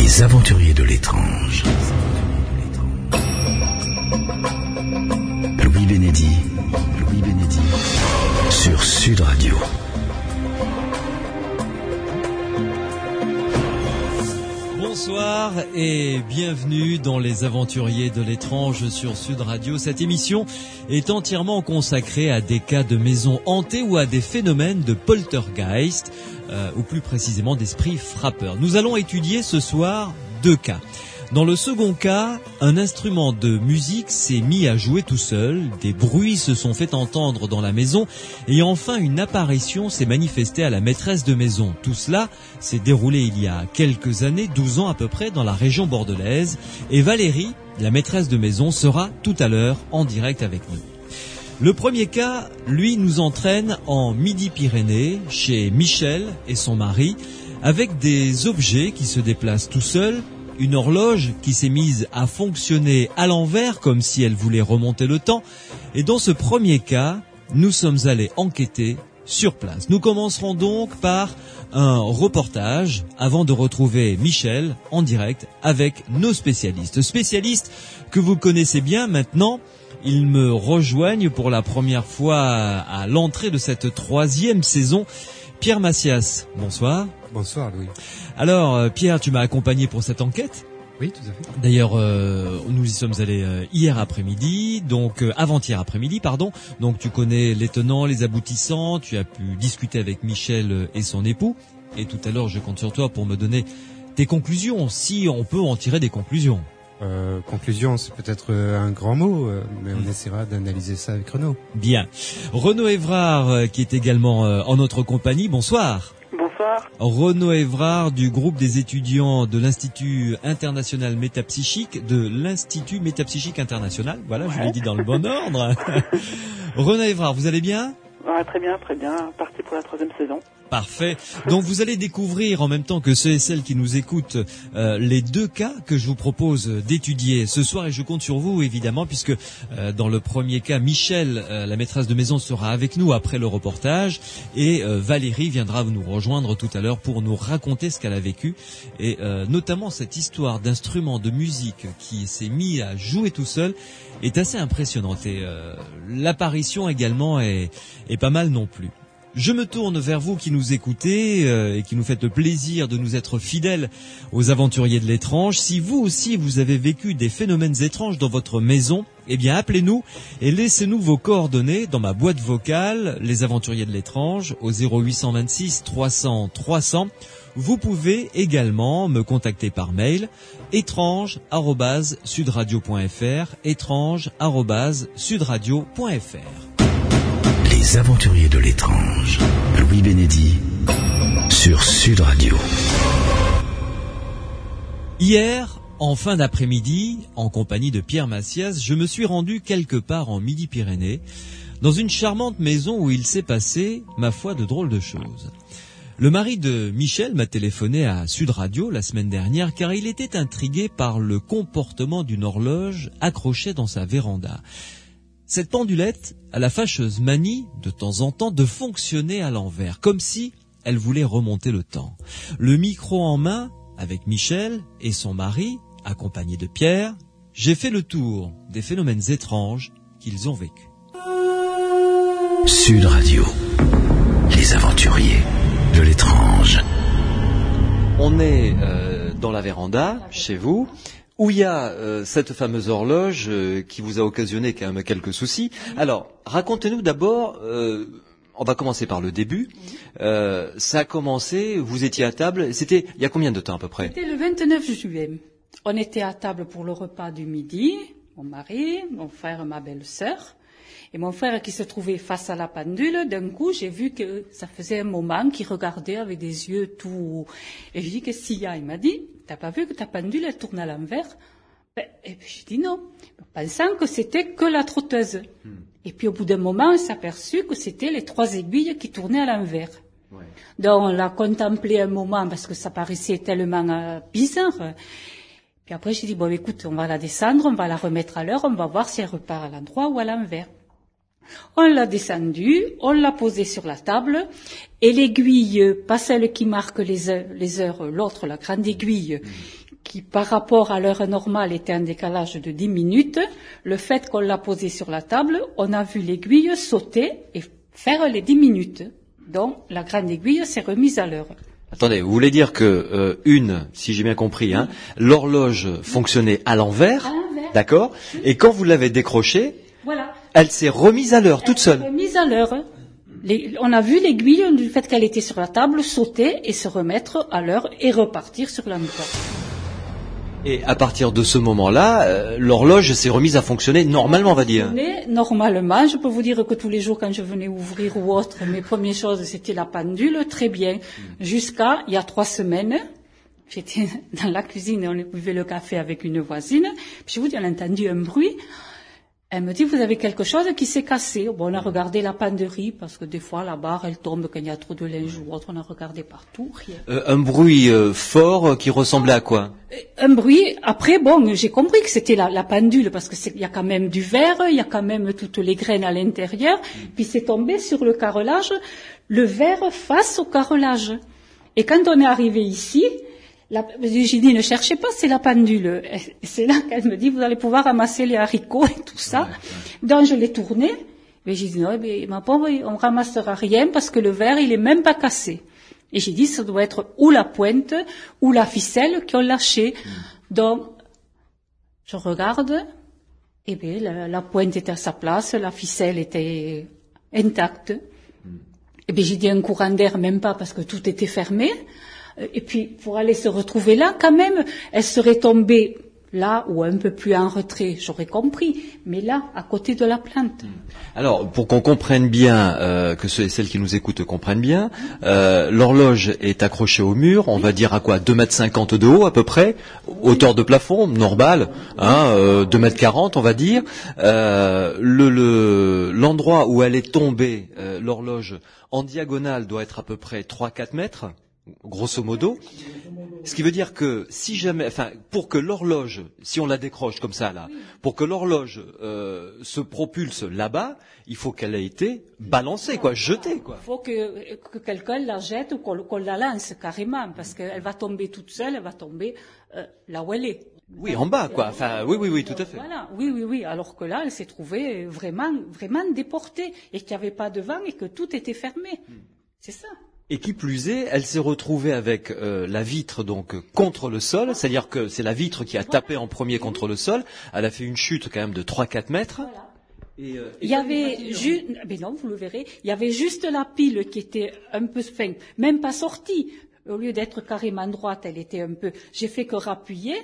Les aventuriers de l'étrange. Louis Bénédy sur Sud Radio. Bonsoir et bienvenue dans Les Aventuriers de l'étrange sur Sud Radio. Cette émission est entièrement consacrée à des cas de maisons hantées ou à des phénomènes de poltergeist, ou plus précisément d'esprits frappeurs. Nous allons étudier ce soir deux cas. Dans le second cas, un instrument de musique s'est mis à jouer tout seul, des bruits se sont fait entendre dans la maison et enfin une apparition s'est manifestée à la maîtresse de maison. Tout cela s'est déroulé il y a quelques années, 12 ans à peu près, dans la région bordelaise et Valérie, la maîtresse de maison, sera tout à l'heure en direct avec nous. Le premier cas, lui, nous entraîne en Midi-Pyrénées, chez Michel et son mari, avec des objets qui se déplacent tout seuls, une horloge qui s'est mise à fonctionner à l'envers comme si elle voulait remonter le temps. Et dans ce premier cas, nous sommes allés enquêter sur place. Nous commencerons donc par un reportage avant de retrouver Michel en direct avec nos spécialistes. Spécialistes que vous connaissez bien maintenant. Ils me rejoignent pour la première fois à l'entrée de cette troisième saison. Pierre Macias, bonsoir. Bonsoir Louis. Alors Pierre, tu m'as accompagné pour cette enquête. Oui, tout à fait. D'ailleurs, nous y sommes allés hier après-midi, donc avant-hier après-midi, pardon. Donc tu connais les tenants, les aboutissants, tu as pu discuter avec Michel et son époux. Et tout à l'heure, je compte sur toi pour me donner tes conclusions, si on peut en tirer des conclusions. Conclusion, c'est peut-être un grand mot, mais on essaiera d'analyser ça avec Renaud. Bien. Renaud Évrard, qui est également en notre compagnie, bonsoir. Bonsoir. Renaud Évrard du groupe des étudiants de l'Institut International Métapsychique, International. Voilà, ouais. Je l'ai dit dans le bon ordre. Renaud Évrard, vous allez bien ? Ouais, très bien. Parti pour la troisième saison. Parfait. Donc vous allez découvrir en même temps que ceux et celles qui nous écoutent les deux cas que je vous propose d'étudier ce soir et je compte sur vous évidemment puisque dans le premier cas Michel, la maîtresse de maison sera avec nous après le reportage et Valérie viendra nous rejoindre tout à l'heure pour nous raconter ce qu'elle a vécu et notamment cette histoire d'instrument de musique qui s'est mis à jouer tout seul est assez impressionnante et l'apparition également est pas mal non plus. Je me tourne vers vous qui nous écoutez et qui nous faites le plaisir de nous être fidèles aux aventuriers de l'étrange. Si vous aussi vous avez vécu des phénomènes étranges dans votre maison, eh bien appelez-nous et laissez-nous vos coordonnées dans ma boîte vocale, les aventuriers de l'étrange, au 0826 300 300. Vous pouvez également me contacter par mail étrange@sudradio.fr, étrange@sudradio.fr. Les aventuriers de l'étrange. Louis Bénédy sur Sud Radio. Hier, en fin d'après-midi, en compagnie de Pierre Macias, je me suis rendu quelque part en Midi-Pyrénées, dans une charmante maison où il s'est passé, ma foi, de drôles de choses. Le mari de Michel m'a téléphoné à Sud Radio la semaine dernière car il était intrigué par le comportement d'une horloge accrochée dans sa véranda. Cette pendulette a la fâcheuse manie, de temps en temps, de fonctionner à l'envers, comme si elle voulait remonter le temps. Le micro en main, avec Michel et son mari, accompagné de Pierre, j'ai fait le tour des phénomènes étranges qu'ils ont vécus. Sud Radio, les aventuriers de l'étrange. On est dans la véranda, chez vous, où il y a cette fameuse horloge qui vous a occasionné quand même quelques soucis. Alors, racontez-nous d'abord, on va commencer par le début. Ça a commencé, vous étiez à table, c'était il y a combien de temps à peu près ? C'était le 29 juillet. On était à table pour le repas du midi, mon mari, mon frère et ma belle-sœur. Et mon frère qui se trouvait face à la pendule, d'un coup, j'ai vu que ça faisait un moment qu'il regardait avec des yeux tout... Et je dis, qu'est-ce qu'il y a ? Il m'a dit, t'as pas vu que ta pendule, elle tourne à l'envers ? Et puis j'ai dit non, pensant que c'était que la trotteuse. Et puis au bout d'un moment, on s'est aperçu que c'était les 3 aiguilles qui tournaient à l'envers. Ouais. Donc on l'a contemplé un moment parce que ça paraissait tellement bizarre. Puis après j'ai dit, bon écoute, on va la descendre, on va la remettre à l'heure, on va voir si elle repart à l'endroit ou à l'envers. On l'a descendue, on l'a posée sur la table, et l'aiguille, pas celle qui marque les heures, l'autre, la grande aiguille, qui par rapport à l'heure normale était un décalage de 10 minutes, le fait qu'on l'a posée sur la table, on a vu l'aiguille sauter et faire les 10 minutes. Donc la grande aiguille s'est remise à l'heure. Attendez, vous voulez dire que si j'ai bien compris, hein, l'horloge fonctionnait à l'envers, d'accord, et quand vous l'avez décrochée, voilà. Elle s'est remise à l'heure toute seule. Remise à l'heure. On a vu l'aiguille du fait qu'elle était sur la table sauter et se remettre à l'heure et repartir sur la mi-temps. Et à partir de ce moment-là, l'horloge s'est remise à fonctionner normalement, on va dire. Normalement, je peux vous dire que tous les jours quand je venais ouvrir ou autre, mes premières choses c'était la pendule, très bien. Jusqu'à il y a 3 semaines, j'étais dans la cuisine et on buvait le café avec une voisine. Puis je vous dis, on a entendu un bruit. Elle me dit, vous avez quelque chose qui s'est cassé. Bon, on a regardé la penderie, parce que des fois, la barre, elle tombe quand il y a trop de linge ou autre. On a regardé partout, rien. Un bruit fort qui ressemblait à quoi? Un bruit. Après, bon, j'ai compris que c'était la pendule, parce que il y a quand même du verre, il y a quand même toutes les graines à l'intérieur. Puis c'est tombé sur le carrelage, le verre face au carrelage. Et quand on est arrivé ici, j'ai dit, ne cherchez pas, c'est la pendule. Et c'est là qu'elle me dit, vous allez pouvoir ramasser les haricots et tout ça. Ouais. Donc, je l'ai tourné. Et j'ai dit, non, mais ma pauvre, on ramassera rien parce que le verre, il est même pas cassé. Et j'ai dit, ça doit être ou la pointe ou la ficelle qui ont lâché. Donc, je regarde. Et bien, la pointe était à sa place, la ficelle était intacte. Et bien, j'ai dit un courant d'air, même pas parce que tout était fermé. Et puis, pour aller se retrouver là, quand même, elle serait tombée là ou un peu plus en retrait, j'aurais compris, mais là, à côté de la plante. Alors, pour qu'on comprenne bien, que celles qui nous écoutent comprennent bien, l'horloge est accrochée au mur, on va dire à quoi, 2,50 m de haut à peu près, hauteur de plafond, normal, 2,40 m on va dire. L'endroit où elle est tombée, l'horloge, en diagonale doit être à peu près 3-4 mètres. Grosso modo, ce qui veut dire que si jamais, pour que l'horloge, si on la décroche comme ça là, pour que l'horloge se propulse là-bas, il faut qu'elle ait été balancée, jetée, quoi. Il faut que quelqu'un la jette ou qu'on la lance carrément, parce qu'elle va tomber toute seule, elle va tomber là où elle est. Oui, en bas, quoi. Oui, tout à fait. Voilà, oui. Alors que là, elle s'est trouvée vraiment déportée et qu'il n'y avait pas de vent et que tout était fermé. C'est ça. Et qui plus est, elle s'est retrouvée avec la vitre donc contre le sol, c'est-à-dire que c'est la vitre qui a tapé en premier contre le sol. Elle a fait une chute quand même de 3-4 mètres. Voilà. Il y avait juste, mais non, vous le verrez, il y avait juste la pile qui était un peu, même pas sortie. Au lieu d'être carrément droite, elle était un peu. J'ai fait que rappuyer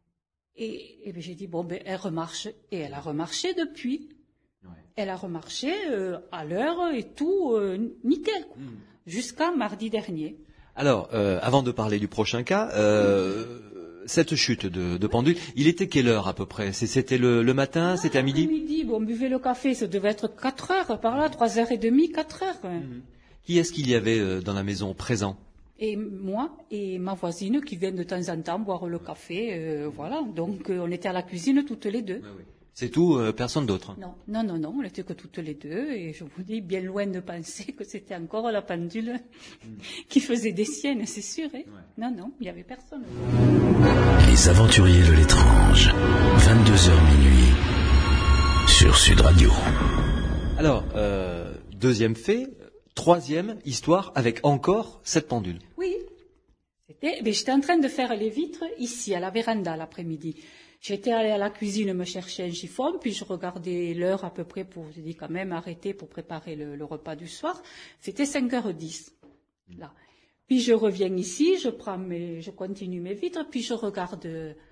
et ben j'ai dit elle remarche et elle a remarché depuis. Ouais. Elle a remarché à l'heure et tout nickel. Jusqu'à mardi dernier. Alors, avant de parler du prochain cas, cette chute de pendule, il était quelle heure à peu près? C'était le matin, c'était à midi? Midi, on buvait le café, ça devait être 4 heures par là, 3h30, 4 heures. Qui est-ce qu'il y avait dans la maison présent? Et moi et ma voisine qui viennent de temps en temps boire le café, voilà. Donc on était à la cuisine toutes les deux. Ah oui. C'est tout, personne d'autre? Non, on n'était que toutes les deux, et je vous dis, bien loin de penser que c'était encore la pendule qui faisait des siennes, c'est sûr, hein. Ouais. Non, il n'y avait personne. Les aventuriers de l'étrange, 22h minuit, sur Sud Radio. Alors, deuxième fait, troisième histoire avec encore cette pendule. Oui, j'étais en train de faire les vitres ici, à la véranda, l'après-midi. J'étais allée à la cuisine me chercher un chiffon, puis je regardais l'heure à peu près j'ai dit quand même arrêter pour préparer le repas du soir. C'était 5h10, là. Puis je reviens ici, je continue mes vitres, puis je regarde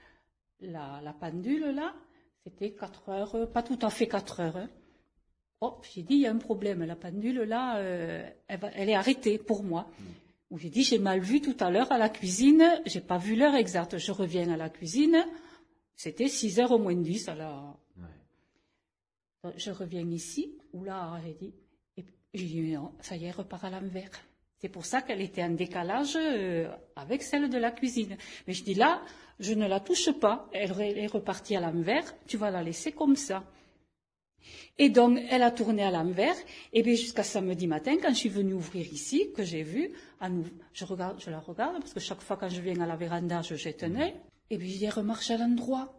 la pendule, là. C'était 4 heures, pas tout à fait 4 heures, hein. Oh, j'ai dit, il y a un problème, la pendule, là, elle est arrêtée pour moi. Où j'ai dit, j'ai mal vu tout à l'heure à la cuisine, j'ai pas vu l'heure exacte. Je reviens à la cuisine. C'était 6h au moins 10 à la... Ouais. Je reviens ici, où là, j'ai dit, non, ça y est, elle repart à l'envers. C'est pour ça qu'elle était en décalage avec celle de la cuisine. Mais je dis là, je ne la touche pas, elle est repartie à l'envers, tu vas la laisser comme ça. Et donc, elle a tourné à l'envers, et bien jusqu'à samedi matin, quand je suis venue ouvrir ici, que j'ai vu, je la regarde, parce que chaque fois quand je viens à la véranda, je jette un œil. Et puis, j'ai remarché à l'endroit.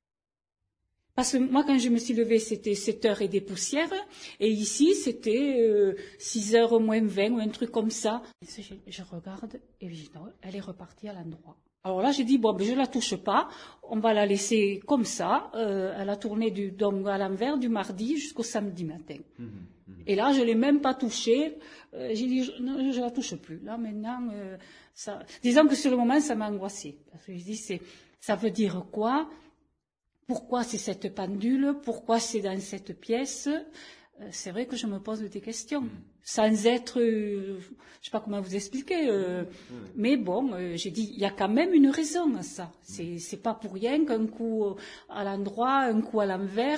Parce que moi, quand je me suis levée, c'était 7h et des poussières. Et ici, c'était 6h moins 20 ou un truc comme ça. Et je regarde et je dis non, elle est repartie à l'endroit. Alors là, j'ai dit, bon, ben, je la touche pas. On va la laisser comme ça. Elle a tourné donc à l'envers du mardi jusqu'au samedi matin. Et là, je l'ai même pas touchée. J'ai dit, non, je la touche plus. Là, maintenant, disons que sur le moment, ça m'a angoissée. Parce que je dis, ça veut dire quoi? Pourquoi c'est cette pendule? Pourquoi c'est dans cette pièce? C'est vrai que je me pose des questions, sans être, je sais pas comment vous expliquer, mais bon, j'ai dit, il y a quand même une raison à ça. C'est pas pour rien qu'un coup à l'endroit, un coup à l'envers,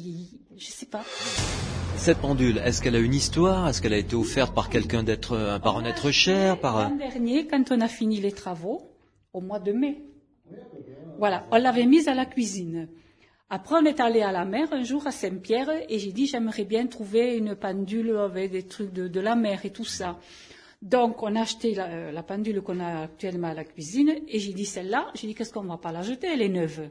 je sais pas. Cette pendule, est-ce qu'elle a une histoire? Est-ce qu'elle a été offerte par quelqu'un par un être cher, L'an dernier, quand on a fini les travaux, au mois de mai, voilà, on l'avait mise à la cuisine. Après, on est allé à la mer un jour à Saint-Pierre et j'ai dit j'aimerais bien trouver une pendule avec des trucs de la mer et tout ça. Donc, on a acheté la pendule qu'on a actuellement à la cuisine et j'ai dit celle-là, j'ai dit qu'est-ce qu'on va pas la jeter, elle est neuve.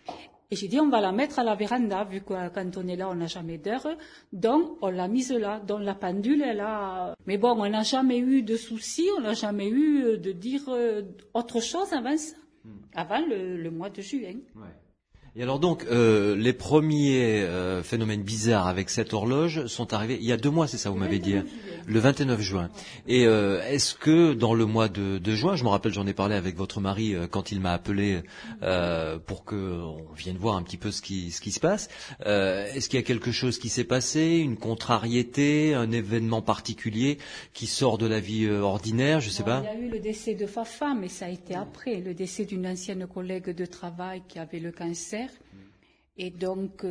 Et j'ai dit on va la mettre à la véranda vu que quand on est là, on n'a jamais d'heure. Donc, on l'a mise là. Donc, la pendule, elle a... Mais bon, on n'a jamais eu de soucis, on n'a jamais eu de dire autre chose avant ça. Avant le mois de juin. Ouais. Et alors donc, les premiers phénomènes bizarres avec cette horloge sont arrivés il y a 2 mois, c'est ça, vous m'avez dit, le 29 juin. Et est-ce que dans le mois de juin, je me rappelle, j'en ai parlé avec votre mari quand il m'a appelé pour qu'on vienne voir un petit peu ce qui se passe, est-ce qu'il y a quelque chose qui s'est passé, une contrariété, un événement particulier qui sort de la vie ordinaire, je sais pas? Il y a eu le décès de Fafa, mais ça a été après, le décès d'une ancienne collègue de travail qui avait le cancer. Et donc,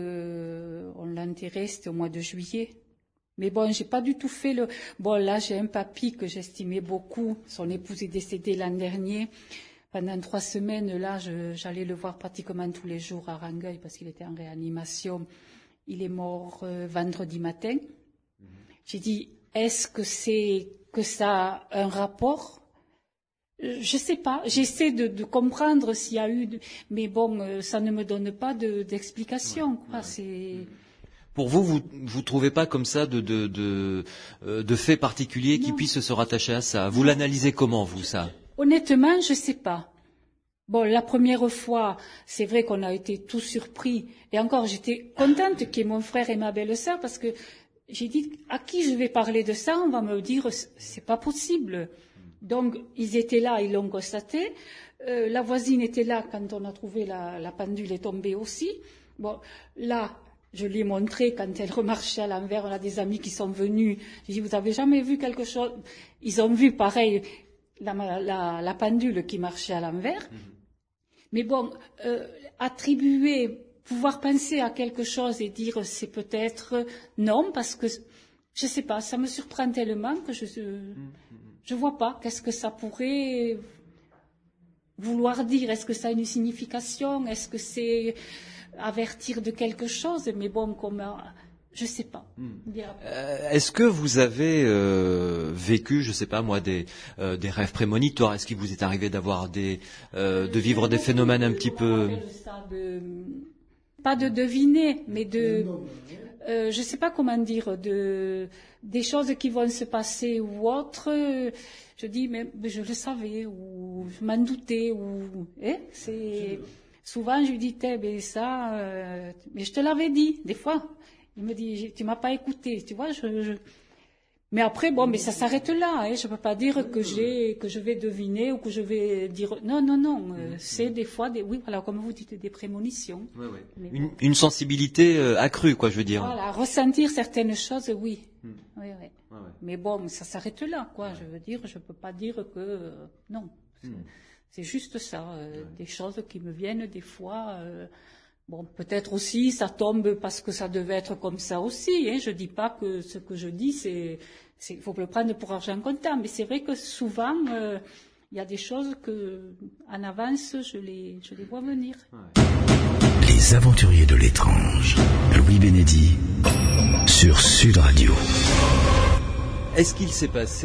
on l'a enterré, c'était au mois de juillet. Mais bon, j'ai pas du tout fait Bon, là, j'ai un papy que j'estimais beaucoup. Son épouse est décédée l'an dernier. Pendant 3 semaines, là, j'allais le voir pratiquement tous les jours à Rangueil parce qu'il était en réanimation. Il est mort vendredi matin. J'ai dit, est-ce que ça a un rapport? Je sais pas, j'essaie de comprendre s'il y a eu, mais bon, ça ne me donne pas d'explication, quoi. C'est. Pour vous trouvez pas comme ça de faits particuliers qui puissent se rattacher à ça? Vous l'analysez comment, vous, ça? Honnêtement, je sais pas. Bon, la première fois, c'est vrai qu'on a été tous surpris, et encore, j'étais contente qu'il y ait mon frère et ma belle-sœur, parce que j'ai dit, à qui je vais parler de ça? On va me dire, c'est pas possible. Donc, ils étaient là, ils l'ont constaté. La voisine était là quand on a trouvé la pendule est tombée aussi. Bon, là, je lui ai montré quand elle remarchait à l'envers. On a des amis qui sont venus. J'ai dit, vous avez jamais vu quelque chose? Ils ont vu pareil la pendule qui marchait à l'envers. Mais bon, pouvoir penser à quelque chose et dire c'est peut-être non, parce que je sais pas, ça me surprend tellement que je vois pas qu'est-ce que ça pourrait vouloir dire. Est-ce que ça a une signification? Est-ce que c'est avertir de quelque chose? Mais bon, je sais pas. Est-ce que vous avez vécu, je sais pas moi, des rêves prémonitoires? Est-ce qu'il vous est arrivé d'avoir de vivre des phénomènes un petit peu... Pas de deviner, mais je sais pas comment dire, des choses qui vont se passer ou autres. Je dis, mais je le savais, ou je m'en doutais, souvent je lui dis, mais ça, mais je te l'avais dit, des fois. Il me dit, tu m'as pas écouté, tu vois, Mais après, bon, mais ça s'arrête là, hein. Je peux pas dire que je vais deviner ou que je vais dire, non, c'est des fois oui, voilà, comme vous dites, des prémonitions. Ouais. Une sensibilité accrue, quoi, je veux dire. Voilà, ressentir certaines choses, oui. Oui. Mais bon, ça s'arrête là, quoi. Je veux dire, je peux pas dire que, non. C'est juste ça, des choses qui me viennent des fois, bon, peut-être aussi, ça tombe parce que ça devait être comme ça aussi, hein. Je dis pas que ce que je dis, il faut le prendre pour argent comptant, mais c'est vrai que souvent, il y a des choses que, en avance, je les vois venir. Les aventuriers de l'étrange. Louis Bénédy sur Sud Radio. Est-ce qu'il s'est passé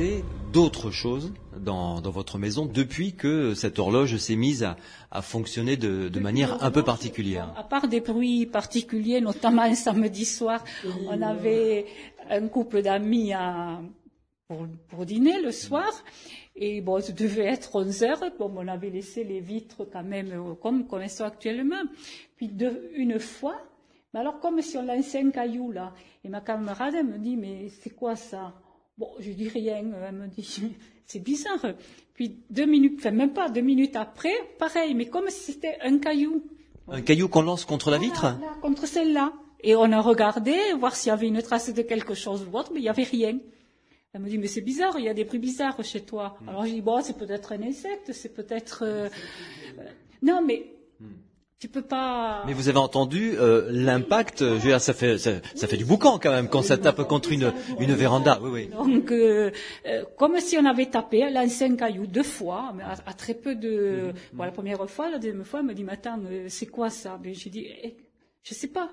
d'autres choses dans votre maison depuis que cette horloge s'est mise à fonctionner de manière un peu particulière. À part des bruits particuliers, notamment un samedi soir, on avait un couple d'amis pour dîner le soir. Et bon, ça devait être 11 heures. Bon, on avait laissé les vitres quand même comme elles sont actuellement. Puis une fois, mais alors comme si on lançait un caillou là, et ma camarade elle me dit mais c'est quoi ça? Bon, je dis rien. Elle me dit c'est bizarre. Puis 2 minutes, enfin même pas 2 minutes après, pareil, mais comme si c'était un caillou. Un caillou qu'on lance contre la vitre? Là, contre celle-là. Et on a regardé voir s'il y avait une trace de quelque chose ou autre, mais il y avait rien. Elle me dit, mais c'est bizarre, il y a des bruits bizarres chez toi. Alors je dis, bon, c'est peut-être un insecte, c'est peut-être... Non, mais tu peux pas... Mais vous avez entendu l'impact, je veux dire, ça fait du boucan quand même quand ça tape contre une véranda. Oui, oui. Donc, comme si on avait tapé, lancé un caillou 2 fois, mais à très peu de... Bon, la première fois, la deuxième fois, elle me dit, mais attends, c'est quoi ça? Mais j'ai dit, je sais pas.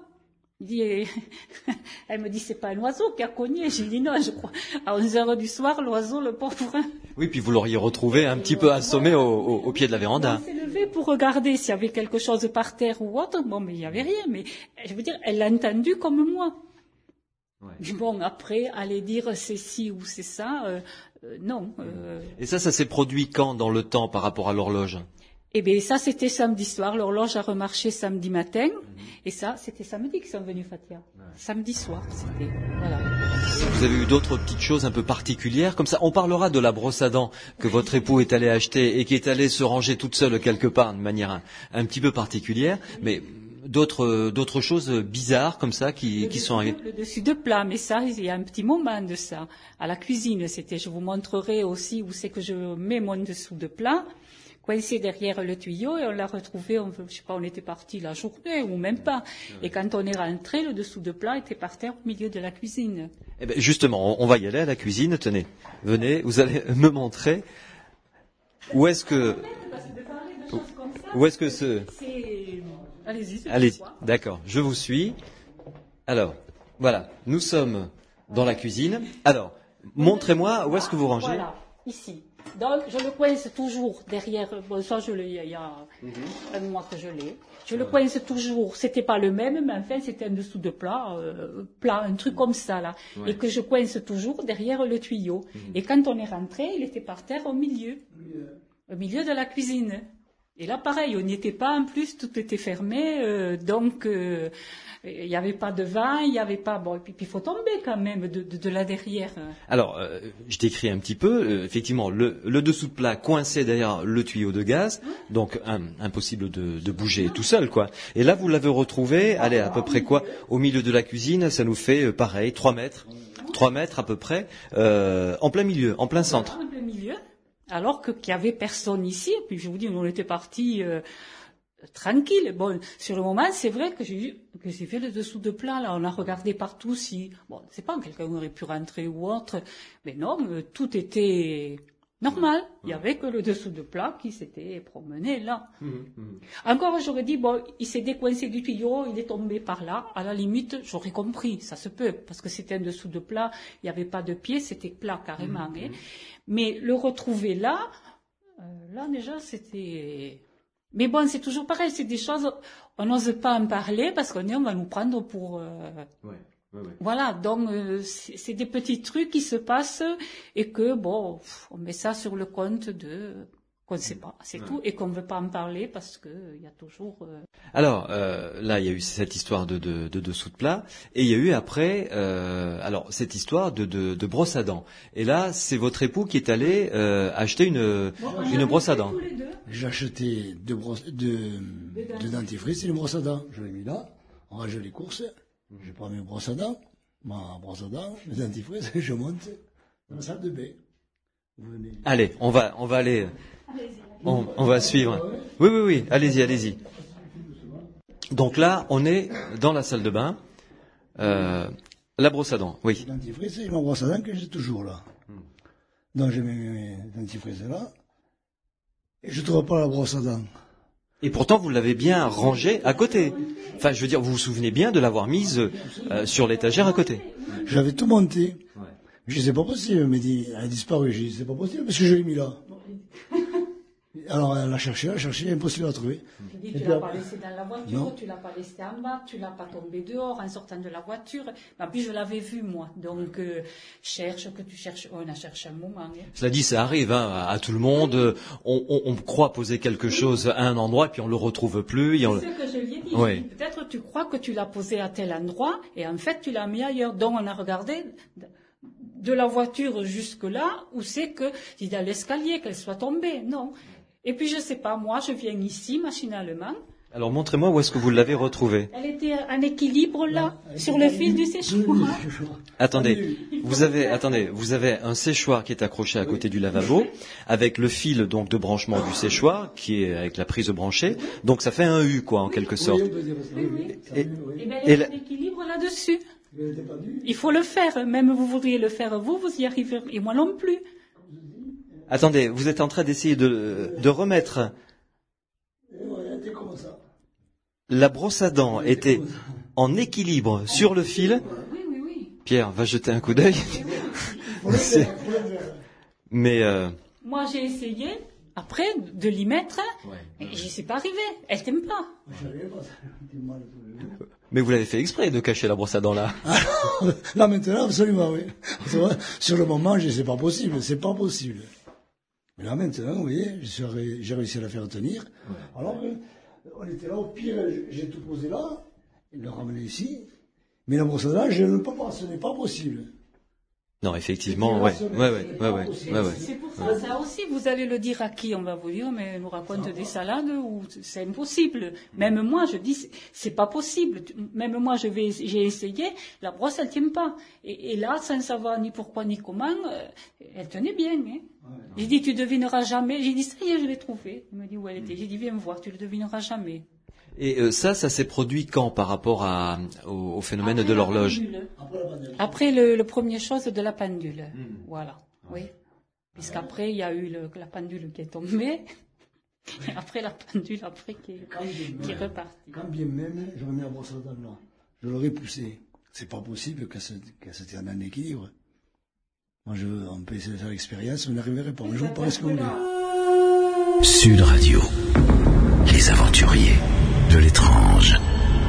Elle me dit, c'est pas un oiseau qui a cogné. J'ai dit, non, je crois. À 11 heures du soir, l'oiseau, le pauvre. Oui, puis vous l'auriez retrouvé un petit peu assommé au pied de la véranda. On s'est levé pour regarder s'il y avait quelque chose par terre ou autre. Bon, mais il y avait rien. Mais je veux dire, elle l'a entendu comme moi. Ouais. Bon, après, aller dire c'est ci ou c'est ça, non. Et ça s'est produit quand dans le temps par rapport à l'horloge? Eh bien, ça, c'était samedi soir. L'horloge a remarché samedi matin. Et ça, c'était samedi qu'ils sont venus, Fatia. Ouais. Samedi soir, c'était. Voilà. Vous avez eu d'autres petites choses un peu particulières comme ça? On parlera de la brosse à dents que votre époux est allé acheter et qui est allé se ranger toute seule quelque part de manière un petit peu particulière. Mais d'autres choses bizarres comme ça qui sont arrivées? Le dessus de plat, mais ça, il y a un petit moment de ça. À la cuisine, c'était. Je vous montrerai aussi où c'est que je mets mon dessous de plat. Coincé derrière le tuyau et on l'a retrouvé, je sais pas, on était parti la journée ou même pas. Et quand on est rentré, le dessous de plat était par terre au milieu de la cuisine. Eh ben justement, on va y aller à la cuisine. Tenez, venez, vous allez me montrer où est-ce que Allez-y, d'accord, je vous suis. Alors, voilà, nous sommes dans la cuisine. Alors, montrez-moi où est-ce que vous rangez. Voilà, ici. Donc, je le coince toujours derrière. Bon, ça, il y a un mois que je l'ai. Je le coince toujours. C'était pas le même, mais enfin, c'était un dessous de plat, un truc comme ça, là. Ouais. Et que je coince toujours derrière le tuyau. Et quand on est rentré, il était par terre au milieu de la cuisine. Et là, pareil, on n'y était pas, en plus, tout était fermé, donc, il n'y avait pas de vent, il n'y avait pas, bon, et puis il faut tomber quand même de là derrière. Alors, je décris un petit peu, effectivement, le dessous de plat coincé derrière le tuyau de gaz, donc impossible de bouger tout seul, quoi. Et là, vous l'avez retrouvé, allez, à peu près quoi, au milieu de la cuisine, ça nous fait, pareil, 3 mètres à peu près, en plein milieu, en plein centre. En plein milieu. Alors qu'il n'y avait personne ici, et puis je vous dis, on était partis tranquille. Bon, sur le moment, c'est vrai que j'ai fait le dessous de plat, là, on a regardé partout si, bon, c'est pas, quelqu'un aurait pu rentrer ou autre, mais non, tout était normal. Il y avait que le dessous de plat qui s'était promené là. Encore, j'aurais dit, bon, il s'est décoincé du tuyau, il est tombé par là. À la limite, j'aurais compris, ça se peut, parce que c'était un dessous de plat, il n'y avait pas de pied, c'était plat carrément. Hein. Mais le retrouver là déjà, c'était... Mais bon, c'est toujours pareil, c'est des choses, on n'ose pas en parler parce qu'on va nous prendre pour... Ouais. Voilà, donc c'est des petits trucs qui se passent et que, bon, on met ça sur le compte qu'on ne sait pas, c'est tout, et qu'on ne veut pas en parler parce qu'il y a toujours... Alors, là, il y a eu cette histoire de dessous de plat, et il y a eu après, cette histoire de brosse à dents. Et là, c'est votre époux qui est allé acheter une brosse à dents. J'ai acheté deux dentifrices et une brosse à dents. Je l'ai mis là, on range les courses, je prends mes brosses à dents, ma brosse à dents, mes dentifrices, et je monte dans la salle de bain. Allez, on va aller... On va suivre. Oui, allez-y. Donc là, on est dans la salle de bain. La brosse à dents, oui. Le dentifrice et ma brosse à dents que j'ai toujours là. Donc j'ai mis mes dentifrices là. Et je ne trouve pas la brosse à dents. Et pourtant, vous l'avez bien rangée à côté. Enfin, je veux dire, vous vous souvenez bien de l'avoir mise sur l'étagère à côté. J'avais tout monté. Je dis, c'est pas possible. Elle m'a dit, elle a disparu. J'ai dit, c'est pas possible parce que je l'ai mis là. Alors, elle a cherché, impossible à trouver. Je dis, tu l'as pas laissé dans la voiture, non. Tu l'as pas laissé en bas, tu l'as pas tombé dehors en sortant de la voiture. En plus, je l'avais vu, moi. Donc, cherche, que tu cherches, on a cherché un moment. Hein. Cela dit, ça arrive à tout le monde. On croit poser quelque chose à un endroit, puis on le retrouve plus. C'est ce que je lui ai dit. Oui. Peut-être tu crois que tu l'as posé à tel endroit, et en fait, tu l'as mis ailleurs. Donc, on a regardé de la voiture jusque-là, où c'est que, c'est dans l'escalier qu'elle soit tombée. Non. Et puis, je sais pas, moi, je viens ici, machinalement. Alors, montrez-moi où est-ce que vous l'avez retrouvée. Elle était en équilibre, là, sur le fil du séchoir. Attendez, vous avez un séchoir qui est accroché à côté du lavabo, avec le fil, donc, de branchement du séchoir, qui est avec la prise branchée. Donc, ça fait un U, quoi, en quelque sorte. Oui. Et bien, elle est en équilibre là-dessus. Il faut le faire. Même vous voudriez le faire, vous y arrivez. Et moi non plus. Attendez, vous êtes en train d'essayer de remettre. La brosse à dents était en équilibre sur le fil. Oui. Pierre, va jeter un coup d'œil. Mais moi, j'ai essayé, après, de l'y mettre, et j'y suis pas arrivé. Elle t'aime pas. Mais vous l'avez fait exprès de cacher la brosse à dents là. Là, maintenant, absolument, oui. C'est vrai, sur le moment, c'est pas possible. Mais là, maintenant, vous voyez, j'ai réussi à la faire tenir. Ouais. Alors, on était là, au pire, j'ai tout posé là, il l'a ramené ici. Mais la brosse à dents, je ne peux pas, ce n'est pas possible. Non, effectivement, ouais. C'est pour ça aussi, vous allez le dire à qui? On va vous dire, mais nous raconte des salades, ou c'est impossible. Même moi, je dis, c'est pas possible. Même moi, j'ai essayé, la brosse, elle tient pas. Et là, sans savoir ni pourquoi ni comment, elle tenait bien, hein. J'ai dit, tu devineras jamais. J'ai dit, ça y est, je l'ai trouvée. Il m'a dit où elle était. J'ai dit, viens me voir, tu le devineras jamais. Et ça s'est produit quand par rapport au phénomène de l'horloge? Après le premier chose de la pendule. Voilà, oui. Puisqu'après, il y a eu la pendule qui est tombée. Et après, la pendule, qui est repartie. Quand bien même, j'aurais mis la brosse à dents là. Je l'aurais poussée. C'est pas possible qu'elle se tienne en équilibre. Moi, on peut essayer de faire l'expérience, on n'arriverait pas. Un jour, pas ce qu'on est. Sud Radio. Les aventuriers de l'étrange.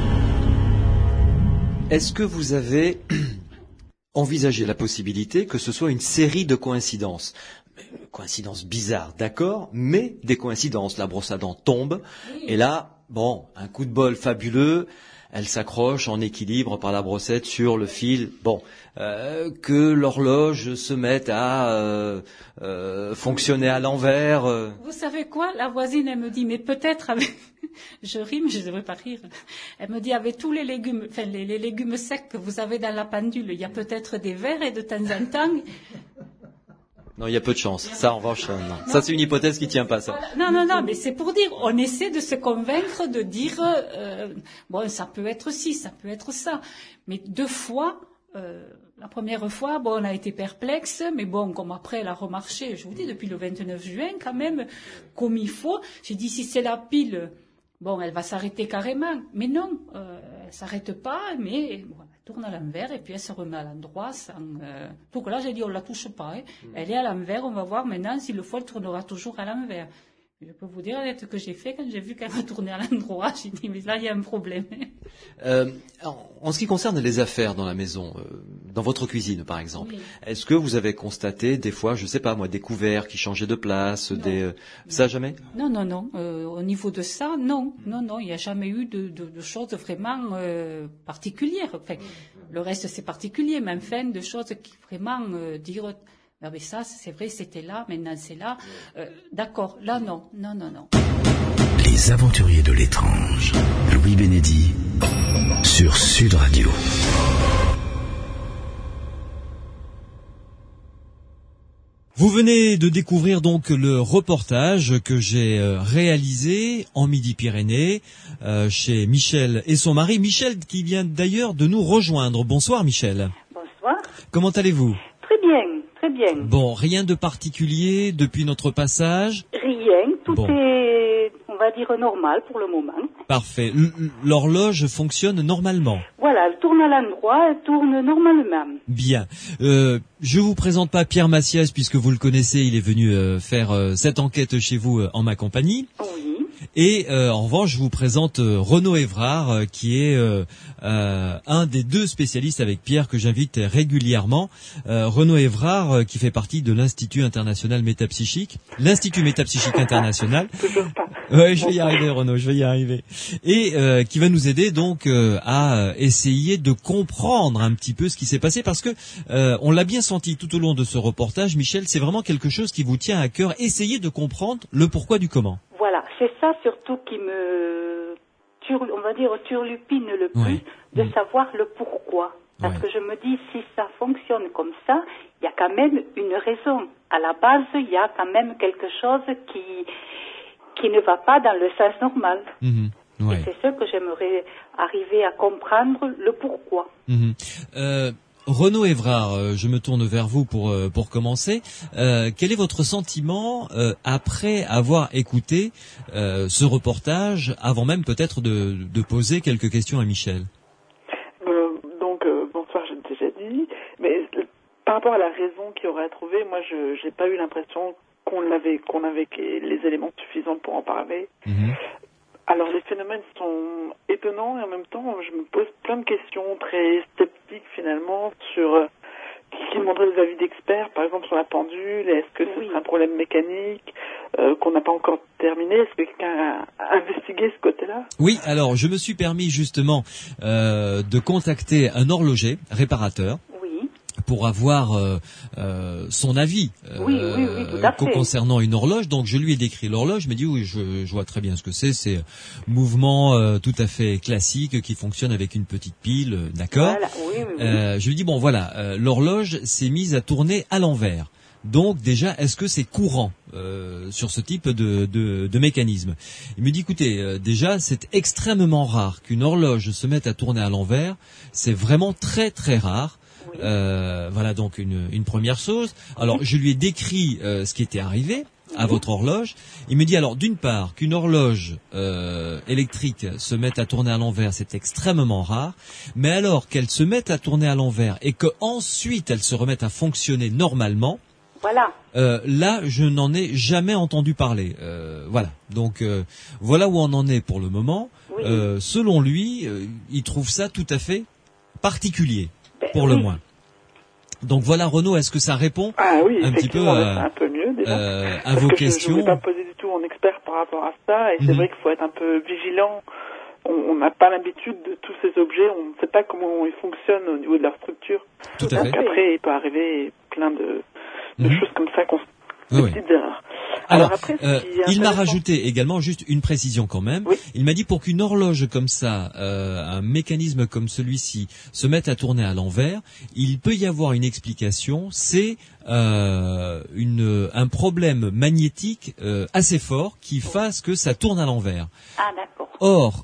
Est-ce que vous avez envisagé la possibilité que ce soit une série de coïncidences? Coïncidences bizarres, d'accord, mais des coïncidences. La brosse à dents tombe, et là, un coup de bol fabuleux, elle s'accroche en équilibre par la brossette sur le fil. Que l'horloge se mette à fonctionner à l'envers. Vous savez quoi? La voisine, elle me dit, mais peut-être avec... Je ris, mais je ne devrais pas rire. Elle me dit, avec tous les légumes, les légumes secs que vous avez dans la pendule, il y a peut-être des vers et de temps en temps... Non, il y a peu de chance. Ça, en revanche, non. Ça, c'est une hypothèse qui tient pas, ça. Non, mais c'est pour dire, on essaie de se convaincre, de dire, ça peut être ci, ça peut être ça. Mais 2 fois, la première fois, on a été perplexe, mais comme après, elle a remarché, je vous dis, depuis le 29 juin, quand même, comme il faut. J'ai dit, si c'est la pile, elle va s'arrêter carrément. Mais non, elle s'arrête pas, mais elle tourne à l'envers et puis elle se remet à l'endroit sans... Donc là, j'ai dit, on la touche pas. Hein. Elle est à l'envers, on va voir maintenant s'il le faut, elle tournera toujours à l'envers. Je peux vous dire ce que j'ai fait quand j'ai vu qu'elle va tourner à l'endroit. J'ai dit, mais là, il y a un problème. En ce qui concerne les affaires dans la maison, dans votre cuisine, par exemple, est-ce que vous avez constaté des fois, je sais pas moi, des couverts qui changeaient de place, ça jamais? Non. Au niveau de ça, non. Il n'y a jamais eu de choses vraiment particulières. Enfin, le reste, c'est particulier, mais enfin, de choses qui vraiment dire... Non, mais ça, c'est vrai, c'était là, maintenant c'est là. D'accord, là, non. Les aventuriers de l'étrange. Louis Bénédy sur Sud Radio. Vous venez de découvrir donc le reportage que j'ai réalisé en Midi-Pyrénées chez Michel et son mari. Michel qui vient d'ailleurs de nous rejoindre. Bonsoir Michel. Bonsoir. Comment allez-vous? Très bien. Bon, rien de particulier depuis notre passage? Rien, tout est, va dire, normal pour le moment. Parfait. L'horloge fonctionne normalement. Voilà, elle tourne tourne à l'endroit, elle tourne normalement. Bien. Je vous présente pas Pierre Massiès puisque vous le connaissez, il est venu faire cette enquête chez vous en ma compagnie. Oui. Et en revanche, je vous présente Renaud Évrard, qui est un des deux spécialistes avec Pierre que j'invite régulièrement. Renaud Évrard, qui fait partie de l'Institut International Métapsychique, l'Institut Métapsychique International. Toujours pas. Ouais, je vais y arriver, Renaud, je vais y arriver. Et qui va nous aider donc à essayer de comprendre un petit peu ce qui s'est passé, parce que on l'a bien senti tout au long de ce reportage, Michel, c'est vraiment quelque chose qui vous tient à cœur. Essayez de comprendre le pourquoi du comment. Voilà, c'est ça surtout qui me, on va dire, turlupine le plus, de savoir le pourquoi. Parce que je me dis, si ça fonctionne comme ça, il y a quand même une raison. À la base, il y a quand même quelque chose qui ne va pas dans le sens normal. Et c'est ce que j'aimerais arriver à comprendre, le pourquoi. Renaud Évrard, je me tourne vers vous pour commencer. Quel est votre sentiment après avoir écouté ce reportage, avant même peut-être de poser quelques questions à Michel? Bonsoir, j'ai déjà dit. Mais par rapport à la raison qu'il aurait à trouver, moi, je n'ai pas eu l'impression qu'on avait les éléments suffisants pour en parler. Alors, les phénomènes sont étonnants et en même temps, je me pose plein de questions très sceptiques finalement sur qui demanderaient des avis d'experts, par exemple sur la pendule. Est-ce que c'est un problème mécanique qu'on n'a pas encore terminé? Est-ce que quelqu'un a investigué ce côté-là? Oui, alors je me suis permis justement de contacter un horloger réparateur. Pour avoir son avis tout à fait. concernant une horloge. Donc je lui ai décrit l'horloge, il m'a dit oui, je vois très bien ce que c'est mouvement tout à fait classique qui fonctionne avec une petite pile, d'accord. Voilà, je lui dis bon voilà, l'horloge s'est mise à tourner à l'envers. Donc déjà, est-ce que c'est courant sur ce type de mécanisme? Il me dit écoutez, déjà c'est extrêmement rare qu'une horloge se mette à tourner à l'envers, c'est vraiment très très rare. Voilà donc une première chose. Alors je lui ai décrit ce qui était arrivé à votre horloge. Il me dit alors d'une part qu'une horloge électrique se mette à tourner à l'envers, c'est extrêmement rare, mais alors qu'elle se mette à tourner à l'envers et que ensuite elle se remette à fonctionner normalement, là je n'en ai jamais entendu parler. Voilà, donc voilà où on en est pour le moment. Selon lui, il trouve ça tout à fait particulier, pour le moins. Donc voilà, Renaud, est-ce que ça répond un petit peu un peu mieux déjà, à vos questions? Je ne vais pas me poser du tout en expert par rapport à ça, et c'est vrai qu'il faut être un peu vigilant. On n'a pas l'habitude de tous ces objets, on ne sait pas comment ils fonctionnent au niveau de leur structure. Tout à fait. Après, il peut arriver plein de choses comme ça, petites erreurs. Alors après, il m'a rajouté également juste une précision quand même. Il m'a dit pour qu'une horloge comme ça, un mécanisme comme celui-ci, se mette à tourner à l'envers, il peut y avoir une explication, c'est un problème magnétique assez fort qui fasse que ça tourne à l'envers. Ah d'accord. Or,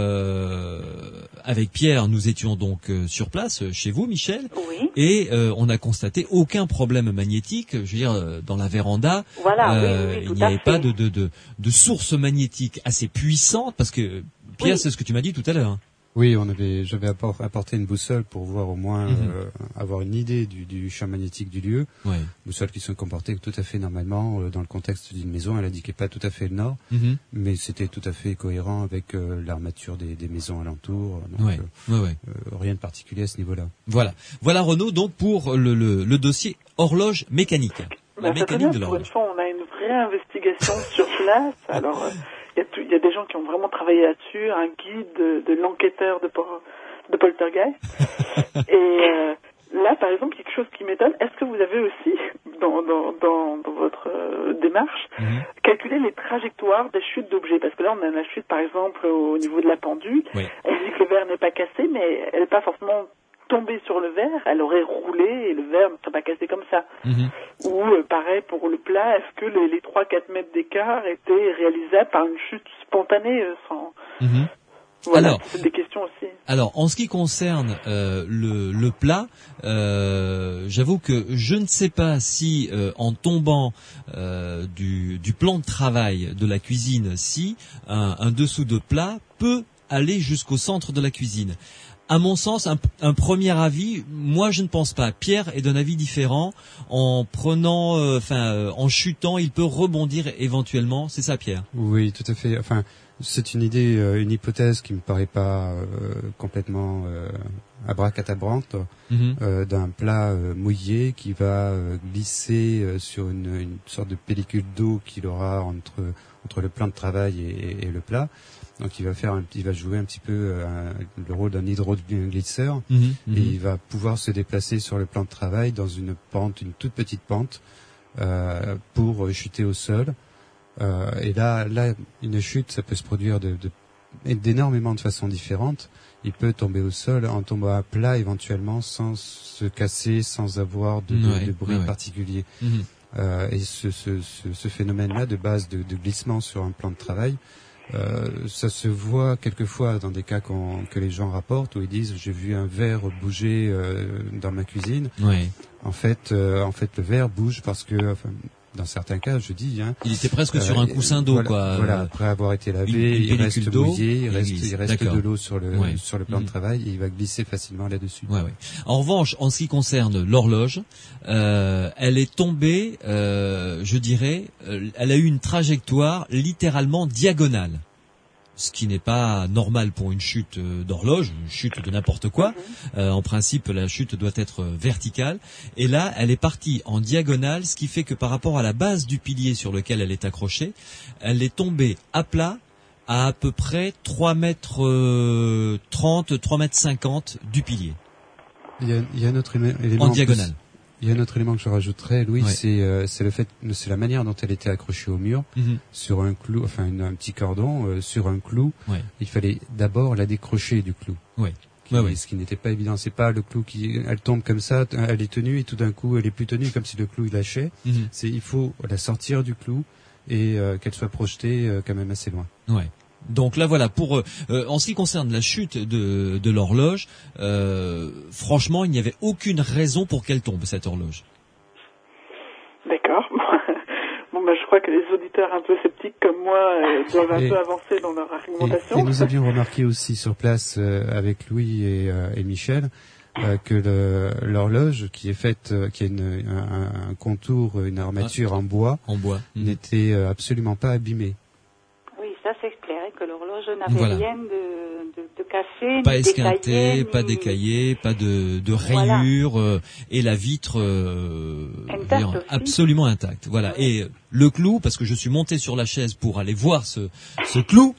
avec Pierre, nous étions donc sur place chez vous, Michel, et on a constaté aucun problème magnétique. Je veux dire, dans la véranda, il n'y avait pas de source magnétique assez puissante, parce que Pierre, c'est ce que tu m'as dit tout à l'heure. Oui, j'avais apporté une boussole pour voir au moins avoir une idée du champ magnétique du lieu. Boussole qui se comportait tout à fait normalement dans le contexte d'une maison. Elle indiquait pas tout à fait le nord, mais c'était tout à fait cohérent avec l'armature des maisons alentours. Donc, rien de particulier à ce niveau-là. Voilà Renaud, donc pour le dossier horloge mécanique. La mécanique de l'horloge. Pour une fois, on a une vraie investigation sur place. Alors, il y a des gens qui ont vraiment travaillé là-dessus, un guide de l'enquêteur de Poltergeist. Et là, par exemple, quelque chose qui m'étonne, est-ce que vous avez aussi, dans votre démarche, calculé les trajectoires des chutes d'objets? Parce que là, on a la chute, par exemple, au niveau de la pendule. On dit que le verre n'est pas cassé, mais elle n'est pas forcément tombée sur le verre, elle aurait roulé et le verre ne serait pas cassé comme ça. Ou pareil pour le plat, est-ce que les 3-4 mètres d'écart étaient réalisables par une chute spontanée sans... Voilà, alors, c'est des questions aussi. Alors, en ce qui concerne le plat, j'avoue que je ne sais pas si en tombant du plan de travail de la cuisine, si un dessous de plat peut aller jusqu'au centre de la cuisine. À mon sens, un premier avis, moi je ne pense pas. Pierre est d'un avis différent. En prenant, en chutant, il peut rebondir éventuellement. C'est ça, Pierre? Oui, tout à fait. Enfin, c'est une idée, une hypothèse qui me paraît pas complètement abracadabrante d'un plat mouillé qui va glisser sur une sorte de pellicule d'eau qu'il aura entre le plan de travail et le plat. Donc il va jouer un petit peu le rôle d'un hydroglisseur et il va pouvoir se déplacer sur le plan de travail dans une toute petite pente pour chuter au sol. Et là, une chute, ça peut se produire d'énormément de façons différentes. Il peut tomber au sol en tombant à plat éventuellement sans se casser, sans avoir de bruit particulier. Et ce phénomène-là de base de glissement sur un plan de travail, ça se voit quelquefois dans des cas que les gens rapportent où ils disent j'ai vu un verre bouger dans ma cuisine. Oui. En fait, le verre bouge parce que, dans certains cas, je dis, il était presque sur un coussin d'eau, quoi. Voilà, après avoir été lavé, il reste mouillé, il reste de l'eau sur le plan de travail et il va glisser facilement là-dessus. Ouais. En revanche, en ce qui concerne l'horloge, elle est tombée, je dirais, elle a eu une trajectoire littéralement diagonale. Ce qui n'est pas normal pour une chute d'horloge, une chute de n'importe quoi. En principe, la chute doit être verticale. Et là, elle est partie en diagonale, ce qui fait que par rapport à la base du pilier sur lequel elle est accrochée, elle est tombée à plat à peu près 3,30 mètres 3,50 m du pilier. Il y a un autre élément en diagonale. Il y a un autre élément que je rajouterais, Louis, c'est la manière dont elle était accrochée au mur sur un clou, un petit cordon sur un clou. Ouais. Il fallait d'abord la décrocher du clou. Oui. Ce qui n'était pas évident. C'est pas le clou elle tombe comme ça, elle est tenue et tout d'un coup elle est plus tenue comme si le clou il lâchait. Il faut la sortir du clou et qu'elle soit projetée quand même assez loin. Ouais. Donc là voilà, pour en ce qui concerne la chute de l'horloge, franchement il n'y avait aucune raison pour qu'elle tombe, cette horloge. D'accord. Bon je crois que les auditeurs un peu sceptiques comme moi doivent un peu avancer dans leur argumentation. Et nous avions remarqué aussi sur place avec Louis et Michel que l'horloge qui est faite, qui a un contour, une armature en bois, n'était absolument pas abîmée. Ça c'est clair, que l'horloge n'avait rien de cassé, pas esquinté, pas décaillé, pas de rayures, et la vitre absolument intacte. Voilà. Et le clou, parce que je suis monté sur la chaise pour aller voir ce clou,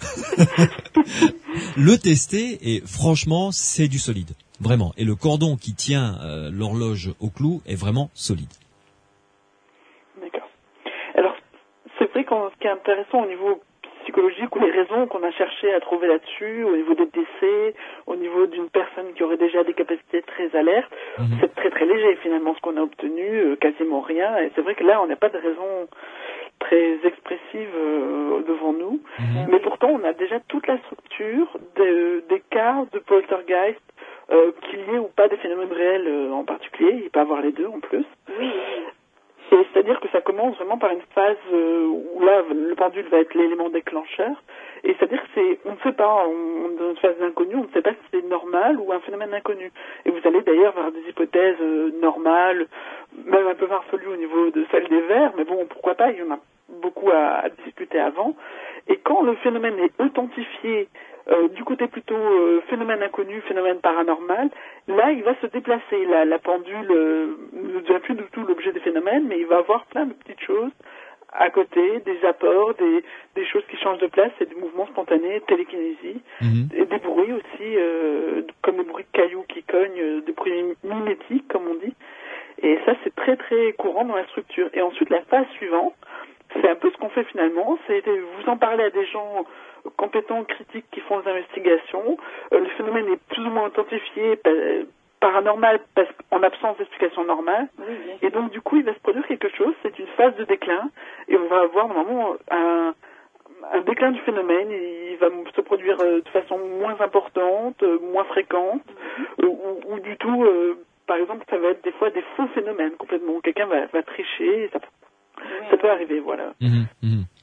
le tester, et franchement, c'est du solide. Vraiment. Et le cordon qui tient l'horloge au clou est vraiment solide. D'accord. Alors, c'est vrai que ce qui est intéressant au niveau psychologique ou les raisons qu'on a cherché à trouver là-dessus, au niveau des décès, au niveau d'une personne qui aurait déjà des capacités très alertes, c'est très très léger finalement ce qu'on a obtenu, quasiment rien. Et c'est vrai que là, on n'a pas de raison très expressive devant nous. Mais pourtant, on a déjà toute la structure des cas de poltergeist, qu'il y ait ou pas des phénomènes réels en particulier. Il peut y avoir les deux en plus. Oui. Et c'est-à-dire que ça commence vraiment par une phase où là, le pendule va être l'élément déclencheur. Et c'est-à-dire que on ne sait pas, dans une phase d'inconnu, on ne sait pas si c'est normal ou un phénomène inconnu. Et vous allez d'ailleurs vers des hypothèses normales, même un peu farfelues au niveau de celle des vers, mais bon, pourquoi pas, il y en a beaucoup à discuter avant. Et quand le phénomène est authentifié du côté plutôt phénomène inconnu, phénomène paranormal, là il va se déplacer. La pendule ne devient plus du tout l'objet des phénomènes, mais il va avoir plein de petites choses à côté, des apports, des choses qui changent de place, c'est des mouvements spontanés, télékinésie, et des bruits aussi, comme des bruits de cailloux qui cognent, des bruits mimétiques comme on dit. Et ça c'est très très courant dans la structure. Et ensuite la phase suivante, c'est un peu ce qu'on fait finalement, c'est vous en parler à des gens compétents, critiques qui font des investigations. Le phénomène est plus ou moins authentifié, paranormal, parce qu'en absence d'explication normale. Oui. Et donc du coup, il va se produire quelque chose, c'est une phase de déclin, et on va avoir normalement un déclin du phénomène, il va se produire de façon moins importante, moins fréquente, ou du tout, par exemple, ça va être des fois des faux phénomènes complètement. Quelqu'un va tricher, ça peut arriver, voilà.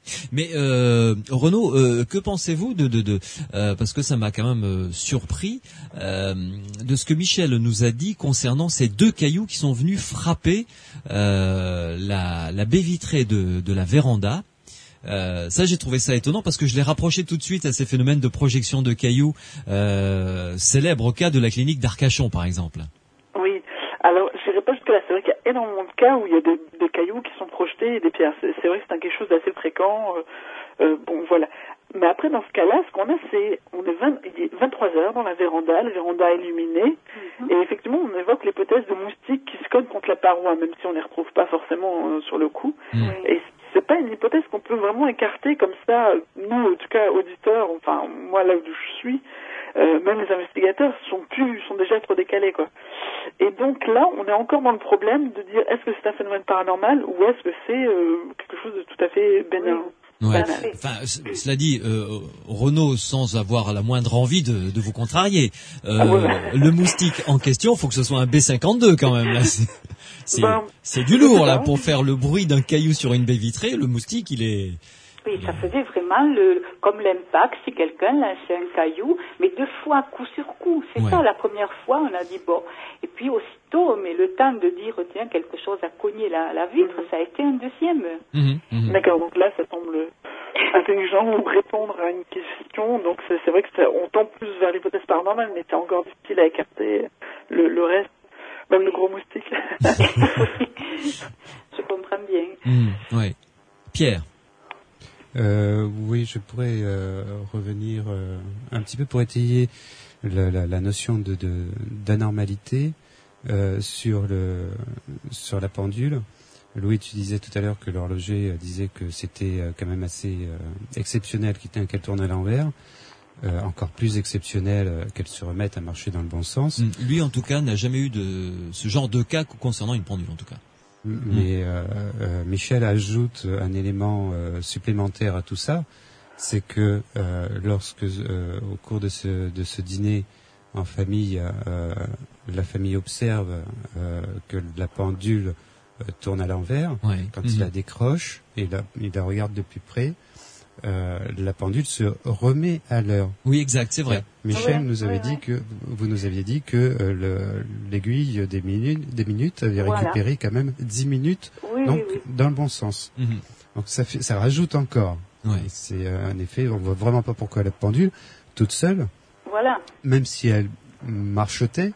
Mais Renaud, que pensez-vous de parce que ça m'a quand même surpris de ce que Michel nous a dit concernant ces deux cailloux qui sont venus frapper la baie vitrée de la véranda. Ça, j'ai trouvé ça étonnant parce que je l'ai rapproché tout de suite à ces phénomènes de projection de cailloux célèbres au cas de la clinique d'Arcachon, par exemple. Oui. Alors, je n'irai pas jusque-là. C'est vrai qu'il y a énormément de cas où il y a des cailloux qui sont projetés et des pierres. C'est vrai que c'est quelque chose d'assez fréquent. Bon, voilà. Mais après, dans ce cas-là, ce qu'on a, c'est, il est 23 heures dans la véranda illuminée, et effectivement, on évoque l'hypothèse de moustiques qui se cognent contre la paroi, même si on ne les retrouve pas forcément sur le coup. Et c'est pas une hypothèse qu'on peut vraiment écarter comme ça. Nous, en tout cas, auditeurs, enfin, moi, là où je suis, même les investigateurs sont déjà trop décalés, quoi. Et donc là, on est encore dans le problème de dire est-ce que c'est un phénomène paranormal ou est-ce que c'est quelque chose de tout à fait bénin. Ouais. Enfin, cela dit, Renaud, sans avoir la moindre envie de vous contrarier, le moustique en question, faut que ce soit un B52 quand même. Là, c'est du lourd là pour faire le bruit d'un caillou sur une baie vitrée. Le moustique, il est. Oui, ça faisait vraiment comme l'impact si quelqu'un lançait un caillou, mais 2 fois, coup sur coup. C'est ça, la première fois, on a dit bon. Et puis aussitôt, mais le temps de dire, tiens, quelque chose a cogné la vitre, ça a été un deuxième. D'accord, donc là, ça semble intelligent ou répondre à une question. Donc c'est vrai que on tend plus vers l'hypothèse paranormale, mais c'est encore difficile à écarter le reste, même le gros moustique. Je comprends bien. Ouais. Pierre. Oui, je pourrais revenir un petit peu pour étayer la notion d'anormalité sur la pendule. Louis, tu disais tout à l'heure que l'horloger disait que c'était quand même assez exceptionnel qu'elle tourne à l'envers. Encore plus exceptionnel qu'elle se remette à marcher dans le bon sens. Lui, en tout cas, n'a jamais eu de ce genre de cas concernant une pendule, en tout cas. Mais Michel ajoute un élément supplémentaire à tout ça, c'est que lorsque au cours de ce dîner en famille, la famille observe que la pendule tourne à l'envers, quand il la décroche et il la regarde de plus près, la pendule se remet à l'heure. Oui, exact, c'est vrai. Michel vous nous aviez dit que l'aiguille des minutes avait récupéré quand même 10 minutes, dans le bon sens. Donc ça rajoute encore. C'est un effet, on voit vraiment pas pourquoi la pendule, toute seule, même si elle marchetait,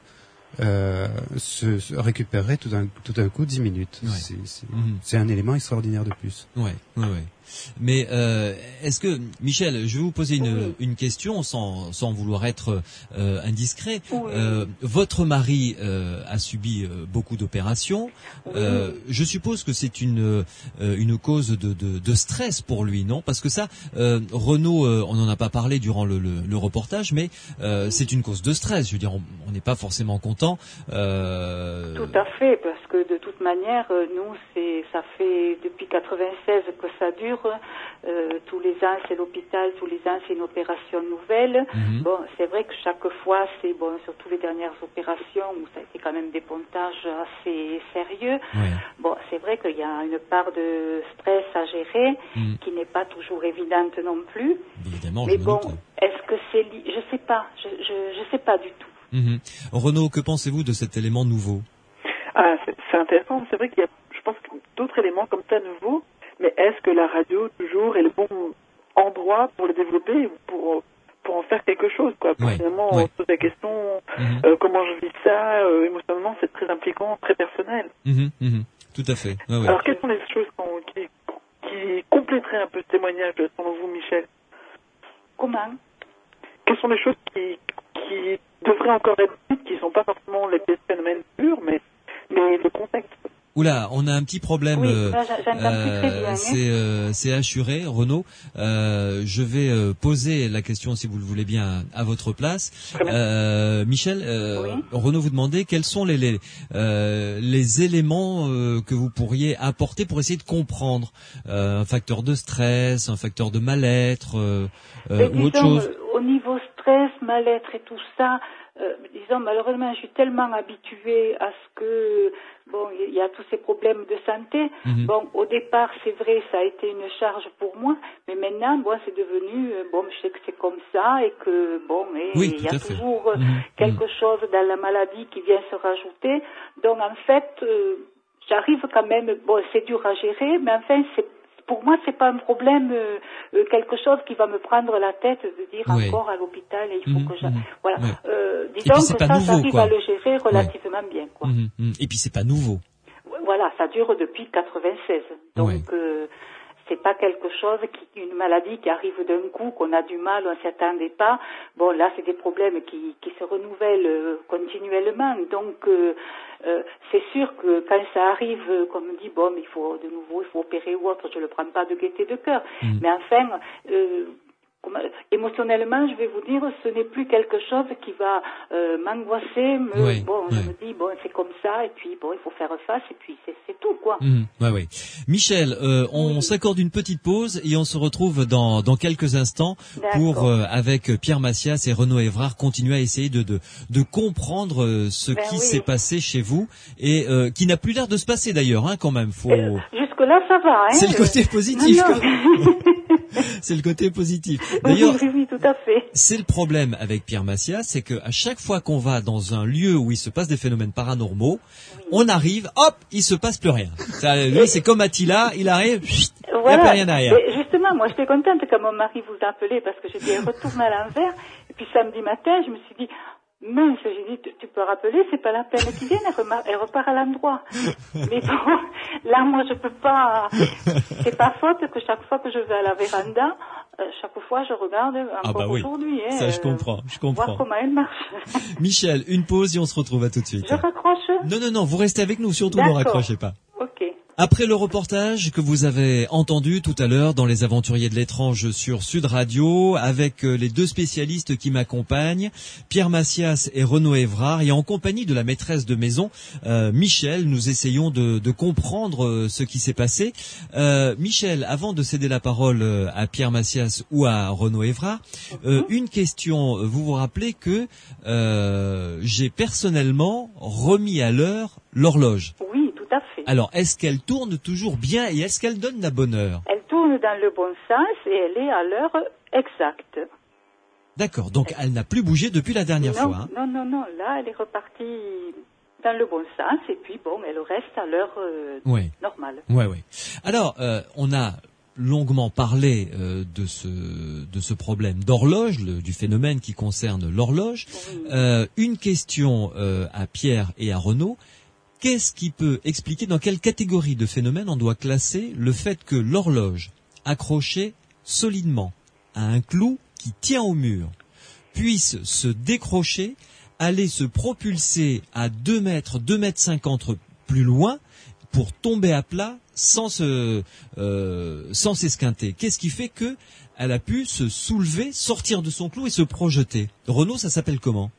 se récupérerait tout d'un coup 10 minutes. C'est un élément extraordinaire de plus. Ouais. Mais est-ce que, Michel, je vais vous poser une question sans vouloir être indiscret. Votre mari a subi beaucoup d'opérations. Je suppose que c'est une cause de stress pour lui, non? Parce que ça, Renaud, on n'en a pas parlé durant le reportage, mais c'est une cause de stress. Je veux dire, on n'est pas forcément content. Tout à fait, parce que de toute manière, nous, ça fait depuis 96 que ça dure. Tous les ans c'est l'hôpital, tous les ans c'est une opération nouvelle. Bon, c'est vrai que chaque fois surtout les dernières opérations où ça a été quand même des pontages assez sérieux. Bon, c'est vrai qu'il y a une part de stress à gérer qui n'est pas toujours évidente non plus. Évidemment, mais bon, est-ce que c'est je sais pas, je sais pas du tout. Renaud, que pensez-vous de cet élément nouveau? C'est intéressant. C'est vrai qu'il y a, je pense, d'autres éléments comme ça nouveaux. Mais est-ce que la radio, toujours, est le bon endroit pour le développer, pour en faire quelque chose, quoi? Finalement, on se pose la question, comment je vis ça, émotionnellement, c'est très impliquant, très personnel. Tout à fait. Alors, quelles sont les choses qui compléteraient un peu ce témoignage, selon vous, Michel? Comment? Quelles sont les choses qui devraient encore être dites, qui ne sont pas forcément les phénomènes purs, mais le contexte? Oula, on a un petit problème. J'entends très bien. C'est assuré, Renaud. Je vais poser la question, si vous le voulez bien, à votre place. Michel, Renaud vous demandait quels sont les éléments que vous pourriez apporter pour essayer de comprendre un facteur de stress, un facteur de mal-être ou autre chose. Au niveau stress, mal-être et tout ça, disons, malheureusement, je suis tellement habituée à ce que, bon, il y a tous ces problèmes de santé. Bon, au départ, c'est vrai, ça a été une charge pour moi, mais maintenant, bon, c'est devenu, bon, je sais que c'est comme ça et que, bon, il y a toujours quelque chose dans la maladie qui vient se rajouter. Donc, en fait, j'arrive quand même, bon, c'est dur à gérer, mais enfin, pour moi, c'est pas un problème, quelque chose qui va me prendre la tête de dire encore à l'hôpital, il faut que voilà. Disons que ça, j'arrive à le gérer relativement bien, quoi. Et puis c'est pas nouveau. Voilà, ça dure depuis 96. Donc, c'est pas quelque chose une maladie qui arrive d'un coup, qu'on a du mal, on s'y attendait pas. Bon, là, c'est des problèmes qui se renouvellent continuellement. Donc, c'est sûr que quand ça arrive, comme on dit, bon, il faut opérer ou autre, je le prends pas de gaieté de cœur. Mais enfin, émotionnellement, je vais vous dire, ce n'est plus quelque chose qui va m'angoisser. Je me dis, bon, c'est comme ça, et puis bon, il faut faire face, et puis c'est tout, quoi. Michel, on s'accorde une petite pause et on se retrouve dans quelques instants pour, avec Pierre Massias et Renaud Évrard, continuer à essayer de comprendre ce qui s'est passé chez vous et qui n'a plus l'air de se passer d'ailleurs, hein, quand même. Jusque-là, ça va. Hein, c'est le côté positif. C'est le côté positif. D'ailleurs, oui, tout à fait. C'est le problème avec Pierre Massias, c'est que à chaque fois qu'on va dans un lieu où il se passe des phénomènes paranormaux, on arrive, hop, il se passe plus rien. Lui, c'est comme Attila, il arrive, il n'y a plus rien derrière. Et justement, moi, j'étais contente quand mon mari vous appelait parce que j'étais retournée à l'envers. Et puis samedi matin, je me suis dit, mince, j'ai dit, tu peux rappeler, c'est pas la peine qu'il vienne, elle repart à l'endroit. Mais bon, là, moi, je peux pas, c'est pas faute que chaque fois que je vais à la véranda, chaque fois, je regarde encore aujourd'hui. Hein, ça, je comprends. Voir comment elle marche. Michel, une pause et on se retrouve à tout de suite. Je raccroche? Non, vous restez avec nous, surtout ne raccrochez pas. Ok. Après le reportage que vous avez entendu tout à l'heure dans Les Aventuriers de l'étrange sur Sud Radio, avec les deux spécialistes qui m'accompagnent, Pierre Massias et Renaud Évrard, et en compagnie de la maîtresse de maison, Michel, nous essayons de comprendre ce qui s'est passé. Michel, avant de céder la parole à Pierre Massias ou à Renaud Évrard, une question. Vous vous rappelez que j'ai personnellement remis à l'heure l'horloge. Oui. Tout à fait. Alors, est-ce qu'elle tourne toujours bien et est-ce qu'elle donne la bonne heure? Elle tourne dans le bon sens et elle est à l'heure exacte. D'accord, donc elle n'a plus bougé depuis la dernière fois. Hein. Non, là elle est repartie dans le bon sens et puis bon, elle reste à l'heure normale. Oui. Alors, on a longuement parlé de ce problème d'horloge, du phénomène qui concerne l'horloge. Une question à Pierre et à Renaud. Qu'est-ce qui peut expliquer dans quelle catégorie de phénomène on doit classer le fait que l'horloge, accrochée solidement à un clou qui tient au mur, puisse se décrocher, aller se propulser à 2 mètres, 2 mètres 50 plus loin pour tomber à plat sans s'esquinter? Qu'est-ce qui fait que elle a pu se soulever, sortir de son clou et se projeter? Renaud, ça s'appelle comment?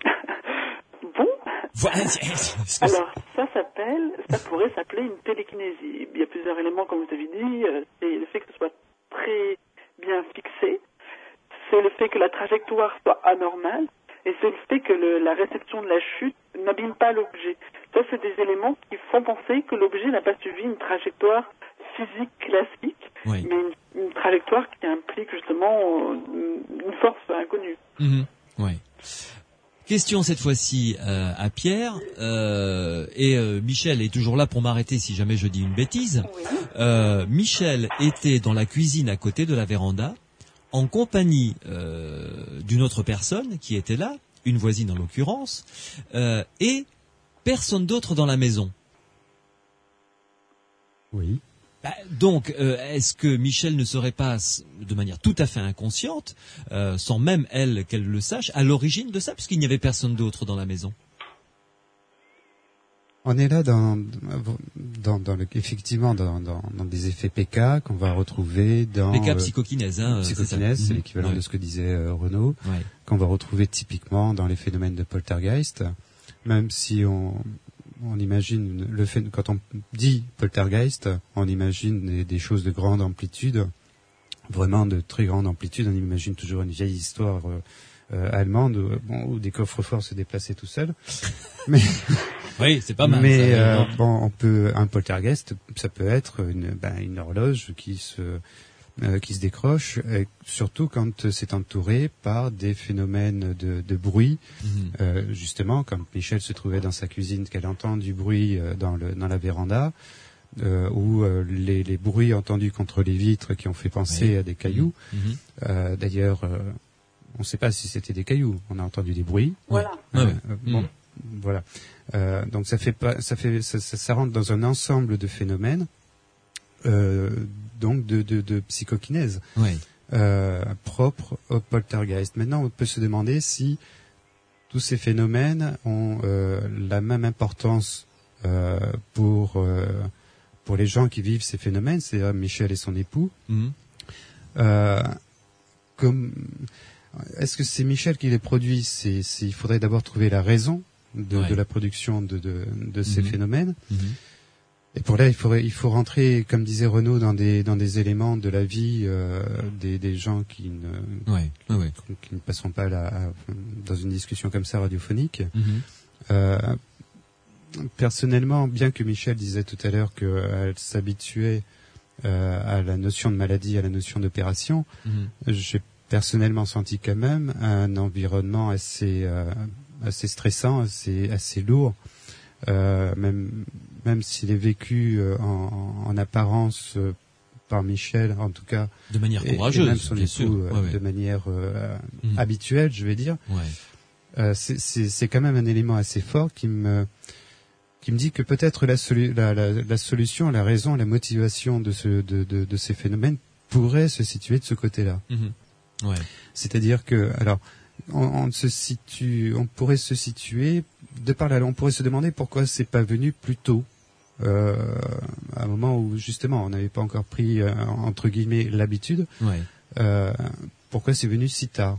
Alors, ça pourrait s'appeler une télékinésie. Il y a plusieurs éléments, comme vous avez dit. C'est le fait que ce soit très bien fixé. C'est le fait que la trajectoire soit anormale. Et c'est le fait que la réception de la chute n'abîme pas l'objet. Ça, c'est des éléments qui font penser que l'objet n'a pas suivi une trajectoire physique classique, mais une trajectoire qui implique justement une force inconnue. Oui. Question cette fois-ci à Pierre, et Michel est toujours là pour m'arrêter si jamais je dis une bêtise. Michel était dans la cuisine à côté de la véranda, en compagnie d'une autre personne qui était là, une voisine en l'occurrence, et personne d'autre dans la maison. Oui. Donc, est-ce que Michel ne serait pas, de manière tout à fait inconsciente, sans même elle qu'elle le sache, à l'origine de ça, puisqu'il n'y avait personne d'autre dans la maison? On est là effectivement dans des effets PK qu'on va retrouver dans PK psychokinèse, psychokinèse, c'est l'équivalent de ce que disait Renaud, qu'on va retrouver typiquement dans les phénomènes de poltergeist, même si on imagine le fait, quand on dit poltergeist, on imagine des choses de grande amplitude, vraiment de très grande amplitude. On imagine toujours une vieille histoire allemande, où des coffres-forts se déplaçaient tout seuls. Mais oui, c'est pas mal. Mais un poltergeist, ça peut être une horloge qui se décroche, surtout quand c'est entouré par des phénomènes de bruit. Justement, comme Michel se trouvait dans sa cuisine, qu'elle entend du bruit dans la véranda, ou les bruits entendus contre les vitres qui ont fait penser à des cailloux. D'ailleurs, on ne sait pas si c'était des cailloux. On a entendu des bruits. Voilà. Voilà. Donc ça rentre dans un ensemble de phénomènes. Donc de psychokinèse propre au poltergeist. Maintenant, on peut se demander si tous ces phénomènes ont la même importance pour les gens qui vivent ces phénomènes, c'est-à-dire Michel et son époux. Est-ce que c'est Michel qui les produit? Il faudrait d'abord trouver la raison de la production de ces phénomènes. Et pour là, il faut rentrer, comme disait Renaud, dans des éléments de la vie des gens qui ne passeront pas dans une discussion comme ça radiophonique. Personnellement, bien que Michel disait tout à l'heure qu'elle s'habituait à la notion de maladie, à la notion d'opération, j'ai personnellement senti quand même un environnement assez stressant, assez lourd. Même s'il est vécu en apparence par Michel, en tout cas de manière courageuse, et même son époux de manière habituelle, je vais dire. C'est quand même un élément assez fort qui me dit que peut-être la solution, la raison, la motivation de ces phénomènes pourrait se situer de ce côté-là. C'est-à-dire que on pourrait se situer de par là, on pourrait se demander pourquoi c'est pas venu plus tôt, à un moment où justement on n'avait pas encore pris entre guillemets l'habitude. Pourquoi c'est venu si tard?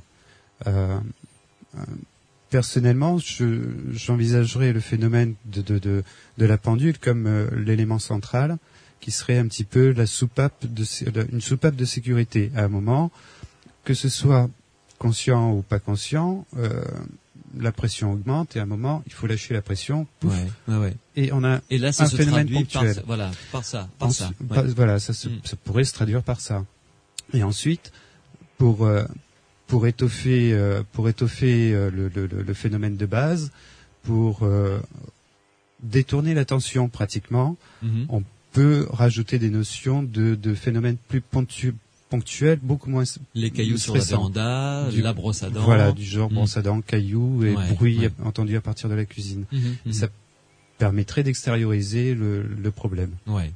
Personnellement, j'envisagerais le phénomène de la pendule comme l'élément central, qui serait un petit peu une soupape de sécurité. À un moment, que ce soit conscient ou pas conscient, la pression augmente et à un moment, il faut lâcher la pression. Pouf, et on a là, ça un se phénomène traduit ponctuel. Par ça. Voilà, ça pourrait se traduire par ça. Et ensuite, pour étoffer le phénomène de base, pour détourner l'attention pratiquement, on peut rajouter des notions de phénomènes plus ponctuels, beaucoup moins les cailloux sur la véranda, la brosse à dents. Voilà, du genre brosse à dents, cailloux et bruit entendu à partir de la cuisine. Ça permettrait d'extérioriser le problème.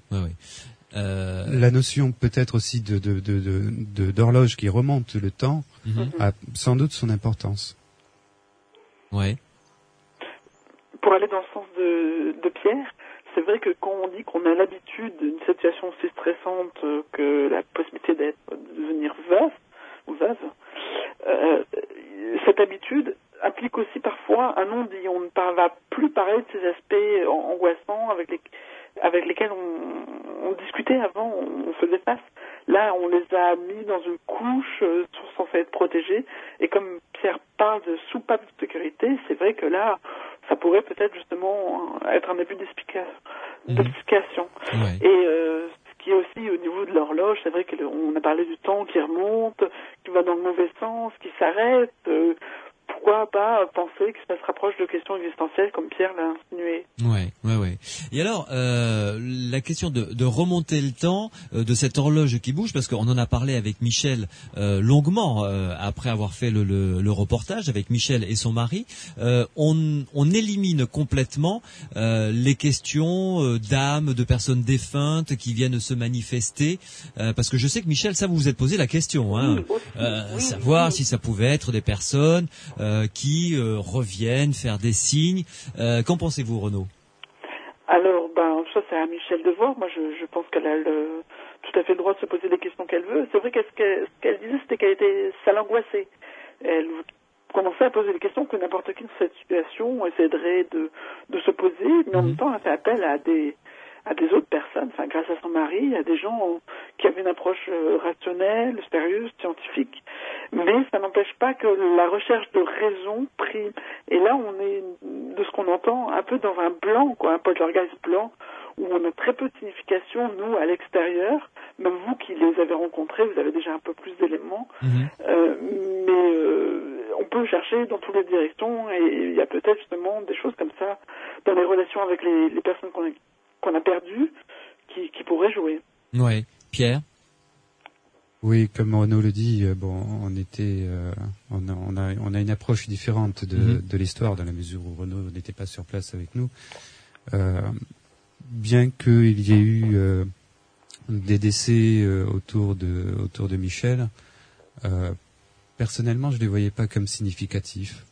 La notion peut-être aussi d'horloge qui remonte le temps a sans doute son importance. Pour aller dans le sens de Pierre, c'est vrai que quand on dit qu'on a l'habitude d'une situation aussi stressante que la possibilité de devenir veuf ou veuve, cette habitude implique aussi parfois un non-dit. On ne va plus parler de ces aspects angoissants avec lesquels on discutait avant, on faisait face. Là, on les a mis dans une couche censée être protégés. Et comme Pierre parle de soupape de sécurité, c'est vrai que là, ça pourrait peut-être justement être un début d'explication. Et ce qui est aussi au niveau de l'horloge, c'est vrai qu'on a parlé du temps qui remonte, qui va dans le mauvais sens, qui s'arrête. Pourquoi pas penser que ça se rapproche de questions existentielles comme Pierre l'a insinué. Et alors, la question de remonter le temps, de cette horloge qui bouge, parce qu'on en a parlé avec Michel longuement, après avoir fait le reportage avec Michel et son mari, on élimine complètement les questions d'âmes, de personnes défuntes qui viennent se manifester, parce que je sais que Michel, ça vous vous êtes posé la question, savoir si ça pouvait être des personnes qui reviennent faire des signes. Qu'en pensez-vous, Renaud? Alors, ça c'est à Michel de voir. Moi, je pense qu'elle a tout à fait le droit de se poser les questions qu'elle veut. C'est vrai que ce qu'elle disait, c'était ça l'angoissait. Elle commençait à poser des questions que n'importe qui dans cette situation essaierait de se poser, mais en même temps, elle fait appel à des à des autres personnes, enfin grâce à son mari, à des gens qui avaient une approche rationnelle, sérieuse, scientifique. Mais ça n'empêche pas que la recherche de raison prime. Et là, on est, de ce qu'on entend, un peu dans un blanc, quoi, un poltergeist blanc, où on a très peu de signification, nous, à l'extérieur. Même vous qui les avez rencontrés, vous avez déjà un peu plus d'éléments. Mais on peut chercher dans toutes les directions, et il y a peut-être justement des choses comme ça dans les relations avec les personnes qu'on a perdues qui pourraient jouer. Ouais. Pierre? Oui, comme Renaud le dit, on a une approche différente de l'histoire, dans la mesure où Renaud n'était pas sur place avec nous. Bien qu'il y ait eu des décès autour de Michel, personnellement, je les voyais pas comme significatifs.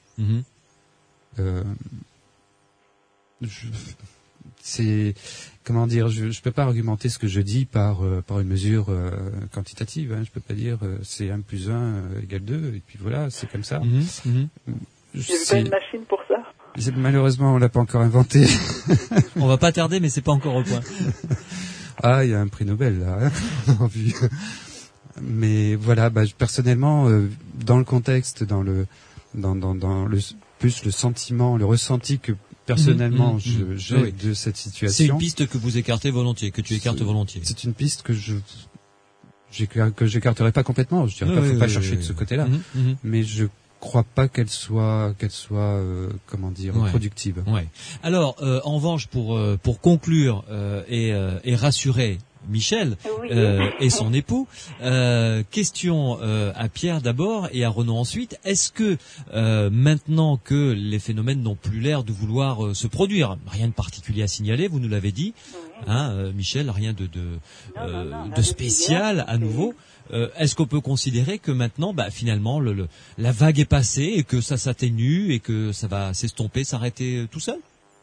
C'est, comment dire, je peux pas argumenter ce que je dis par une mesure quantitative. Je peux pas dire c'est 1 + 1 = 2 et puis voilà, c'est comme ça. Il n'y avait pas une machine pour ça? Malheureusement, on l'a pas encore inventé. On va pas tarder, mais c'est pas encore au point. Ah, il y a un prix Nobel là, en vue. Mais voilà, personnellement, dans le contexte, dans le plus le sentiment, le ressenti que personnellement j'ai de cette situation. C'est une piste que vous écartez volontiers, que tu écartes volontiers. C'est une piste que j'écarterai pas complètement. Je dirais faut pas chercher de ce côté-là, mais je crois pas qu'elle soit comment dire, productive. Ouais. Alors en revanche, pour conclure et rassurer Michel et son époux, question à Pierre d'abord et à Renaud ensuite. Est-ce que maintenant que les phénomènes n'ont plus l'air de vouloir se produire, rien de particulier à signaler, vous nous l'avez dit, Michel, rien de spécial à nouveau. Est-ce qu'on peut considérer que maintenant, finalement, la vague est passée et que ça s'atténue et que ça va s'estomper, s'arrêter tout seul?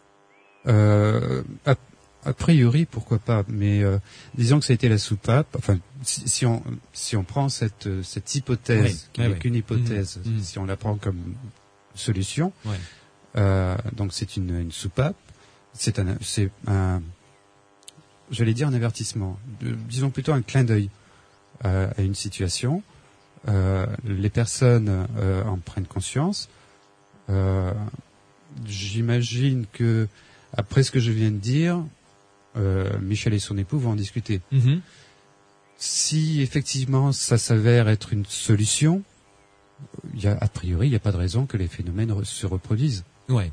A priori, pourquoi pas, mais disons que ça a été la soupape. Enfin, si on prend cette hypothèse, qui n'est qu'une hypothèse, si on la prend comme solution, donc c'est une soupape, c'est un j'allais dire un avertissement, disons plutôt un clin d'œil à une situation. Les personnes en prennent conscience. J'imagine que après ce que je viens de dire, Michel et son époux vont en discuter. Si effectivement ça s'avère être une solution, a priori il n'y a pas de raison que les phénomènes se reproduisent. Ouais.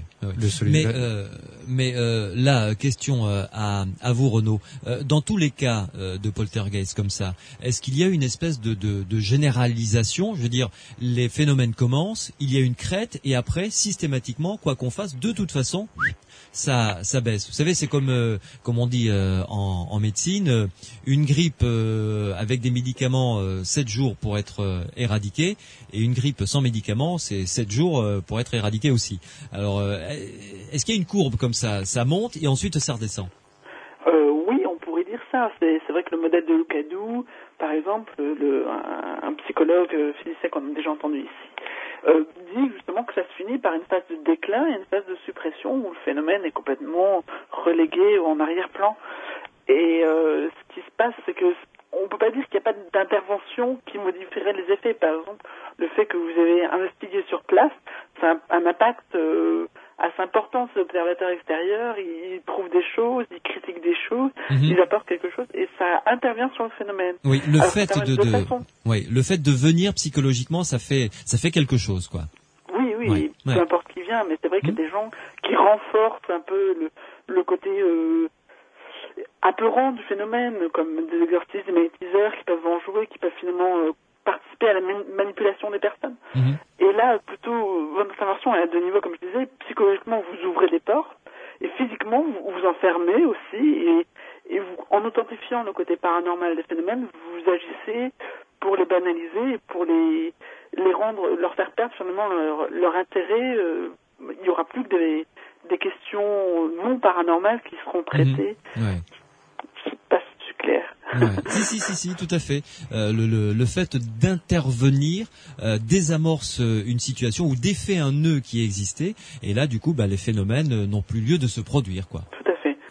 Mais là, question à vous, Renaud. Dans tous les cas de poltergeist comme ça, est-ce qu'il y a une espèce de généralisation? Je veux dire, les phénomènes commencent, il y a une crête, et après, systématiquement, quoi qu'on fasse, de toute façon, ça baisse. Vous savez, c'est comme on dit en médecine, une grippe avec des médicaments 7 jours pour être éradiquée, et une grippe sans médicaments, c'est 7 jours pour être éradiquée aussi. Alors, est-ce qu'il y a une courbe comme ça? Ça monte et ensuite ça redescend? Oui, on pourrait dire ça. C'est vrai que le modèle de Lucadou, par exemple, un psychologue physicien qu'on a déjà entendu ici, dit justement que ça se finit par une phase de déclin et une phase de suppression où le phénomène est complètement relégué en arrière-plan. Et ce qui se passe, c'est que on peut pas dire qu'il n'y a pas d'intervention qui modifierait les effets. Par exemple, le fait que vous avez investigué sur place, ça a un impact assez important sur l'observateur extérieur. Il trouve des choses, il critique des choses, il apporte quelque chose et ça intervient sur le phénomène. Oui, le fait de venir psychologiquement, ça fait quelque chose, quoi. Oui, peu importe qui vient, mais c'est vrai qu'il y a des gens qui renforcent un peu le côté apeurant du phénomène, comme des exorcistes, des magnétiseurs qui peuvent en jouer, qui peuvent finalement participer à la manipulation des personnes. Et là, plutôt, votre intervention est à 2 niveaux, comme je disais. Psychologiquement, vous ouvrez des portes, et physiquement, vous enfermez aussi, et vous, en authentifiant le côté paranormal des phénomènes, vous agissez pour les banaliser, et pour les leur faire perdre finalement leur intérêt. Il n'y aura plus que des questions non paranormales qui seront traitées. Je sais pas si c'est clair. Si, tout à fait. Le fait d'intervenir désamorce une situation ou défait un nœud qui existait, et là, du coup, les phénomènes n'ont plus lieu de se produire, quoi. Tout à fait.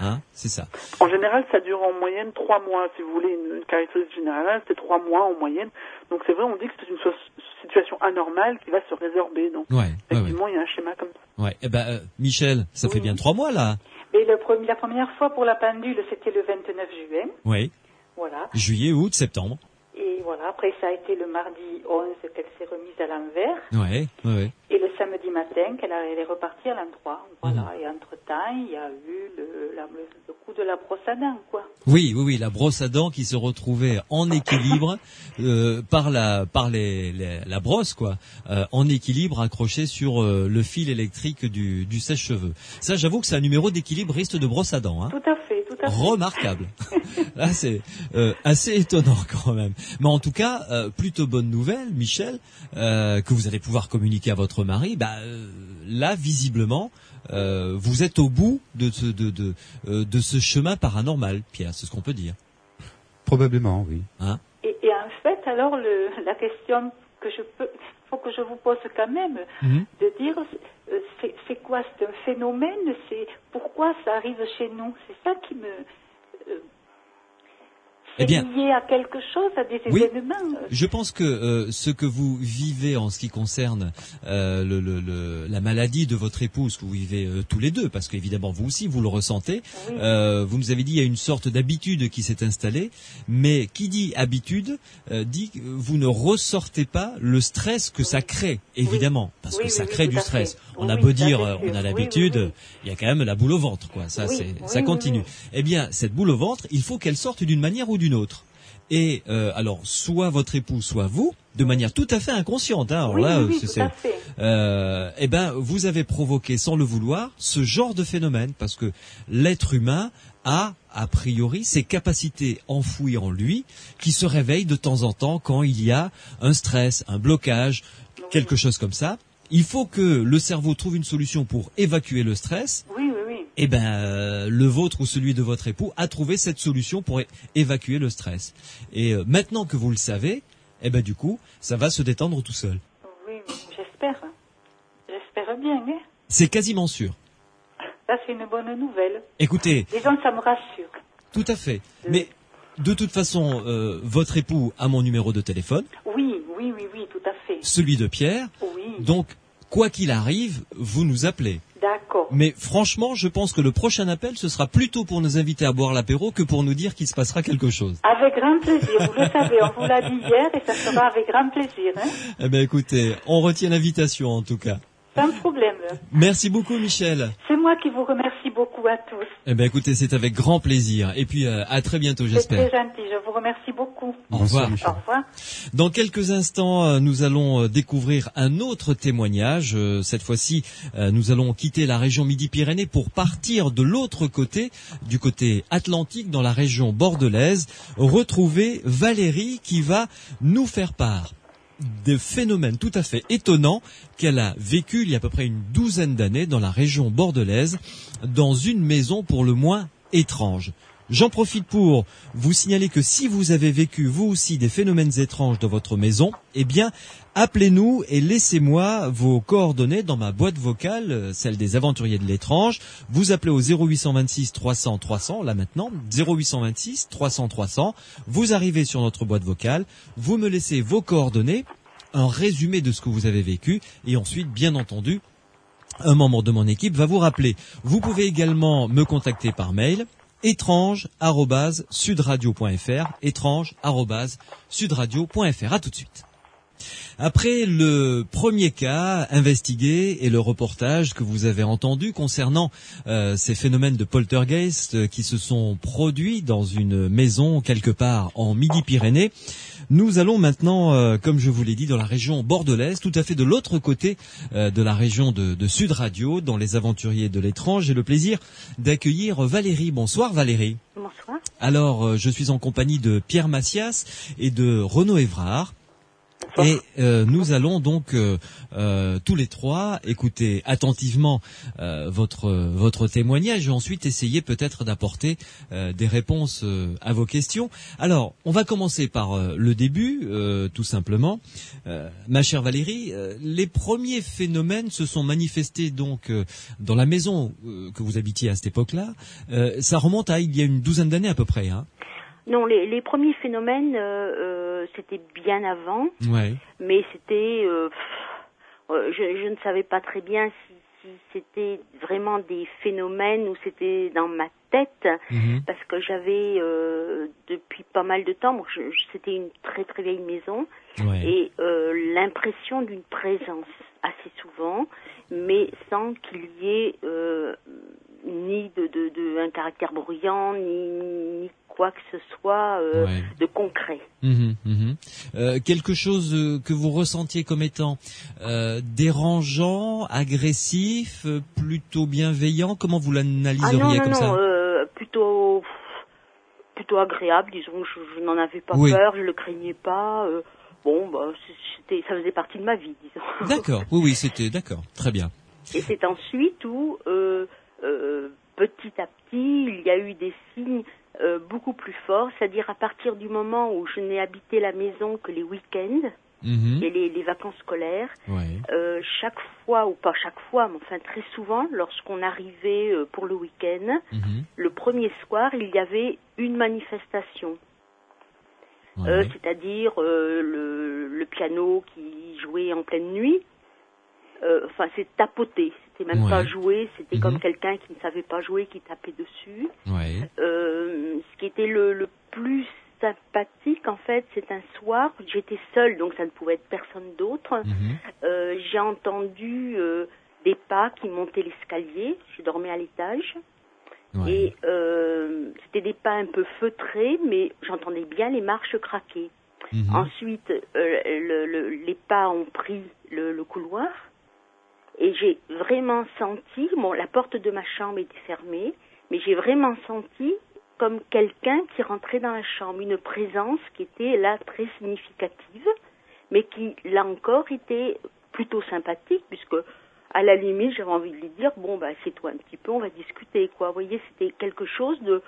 Hein, c'est ça. En général, ça dure en moyenne 3 mois. Si vous voulez une caractéristique générale, c'est 3 mois en moyenne. Donc c'est vrai, on dit que c'est une situation anormale qui va se résorber. Donc effectivement, il y a un schéma comme ça. Ouais. Michel, ça fait bien 3 mois là. Et la première fois pour la pendule, c'était le 29 juin. Oui. Voilà. Juillet, août, septembre. Et voilà, après ça a été le mardi 11 qu'elle s'est remise à l'envers. Ouais. Et le samedi matin elle est repartie à l'endroit. Voilà. Et entre-temps, il y a eu le coup de la brosse à dents, quoi. Oui, la brosse à dents qui se retrouvait en équilibre par la brosse, quoi, en équilibre accroché sur le fil électrique du sèche-cheveux. Ça, j'avoue que c'est un numéro d'équilibriste de brosse à dents. Hein. Tout à fait. Remarquable. Là, c'est assez étonnant quand même. Mais en tout cas, plutôt bonne nouvelle, Michel, que vous allez pouvoir communiquer à votre mari. Là, visiblement, vous êtes au bout de ce chemin paranormal, Pierre. C'est ce qu'on peut dire. Probablement, oui. Hein? Et en fait, alors, la question faut que je vous pose quand même, de dire, c'est quoi, c'est un phénomène, pourquoi ça arrive chez nous, c'est ça qui me... C'est lié à quelque chose, à des événements. Je pense que ce que vous vivez en ce qui concerne la maladie de votre épouse, que vous vivez tous les deux, parce qu'évidemment vous aussi vous le ressentez, vous nous avez dit il y a une sorte d'habitude qui s'est installée, mais qui dit habitude dit que vous ne ressortez pas le stress que ça crée, évidemment, parce que ça crée du stress. On a beau dire on a l'habitude, il y a quand même la boule au ventre, quoi. Ça ça continue. Eh bien cette boule au ventre, il faut qu'elle sorte d'une manière ou d'une autre. Et alors, soit votre époux, soit vous, de manière tout à fait inconsciente. Hein, vous avez provoqué, sans le vouloir, ce genre de phénomène, parce que l'être humain a priori ses capacités enfouies en lui, qui se réveillent de temps en temps quand il y a un stress, un blocage, quelque chose comme ça. Il faut que le cerveau trouve une solution pour évacuer le stress. Eh le vôtre ou celui de votre époux a trouvé cette solution pour évacuer le stress. Et maintenant que vous le savez, du coup, ça va se détendre tout seul. Oui, j'espère. J'espère bien, hein. C'est quasiment sûr. Ça, c'est une bonne nouvelle. Écoutez. Disons, ça me rassure. Tout à fait. Mais de toute façon, votre époux a mon numéro de téléphone. Oui, tout à fait. Celui de Pierre. Oui. Donc, quoi qu'il arrive, vous nous appelez. D'accord. Mais franchement, je pense que le prochain appel, ce sera plutôt pour nous inviter à boire l'apéro que pour nous dire qu'il se passera quelque chose. Avec grand plaisir, vous le savez, on vous l'a dit hier et ça sera avec grand plaisir. Hein. Écoutez, on retient l'invitation en tout cas. Sans problème. Merci beaucoup Michel. C'est moi qui vous remercie beaucoup à tous. Écoutez, c'est avec grand plaisir. Et puis à très bientôt, j'espère. C'est très gentil, je vous remercie beaucoup. Au revoir. Au revoir. Dans quelques instants, nous allons découvrir un autre témoignage. Cette fois-ci, nous allons quitter la région Midi-Pyrénées pour partir de l'autre côté, du côté atlantique, dans la région bordelaise, retrouver Valérie qui va nous faire part des phénomènes tout à fait étonnants qu'elle a vécu il y a à peu près une douzaine d'années dans la région bordelaise, dans une maison pour le moins étrange. J'en profite pour vous signaler que si vous avez vécu vous aussi des phénomènes étranges dans votre maison, appelez-nous et laissez-moi vos coordonnées dans ma boîte vocale, celle des aventuriers de l'étrange. Vous appelez au 0826 300 300, là maintenant, 0826 300 300. Vous arrivez sur notre boîte vocale, vous me laissez vos coordonnées, un résumé de ce que vous avez vécu, et ensuite, bien entendu, un membre de mon équipe va vous rappeler. Vous pouvez également me contacter par mail, étrange@sudradio.fr, étrange@sudradio.fr. À tout de suite. Après le premier cas investigué et le reportage que vous avez entendu concernant ces phénomènes de poltergeist qui se sont produits dans une maison quelque part en Midi-Pyrénées, nous allons maintenant, comme je vous l'ai dit, dans la région bordelaise, tout à fait de l'autre côté de la région de Sud Radio, dans les aventuriers de l'étrange. J'ai le plaisir d'accueillir Valérie. Bonsoir Valérie. Bonsoir. Alors, je suis en compagnie de Pierre Macias et de Renaud Évrard. Et nous allons donc tous les trois écouter attentivement votre témoignage et ensuite essayer peut-être d'apporter des réponses à vos questions. Alors, on va commencer par le début, tout simplement. Ma chère Valérie, les premiers phénomènes se sont manifestés donc dans la maison que vous habitiez à cette époque-là. Ça remonte à il y a une douzaine d'années à peu près, hein. Non, les premiers phénomènes, c'était bien avant, ouais. Mais c'était, je ne savais pas très bien si c'était vraiment des phénomènes ou c'était dans ma tête, parce que j'avais depuis pas mal de temps, c'était une très très vieille maison, ouais. Et l'impression d'une présence assez souvent, mais sans qu'il y ait ni un caractère bruyant, ni quoi que ce soit ouais. De concret. Quelque chose que vous ressentiez comme étant dérangeant, agressif, plutôt bienveillant, comment vous l'analyseriez comme ça? Plutôt agréable, disons. Je n'en avais pas oui. Peur, je le craignais pas. Ça faisait partie de ma vie, disons. D'accord, oui, c'était d'accord, très bien. Et c'est ensuite où, petit à petit, il y a eu des signes beaucoup plus forts, c'est-à-dire à partir du moment où je n'ai habité la maison que les week-ends et les vacances scolaires, ouais. Chaque fois, ou pas chaque fois, mais enfin très souvent, lorsqu'on arrivait pour le week-end, le premier soir, il y avait une manifestation. Ouais. C'est-à-dire le piano qui jouait en pleine nuit, c'est tapoter, c'était même ouais. Pas jouer, c'était comme quelqu'un qui ne savait pas jouer, qui tapait dessus. Ouais. Ce qui était le plus sympathique, en fait, c'est un soir, j'étais seule, donc ça ne pouvait être personne d'autre. J'ai entendu des pas qui montaient l'escalier, je dormais à l'étage. Ouais. Et c'était des pas un peu feutrés, mais j'entendais bien les marches craquer. Ensuite, les pas ont pris le couloir et j'ai vraiment senti, la porte de ma chambre était fermée, mais j'ai vraiment senti comme quelqu'un qui rentrait dans la chambre, une présence qui était là très significative, mais qui, là encore, était plutôt sympathique, puisque à la limite, j'avais envie de lui dire, assieds-toi un petit peu, on va discuter, quoi. Vous voyez, c'était quelque chose de...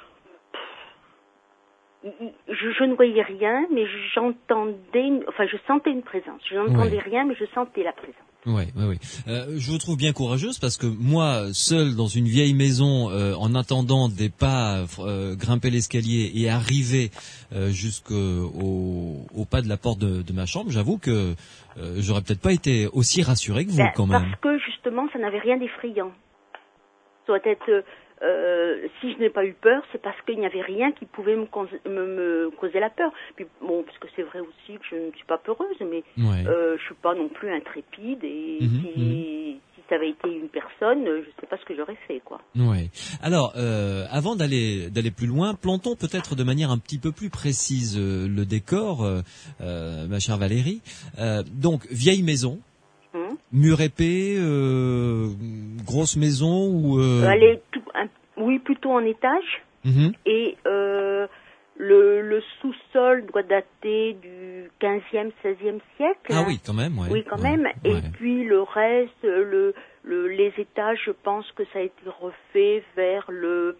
Je ne voyais rien, mais je sentais une présence. Je n'entendais rien, mais je sentais la présence. Oui. Je vous trouve bien courageuse parce que moi, seule dans une vieille maison, en attendant des pas grimper l'escalier et arriver jusqu'au pas de la porte de ma chambre, j'avoue que j'aurais peut-être pas été aussi rassurée que vous quand même. Parce que justement, ça n'avait rien d'effrayant. Ça doit être... si je n'ai pas eu peur, c'est parce qu'il n'y avait rien qui pouvait me causer la peur. Puis parce que c'est vrai aussi que je ne suis pas peureuse, mais ouais. Je suis pas non plus intrépide. Et si ça avait été une personne, je sais pas ce que j'aurais fait, quoi. Ouais. Alors, avant d'aller plus loin, plantons peut-être de manière un petit peu plus précise le décor, ma chère Valérie. Donc, vieille maison. Mur épais, grosse maison ou Elle est oui, plutôt en étage. Et le sous-sol doit dater du 15e, 16e siècle. Ah oui, quand même, ouais. Oui, quand même. Ouais. Et puis le reste, les étages, je pense que ça a été refait vers le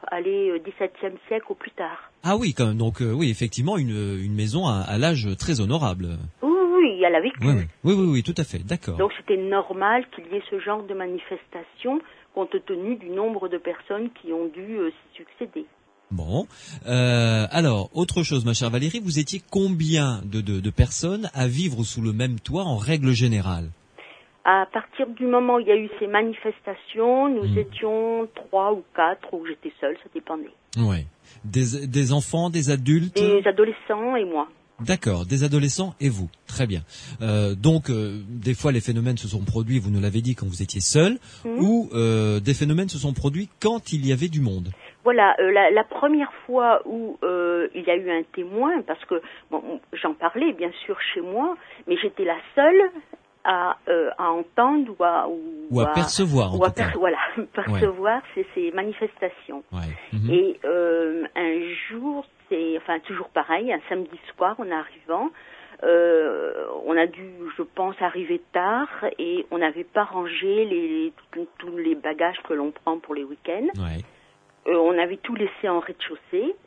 17e siècle au plus tard. Ah oui, quand même. Donc oui, effectivement, une maison à l'âge très honorable. Oui, elle a vécu. Oui, tout à fait, d'accord. Donc c'était normal qu'il y ait ce genre de manifestation compte tenu du nombre de personnes qui ont dû s'y succéder. Bon. Alors, autre chose, ma chère Valérie, vous étiez combien de personnes à vivre sous le même toit en règle générale? À partir du moment où il y a eu ces manifestations, nous étions 3 ou 4, ou j'étais seule, ça dépendait. Oui. Des enfants, des adultes? Des adolescents et moi. D'accord, des adolescents et vous. Très bien. Donc, des fois, les phénomènes se sont produits, vous nous l'avez dit, quand vous étiez seul, ou des phénomènes se sont produits quand il y avait du monde. Voilà, la première fois où il y a eu un témoin, parce que j'en parlais bien sûr chez moi, mais j'étais la seule à entendre ou à percevoir, en tout cas. Voilà, percevoir ces manifestations. Ouais. Et un jour, toujours pareil, un samedi soir, en arrivant, On a dû, je pense, arriver tard et on n'avait pas rangé tous les bagages que l'on prend pour les week-ends. Ouais. On avait tout laissé en rez-de-chaussée.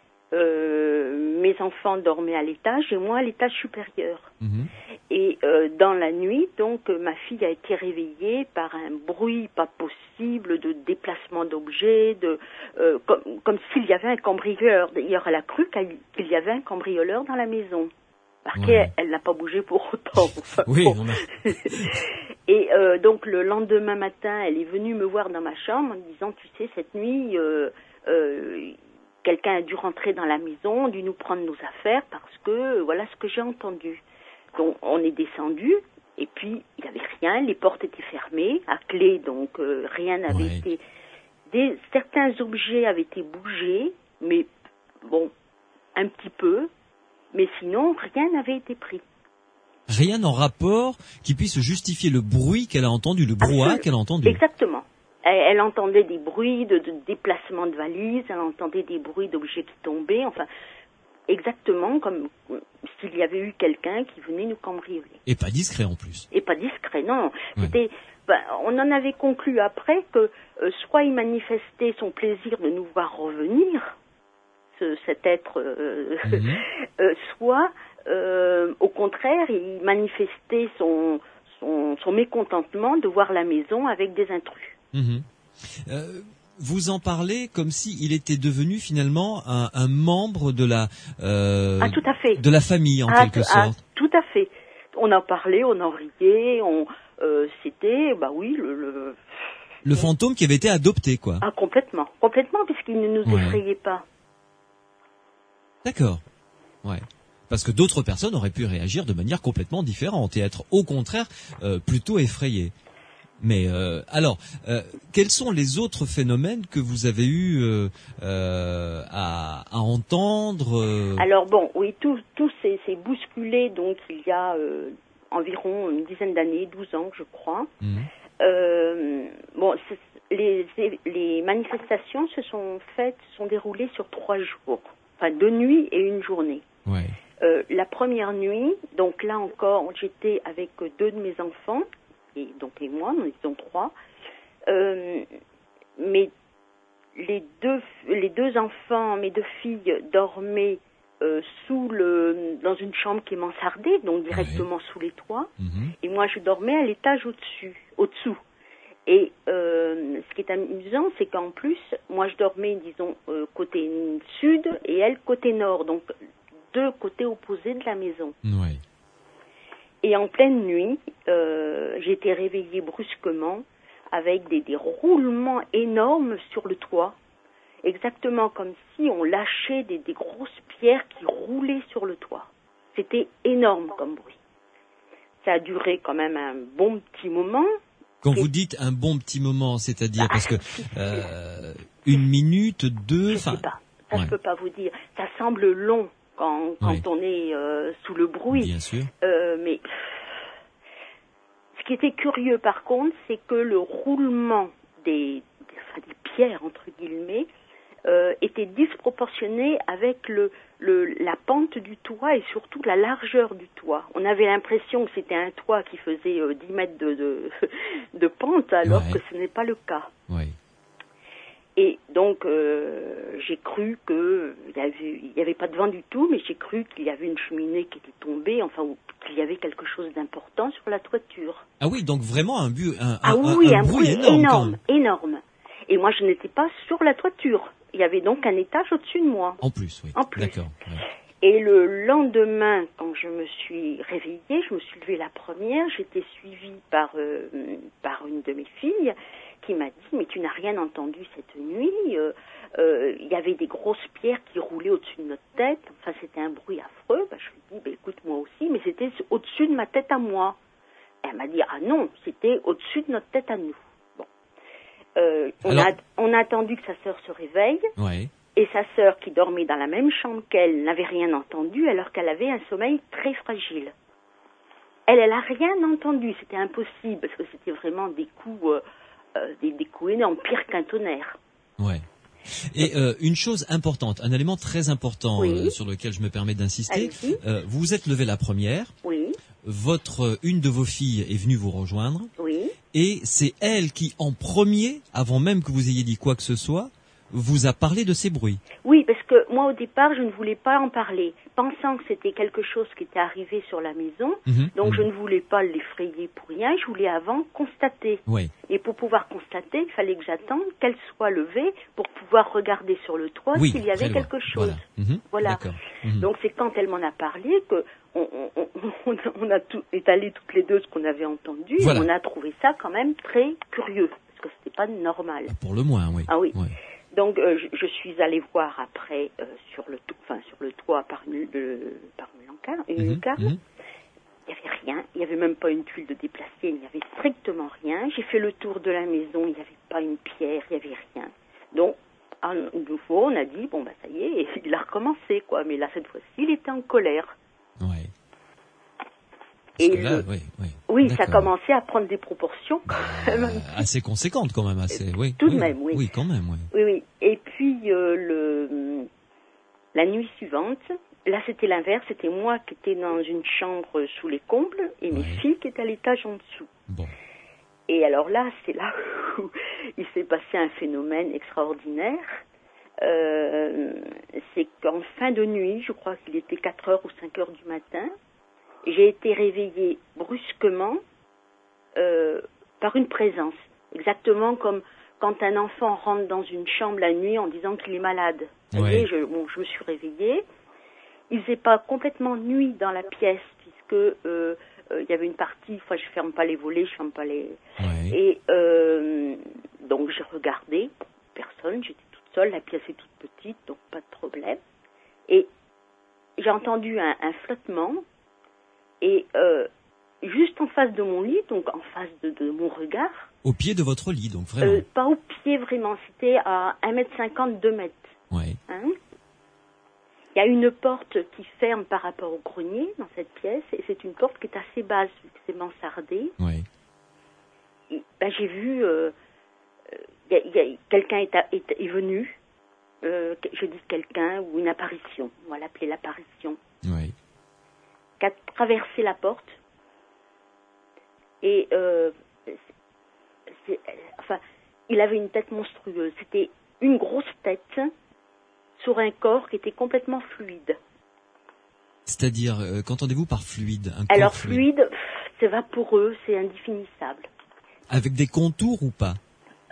Mes enfants dormaient à l'étage et moi à l'étage supérieur. Mmh. Et dans la nuit, donc, ma fille a été réveillée par un bruit pas possible de déplacement d'objets, comme s'il y avait un cambrioleur. D'ailleurs, elle a cru qu'il y avait un cambrioleur dans la maison. Parce qu'elle n'a pas bougé pour autant. Enfin, oui, bon. on a... Et donc, le lendemain matin, elle est venue me voir dans ma chambre en me disant, tu sais, cette nuit... quelqu'un a dû rentrer dans la maison, dû nous prendre nos affaires parce que voilà ce que j'ai entendu. Donc on est descendu et puis il n'y avait rien, les portes étaient fermées, à clé, donc rien n'avait été... certains objets avaient été bougés, mais bon, un petit peu, mais sinon rien n'avait été pris. Rien en rapport qui puisse justifier le bruit qu'elle a entendu, le brouhaha qu'elle a entendu. Exactement. Elle entendait des bruits de déplacement de valises, elle entendait des bruits d'objets qui tombaient, enfin, exactement comme s'il y avait eu quelqu'un qui venait nous cambrioler. Et pas discret en plus. Et pas discret, non. C'était, on en avait conclu après que soit il manifestait son plaisir de nous voir revenir, cet être, soit, au contraire, il manifestait son mécontentement de voir la maison avec des intrus. Mmh. Vous en parlez comme si il était devenu finalement un membre de la tout à fait. de la famille en quelque sorte. Tout à fait. On en parlait, on en riait, c'était le fantôme qui avait été adopté quoi. Ah complètement puisqu'il ne nous effrayait pas. D'accord. Ouais. Parce que d'autres personnes auraient pu réagir de manière complètement différente et être au contraire plutôt effrayées. Mais alors, quels sont les autres phénomènes que vous avez eu à entendre Alors bon, oui, tout s'est bousculé donc il y a environ une dizaine d'années, 12 ans je crois. Mmh. Les manifestations se sont déroulées sur 3 jours, enfin 2 nuits et 1 journée. Ouais. La première nuit, donc là encore, j'étais avec 2 de mes enfants. Et moi, nous étions 3. Mais les deux enfants, mes 2 filles, dormaient dans une chambre qui est mansardée, donc directement sous les toits. Mmh. Et moi, je dormais à l'étage au-dessous. Et ce qui est amusant, c'est qu'en plus, moi, je dormais, disons, côté sud et elle côté nord, donc 2 côtés opposés de la maison. Ouais. Et en pleine nuit, j'ai été réveillée brusquement avec des roulements énormes sur le toit, exactement comme si on lâchait des grosses pierres qui roulaient sur le toit. C'était énorme comme bruit. Ça a duré quand même un bon petit moment. Quand vous dites un bon petit moment, c'est-à-dire parce que 1 minute, 2... Je sais pas, ça je peux pas vous dire. Ça semble long. Quand on est sous le bruit. Bien sûr. Mais ce qui était curieux par contre, c'est que le roulement des pierres, entre guillemets, était disproportionné avec la pente du toit et surtout la largeur du toit. On avait l'impression que c'était un toit qui faisait 10 mètres de pente, alors que ce n'est pas le cas. Ouais. Et donc, j'ai cru qu'il n'y avait pas de vent du tout, mais j'ai cru qu'il y avait une cheminée qui était tombée, enfin, ou qu'il y avait quelque chose d'important sur la toiture. Ah oui, donc vraiment un bruit énorme. Et moi, je n'étais pas sur la toiture. Il y avait donc un étage au-dessus de moi. En plus, oui. En plus. D'accord. Ouais. Et le lendemain, quand je me suis réveillée, je me suis levée la première, j'étais suivie par une de mes filles, qui m'a dit, mais tu n'as rien entendu cette nuit, il y avait des grosses pierres qui roulaient au-dessus de notre tête, enfin c'était un bruit affreux. Je lui ai dit, écoute moi aussi, mais c'était au-dessus de ma tête à moi. Elle m'a dit, ah non, c'était au-dessus de notre tête à nous. Bon. On a attendu que sa sœur se réveille, et sa sœur qui dormait dans la même chambre qu'elle n'avait rien entendu alors qu'elle avait un sommeil très fragile. Elle a rien entendu, c'était impossible, parce que c'était vraiment des coups... des coups énormes, pire qu'un tonnerre. Ouais. Et une chose importante, un élément très important sur lequel je me permets d'insister, vous vous êtes levé la première. Oui. Une de vos filles est venue vous rejoindre. Oui. Et c'est elle qui, en premier, avant même que vous ayez dit quoi que ce soit, vous a parlé de ces bruits. Oui, parce que moi, au départ, je ne voulais pas en parler, pensant que c'était quelque chose qui était arrivé sur la maison. Donc, je ne voulais pas l'effrayer pour rien. Je voulais avant constater. Oui. Et pour pouvoir constater, il fallait que j'attende qu'elle soit levée pour pouvoir regarder sur le toit s'il y avait quelque chose. Voilà. Donc, c'est quand elle m'en a parlé que on a étalé toutes les deux ce qu'on avait entendu. Voilà. Et on a trouvé ça quand même très curieux, parce que c'était pas normal. Pour le moins, oui. Ah oui. Ouais. Donc je suis allée voir après sur le toit par une lucarne. Il n'y avait rien, il n'y avait même pas une tuile de déplacé, il n'y avait strictement rien. J'ai fait le tour de la maison, il n'y avait pas une pierre, il n'y avait rien. Donc à nouveau, on a dit bon bah ça y est, il a recommencé quoi. Mais là cette fois-ci, il était en colère. Ouais. Et oui, ça commençait à prendre des proportions quand même. Assez conséquentes quand même, Tout de même, oui. Oui, quand même, oui. Oui. Et puis la nuit suivante, là c'était l'inverse, c'était moi qui étais dans une chambre sous les combles et mes filles qui étaient à l'étage en dessous. Bon. Et alors là, c'est là où il s'est passé un phénomène extraordinaire. C'est qu'en fin de nuit, je crois qu'il était 4h ou 5h du matin, j'ai été réveillée brusquement par une présence, exactement comme quand un enfant rentre dans une chambre la nuit en disant qu'il est malade. Vous voyez, je me suis réveillée. Il faisait pas complètement nuit dans la pièce puisque il y avait une partie. Enfin, je ferme pas les volets, je ferme pas les. Et donc j'ai regardé, personne. J'étais toute seule. La pièce est toute petite, donc pas de problème. Et j'ai entendu un flottement. Et juste en face de mon lit, donc en face de mon regard. Au pied de votre lit, donc vraiment. Pas au pied vraiment, c'était à 1m50, 2 mètres. Ouais. Il y a une porte qui ferme par rapport au grenier dans cette pièce, et c'est une porte qui est assez basse, vu que c'est mansardé. Ouais. Et, j'ai vu, quelqu'un est venu, je dis quelqu'un, ou une apparition, on va l'appeler l'apparition. Oui. Qui a traversé la porte et il avait une tête monstrueuse. C'était une grosse tête sur un corps qui était complètement fluide. C'est-à-dire, qu'entendez-vous par fluide? Alors fluide, c'est vaporeux, c'est indéfinissable. Avec des contours ou pas?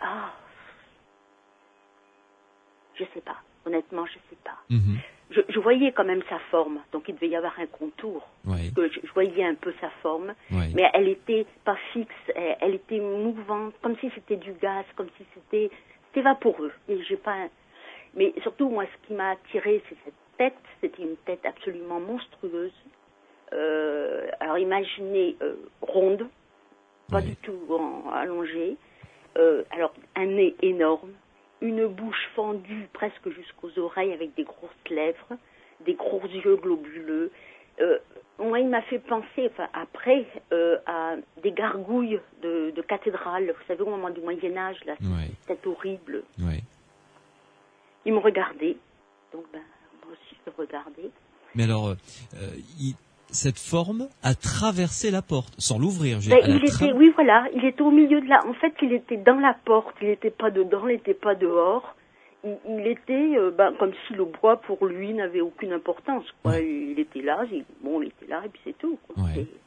Je sais pas. Honnêtement, je sais pas. Je voyais quand même sa forme, donc il devait y avoir un contour. Ouais. Je voyais un peu sa forme, mais elle était pas fixe, elle était mouvante, comme si c'était du gaz, comme si c'était vaporeux. Et mais surtout, moi, ce qui m'a attiré, c'est cette tête. C'était une tête absolument monstrueuse. Alors imaginez ronde, pas du tout allongée. Alors un nez énorme. Une bouche fendue presque jusqu'aux oreilles avec des grosses lèvres, des gros yeux globuleux. Moi, il m'a fait penser, après, à des gargouilles de cathédrale. Vous savez, au moment du Moyen-Âge, là, c'était horrible. Ouais. Il me regardait. Donc, moi aussi, je le regardais. Mais alors, cette forme a traversé la porte, sans l'ouvrir. Oui, voilà, il était au milieu de la... En fait, il était dans la porte, il n'était pas dedans, il n'était pas dehors. Il était comme si le bois, pour lui, n'avait aucune importance. Quoi. Il était là, il était là, et puis c'est tout. Quoi.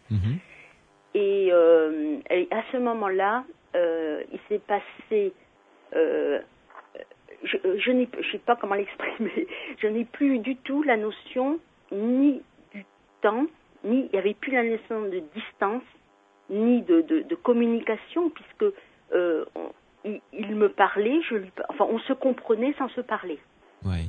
Et à ce moment-là, il s'est passé... je ne sais pas comment l'exprimer. Je n'ai plus du tout la notion ni temps, ni il n'y avait plus la notion de distance, ni de communication, puisque il me parlait, on se comprenait sans se parler. Ouais.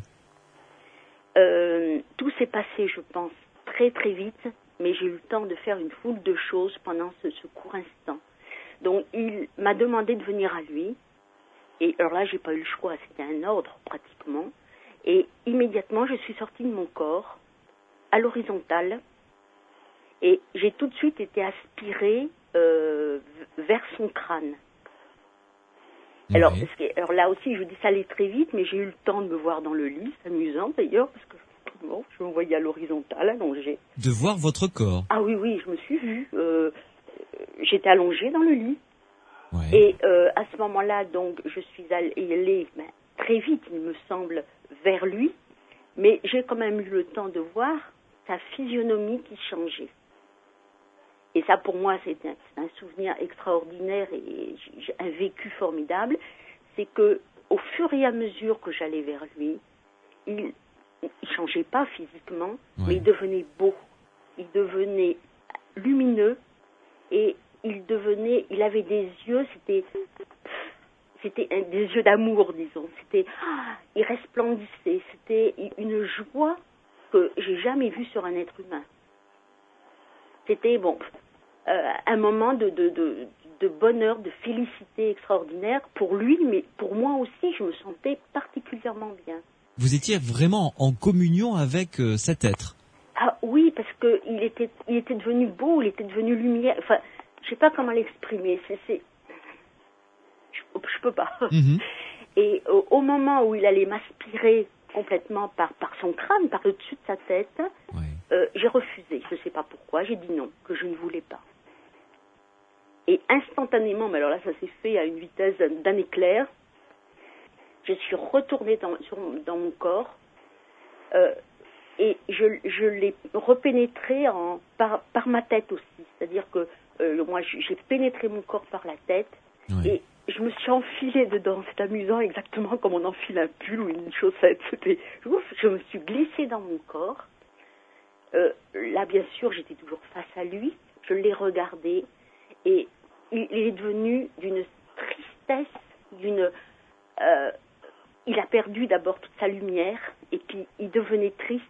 Tout s'est passé, je pense, très très vite, mais j'ai eu le temps de faire une foule de choses pendant ce court instant. Donc il m'a demandé de venir à lui, et alors là j'ai pas eu le choix, c'était un ordre pratiquement, et immédiatement je suis sortie de mon corps, à l'horizontale, et j'ai tout de suite été aspirée vers son crâne. Alors, alors là aussi, je vous dis, ça allait très vite, mais j'ai eu le temps de me voir dans le lit. C'est amusant d'ailleurs, parce que bon, je me voyais à l'horizontale, allongée. De voir votre corps? Ah oui, je me suis vue. J'étais allongée dans le lit. Ouais. Et à ce moment-là, donc, je suis allée très vite, il me semble, vers lui. Mais j'ai quand même eu le temps de voir sa physionomie qui changeait. Et ça, pour moi, c'est un souvenir extraordinaire et un vécu formidable. C'est que, au fur et à mesure que j'allais vers lui, il changeait pas physiquement, mais il devenait beau. Il devenait lumineux et il avait des yeux, c'était des yeux d'amour, disons. Il resplendissait. C'était une joie que j'ai jamais vue sur un être humain. C'était un moment de bonheur, de félicité extraordinaire pour lui, mais pour moi aussi, je me sentais particulièrement bien. Vous étiez vraiment en communion avec cet être? Ah oui, parce que il était devenu beau, il était devenu lumière. Enfin, je sais pas comment l'exprimer. Je peux pas. Mm-hmm. Et au moment où il allait m'aspirer complètement par son crâne, par le dessus de sa tête, j'ai refusé. Je sais pas pourquoi. J'ai dit non, que je ne voulais pas. Et instantanément, mais alors là, ça s'est fait à une vitesse d'un éclair. Je suis retournée dans mon corps et je l'ai repénétré par ma tête aussi. C'est-à-dire que moi, j'ai pénétré mon corps par la tête et je me suis enfilée dedans. C'est amusant, exactement comme on enfile un pull ou une chaussette. Je me suis glissée dans mon corps. Là, bien sûr, j'étais toujours face à lui. Je l'ai regardé et il est devenu d'une tristesse, il a perdu d'abord toute sa lumière et puis il devenait triste,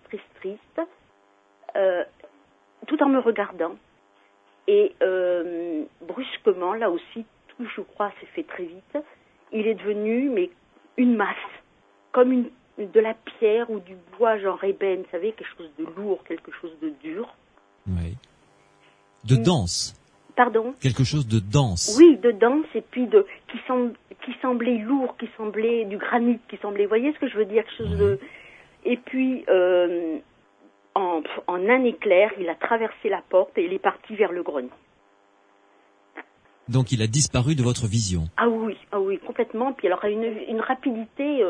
tout en me regardant. Et brusquement, là aussi, tout, je crois, s'est fait très vite. Il est devenu, mais une masse, comme de la pierre ou du bois, genre ébène, vous savez, quelque chose de lourd, quelque chose de dur. Oui. De dense. Pardon? Quelque chose de dense. Oui, de dense, et puis qui semblait lourd, qui semblait du granit, qui semblait, vous voyez ce que je veux dire, quelque chose de... Et puis, en un éclair, il a traversé la porte et il est parti vers le grenier. Donc il a disparu de votre vision. Ah oui, complètement. Puis alors, une rapidité...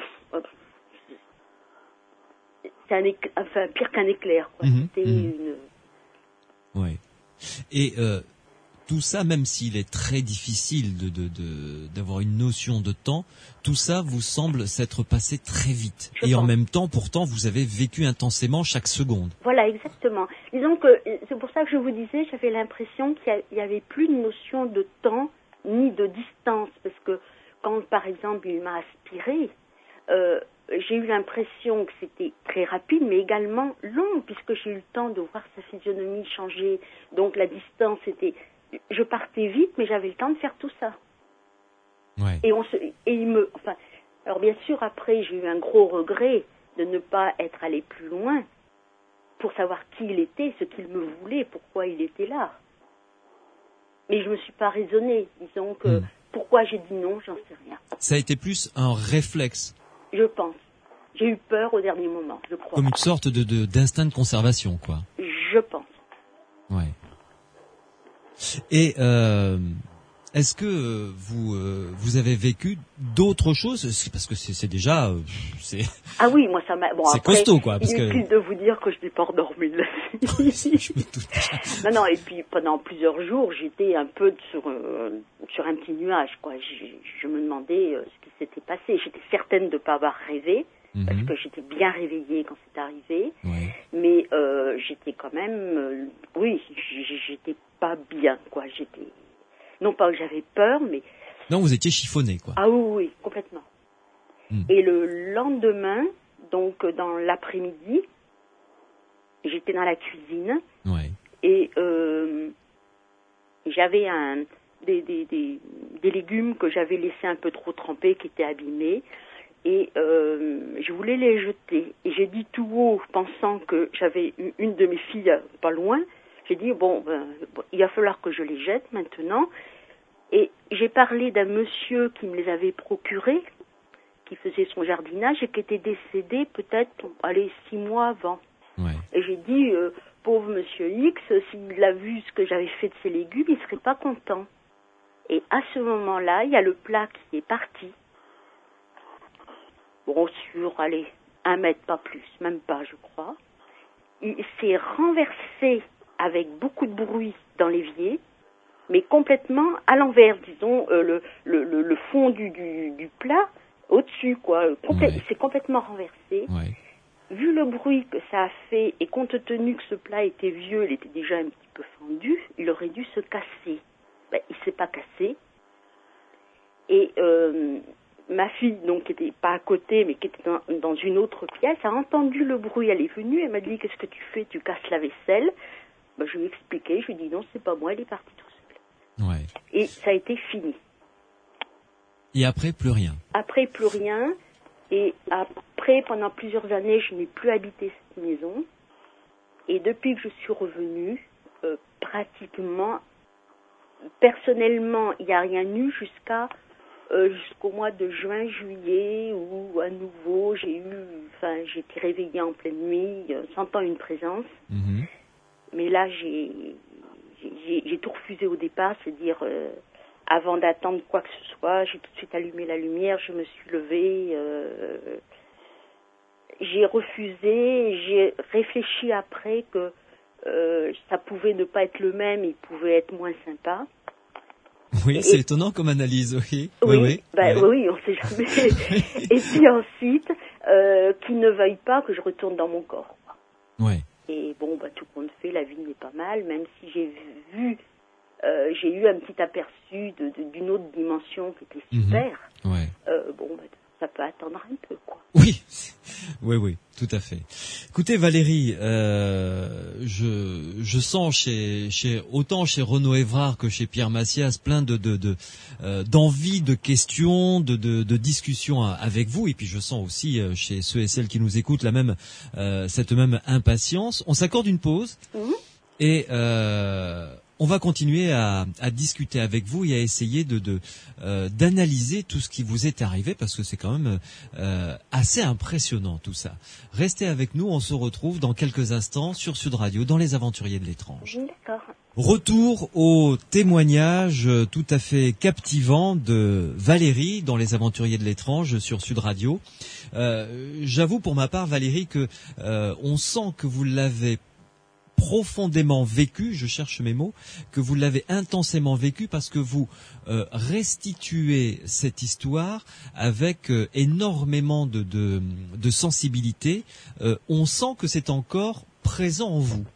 c'est pire qu'un éclair, quoi. C'était une... Oui. Et tout ça, même s'il est très difficile d'avoir une notion de temps, tout ça vous semble s'être passé très vite. Et en même temps, pourtant, vous avez vécu intensément chaque seconde. Voilà, exactement. Disons que c'est pour ça que je vous disais, j'avais l'impression qu'il n'y avait plus de notion de temps ni de distance. Parce que quand, par exemple, il m'a aspiré, j'ai eu l'impression que c'était très rapide, mais également long, puisque j'ai eu le temps de voir sa physionomie changer. Donc la distance était... Je partais vite, mais j'avais le temps de faire tout ça. Ouais. Alors bien sûr, après, j'ai eu un gros regret de ne pas être allé plus loin pour savoir qui il était, ce qu'il me voulait, pourquoi il était là. Mais je me suis pas raisonnée. Disons que pourquoi j'ai dit non, j'en sais rien. Ça a été plus un réflexe. Je pense. J'ai eu peur au dernier moment, je crois. Comme une sorte d'instinct de conservation, quoi. Je pense. Ouais. Et est-ce que vous avez vécu d'autres choses? Parce que c'est déjà Ah oui, moi ça m'a... Bon, c'est après, costaud, quoi. Parce inutile de vous dire que je n'ai pas endormi de la nuit. Je me doute. Non, et puis pendant plusieurs jours, j'étais un peu sur un petit nuage, quoi. Je me demandais ce qui s'était passé. J'étais certaine de ne pas avoir rêvé, parce que j'étais bien réveillée quand c'est arrivé. Ouais. Mais j'étais quand même... j'étais pas bien, quoi. Non pas que j'avais peur, mais... Non, vous étiez chiffonné, quoi. Ah oui, complètement. Et le lendemain, donc dans l'après-midi, j'étais dans la cuisine. Ouais. Et j'avais des légumes que j'avais laissés un peu trop trempés, qui étaient abîmés. Et je voulais les jeter. Et j'ai dit tout haut, pensant que j'avais une de mes filles pas loin, j'ai dit, il va falloir que je les jette maintenant. Et j'ai parlé d'un monsieur qui me les avait procurés, qui faisait son jardinage et qui était décédé peut-être, 6 mois avant. Ouais. Et j'ai dit, pauvre monsieur X, s'il a vu ce que j'avais fait de ses légumes, il serait pas content. Et à ce moment-là, il y a le plat qui est parti. Bon, sur, 1 mètre, pas plus, même pas, je crois. Il s'est renversé avec beaucoup de bruit dans l'évier, mais complètement à l'envers, disons, le fond du plat au-dessus, quoi. Il s'est complètement renversé. Ouais. Vu le bruit que ça a fait, et compte tenu que ce plat était vieux, il était déjà un petit peu fendu, il aurait dû se casser. Ben, il s'est pas cassé. Et ma fille, donc, qui n'était pas à côté, mais qui était dans une autre pièce, a entendu le bruit. Elle est venue, elle m'a dit, qu'est-ce que tu fais? Tu casses la vaisselle? Ben, je lui ai expliqué, je lui ai dit, non, c'est pas moi, elle est partie tout seul. Ouais. Et ça a été fini. Et après, plus rien. Après, plus rien. Et après, pendant plusieurs années, je n'ai plus habité cette maison. Et depuis que je suis revenue, pratiquement, personnellement, il n'y a rien eu jusqu'au mois de juin, juillet, où à nouveau, j'ai été réveillée en pleine nuit, sentant une présence. Mm-hmm. Mais là, j'ai tout refusé au départ, c'est-à-dire, avant d'attendre quoi que ce soit, j'ai tout de suite allumé la lumière, je me suis levée, j'ai refusé, j'ai réfléchi après que ça pouvait ne pas être le même, il pouvait être moins sympa. Oui, c'est étonnant comme analyse, oui. Oui, on ne sait jamais. Et puis ensuite, qu'il ne veuille pas que je retourne dans mon corps. Oui. Et bon, tout compte fait, la vie n'est pas mal, même si j'ai eu un petit aperçu d'une autre dimension qui était super. Mm-hmm. Ouais. Ça peut attendre un peu, quoi. Oui, tout à fait. Écoutez, Valérie, je sens autant chez Renaud Évrard que chez Pierre Massias plein d'envie, de questions, de discussions avec vous, et puis je sens aussi chez ceux et celles qui nous écoutent cette même impatience. On s'accorde une pause et on va continuer à discuter avec vous et à essayer d'analyser tout ce qui vous est arrivé, parce que c'est quand même assez impressionnant tout ça. Restez avec nous, on se retrouve dans quelques instants sur Sud Radio dans Les Aventuriers de l'étrange. D'accord. Retour au témoignage tout à fait captivant de Valérie dans Les Aventuriers de l'étrange sur Sud Radio. J'avoue pour ma part, Valérie, que on sent que vous l'avez profondément vécu, je cherche mes mots, que vous l'avez intensément vécu, parce que vous restituez cette histoire avec énormément de sensibilité. On sent que c'est encore présent en vous.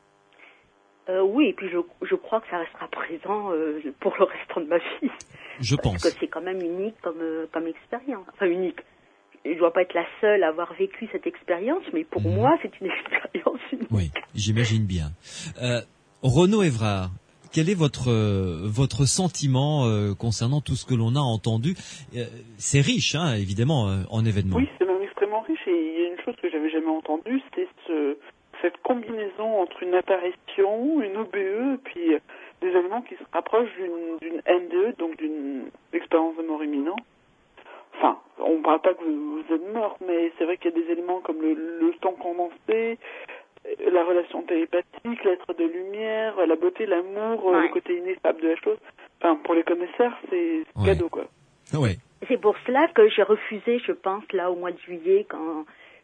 Oui, et puis je crois que ça restera présent pour le restant de ma vie. Je pense. Parce que c'est quand même unique comme expérience. Enfin, unique. Je ne dois pas être la seule à avoir vécu cette expérience, mais pour moi, c'est une expérience unique. Oui, j'imagine bien. Renaud Évrard, quel est votre sentiment concernant tout ce que l'on a entendu? C'est riche, évidemment, en événements. Oui, c'est même extrêmement riche, et il y a une chose que j'avais jamais entendue, c'est cette combinaison entre une apparition, une OBE, et puis des éléments qui se rapprochent d'une NDE, donc d'une expérience de mort imminente. Enfin, on ne parle pas que vous êtes mort, mais c'est vrai qu'il y a des éléments comme le temps condensé, la relation télépathique, l'être de lumière, la beauté, l'amour, le côté ineffable de la chose. Enfin, pour les connaisseurs, c'est cadeau, quoi. Ouais. C'est pour cela que j'ai refusé, je pense, là, au mois de juillet, quand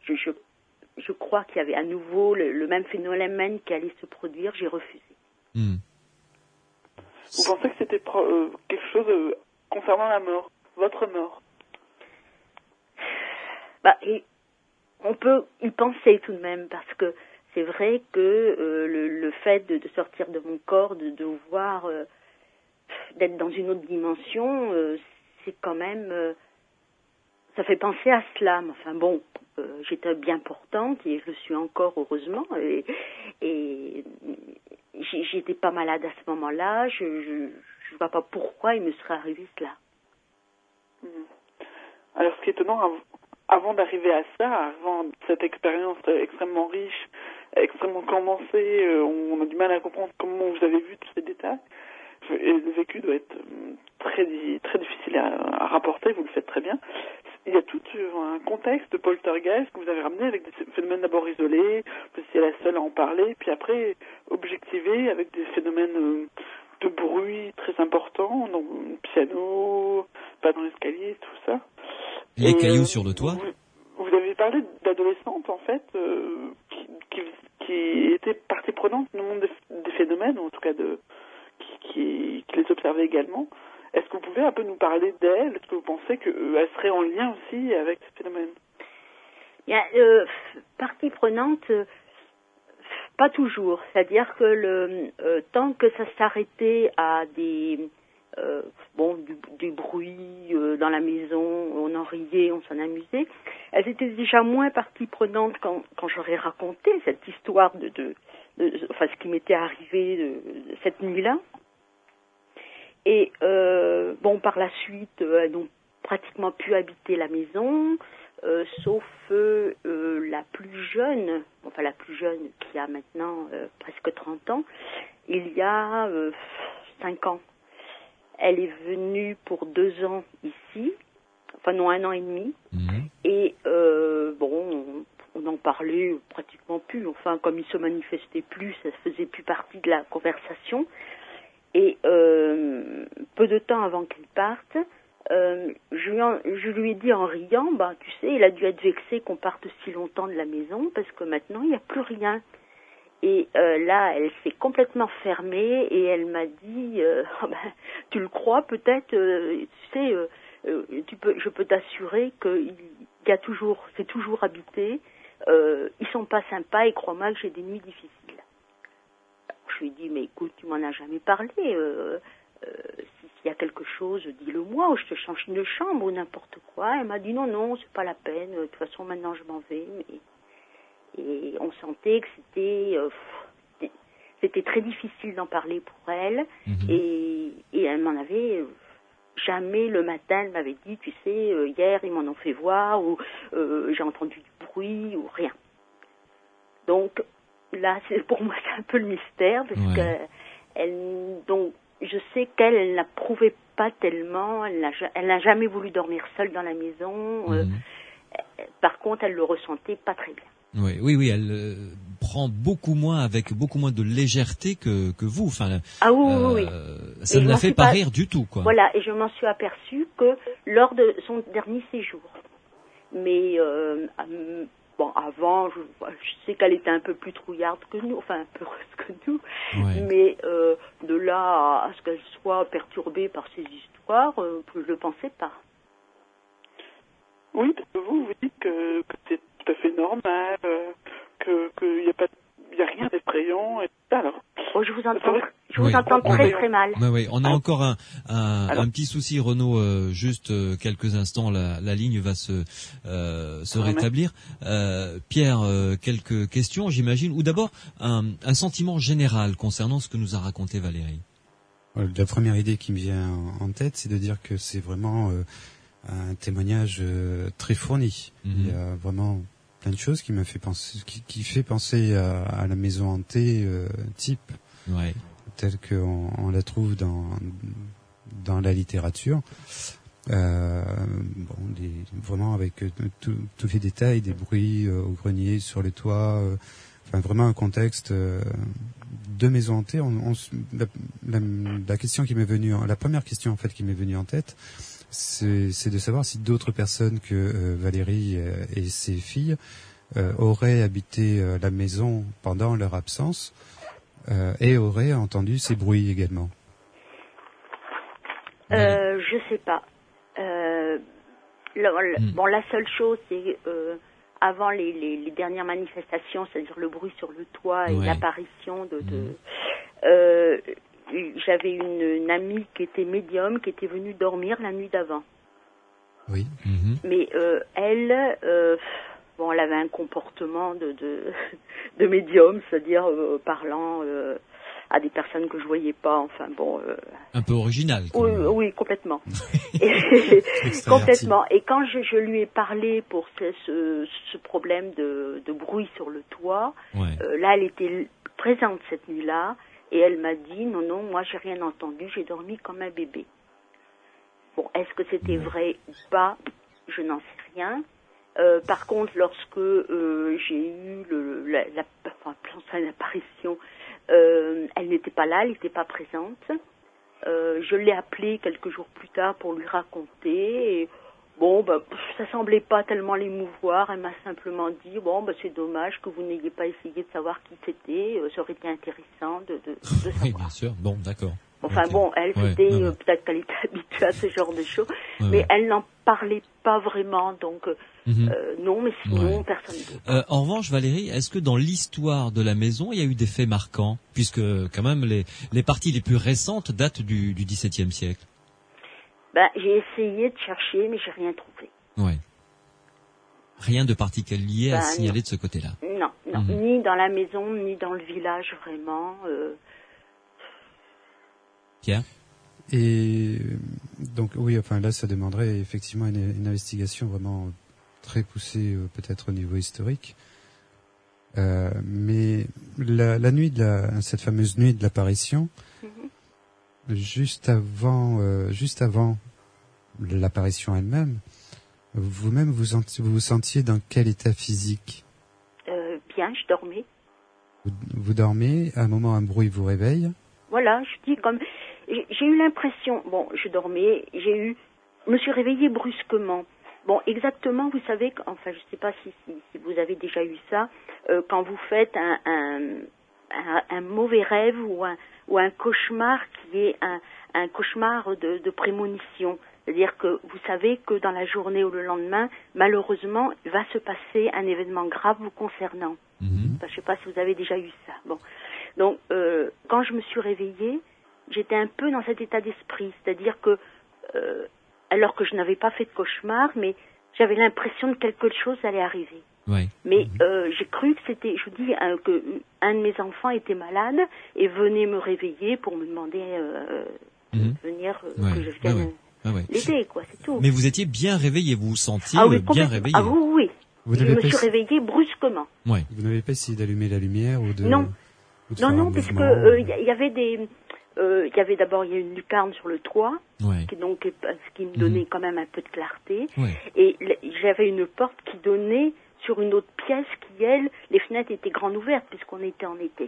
je crois qu'il y avait à nouveau le même phénomène qui allait se produire, j'ai refusé. Vous pensez que c'était quelque chose concernant la mort, votre mort? On peut y penser tout de même, parce que c'est vrai que le fait de sortir de mon corps, de voir, d'être dans une autre dimension, c'est quand même, ça fait penser à cela. Enfin bon, j'étais bien portante et je le suis encore, heureusement, et j'étais pas malade à ce moment-là. Je vois pas pourquoi il me serait arrivé cela. Alors, ce qui est étonnant, avant d'arriver à ça, avant cette expérience extrêmement riche, extrêmement condensée, on a du mal à comprendre comment vous avez vu tous ces détails. et le vécu doit être très difficile à rapporter, vous le faites très bien. Il y a tout un contexte de poltergeist que vous avez ramené avec des phénomènes d'abord isolés, vous étiez la seule à en parler, puis après objectivé avec des phénomènes de bruit très importants, donc piano, pas dans l'escalier, tout ça. Les cailloux sur le toit. Vous avez parlé d'adolescentes, en fait, qui étaient partie prenante dans le monde des phénomènes, ou en tout cas qui les observaient également. Est-ce que vous pouvez un peu nous parler d'elles? Est-ce que vous pensez qu'elles seraient en lien aussi avec ce phénomène? Partie prenante, pas toujours. C'est-à-dire que tant que ça s'arrêtait à du bruit dans la maison, on en riait, on s'en amusait, elles étaient déjà moins partie prenante quand j'aurais raconté cette histoire enfin ce qui m'était arrivé de cette nuit-là. Et par la suite, elles n'ont pratiquement pu habiter la maison, sauf la plus jeune qui a maintenant presque 30 ans, il y a 5 ans. Elle est venue pour 2 ans ici, enfin non, 1 an et demi, et on n'en parlait pratiquement plus, enfin comme il se manifestait plus, ça faisait plus partie de la conversation. Et peu de temps avant qu'il parte, je lui ai dit en riant, tu sais, il a dû être vexé qu'on parte si longtemps de la maison parce que maintenant il n'y a plus rien. Et là, elle s'est complètement fermée et elle m'a dit, tu le crois peut-être, tu sais, je peux t'assurer que c'est toujours habité. Ils sont pas sympas et crois-moi que j'ai des nuits difficiles. Je lui ai dit, mais écoute, tu m'en as jamais parlé. S'il y a quelque chose, dis-le-moi, ou je te change une chambre ou n'importe quoi. Elle m'a dit, non, c'est pas la peine. De toute façon, maintenant, je m'en vais. Et on sentait que c'était très difficile d'en parler pour elle. Et elle m'en avait jamais le matin, elle m'avait dit, tu sais, hier, ils m'en ont fait voir, ou j'ai entendu du bruit, ou rien. Donc, là, pour moi, c'est un peu le mystère, parce que je sais qu'elle n'approuvait pas tellement, elle n'a jamais voulu dormir seule dans la maison. Par contre, elle le ressentait pas très bien. Oui, elle prend avec beaucoup moins de légèreté que vous. Enfin, oui. Ça ne la fait pas rire du tout, quoi. Voilà, et je m'en suis aperçue que lors de son dernier séjour. Mais avant, je sais qu'elle était un peu plus trouillarde que nous, enfin un peu heureuse que nous, mais de là à ce qu'elle soit perturbée par ces histoires, je ne le pensais pas. Oui, parce que vous dites que c'est tout à fait normal, qu'il n'y a rien d'effrayant, et tout ça, alors. Je vous entends très très mal. Oui, on a encore un petit souci, Renaud. Juste quelques instants, la ligne va se rétablir. Pierre, quelques questions, j'imagine. Ou d'abord, un sentiment général concernant ce que nous a raconté Valérie. La première idée qui me vient en tête, c'est de dire que c'est vraiment un témoignage très fourni. Il y a vraiment plein de choses qui m'a fait penser, qui fait penser à la maison hantée type, telle qu'on la trouve dans la littérature. Vraiment avec tous les détails, des bruits au grenier, sur les toits, vraiment un contexte de maison hantée. La question qui m'est venue, la première question en fait qui m'est venue en tête, c'est de savoir si d'autres personnes que Valérie et ses filles auraient habité la maison pendant leur absence et auraient entendu ces bruits également. Je sais pas. La seule chose, c'est avant les dernières manifestations, c'est-à-dire le bruit sur le toit et l'apparition j'avais une amie qui était médium, qui était venue dormir la nuit d'avant. Oui. Mais elle avait un comportement de médium, c'est-à-dire parlant à des personnes que je voyais pas. Un peu original. Oui, complètement. Complètement. Et quand je lui ai parlé pour ce problème de bruit sur le toit, là, elle était présente cette nuit-là. Et elle m'a dit, non, moi j'ai rien entendu, j'ai dormi comme un bébé. Bon, est-ce que c'était vrai ou pas? Je n'en sais rien. Par contre, lorsque j'ai eu l'apparition, elle n'était pas là, elle n'était pas présente. Je l'ai appelée quelques jours plus tard pour lui raconter. Et, ça semblait pas tellement l'émouvoir. Elle m'a simplement dit, c'est dommage que vous n'ayez pas essayé de savoir qui c'était. Ça aurait été intéressant de savoir. Oui, bien sûr. Bon, d'accord. Enfin elle, peut-être qu'elle était habituée à ce genre de choses, mais elle n'en parlait pas vraiment, donc non, mais sinon, personne d'autre. En revanche, Valérie, est-ce que dans l'histoire de la maison, il y a eu des faits marquants, puisque quand même les parties les plus récentes datent du XVIIe siècle? J'ai essayé de chercher, mais j'ai rien trouvé. Ouais. Rien de particulier à signaler de ce côté-là? Non, ni dans la maison, ni dans le village, vraiment. Pierre? Et donc oui, là ça demanderait effectivement une investigation vraiment très poussée, peut-être au niveau historique. Mais la nuit cette fameuse nuit de l'apparition, juste avant l'apparition elle-même, vous-même vous vous sentiez dans quel état physique? Bien, je dormais. Vous dormez, à un moment un bruit vous réveille? Voilà, je dis comme... J'ai eu l'impression, je dormais, je me suis réveillée brusquement. Exactement, vous savez, je ne sais pas si vous avez déjà eu ça, quand vous faites un mauvais rêve ou un cauchemar qui est un cauchemar de prémonition. C'est-à-dire que vous savez que dans la journée ou le lendemain, malheureusement, il va se passer un événement grave vous concernant. Je ne sais pas si vous avez déjà eu ça. Donc, quand je me suis réveillée, j'étais un peu dans cet état d'esprit, c'est-à-dire que, alors que je n'avais pas fait de cauchemar, mais j'avais l'impression que quelque chose allait arriver. Ouais. Mais j'ai cru que c'était, je vous dis, que un de mes enfants était malade et venait me réveiller pour me demander de venir que je vienne l'aider, quoi, c'est tout. Mais vous étiez bien réveillé, vous vous sentiez bien réveillé? Ah oui. Je me suis réveillée brusquement. Ouais. Vous n'avez pas essayé d'allumer la lumière ou de... Non, parce que il y avait il y avait d'abord une lucarne sur le toit, qui me donnait quand même un peu de clarté, et j'avais une porte qui donnait sur une autre pièce qui, elle, les fenêtres étaient grandes ouvertes puisqu'on était en été.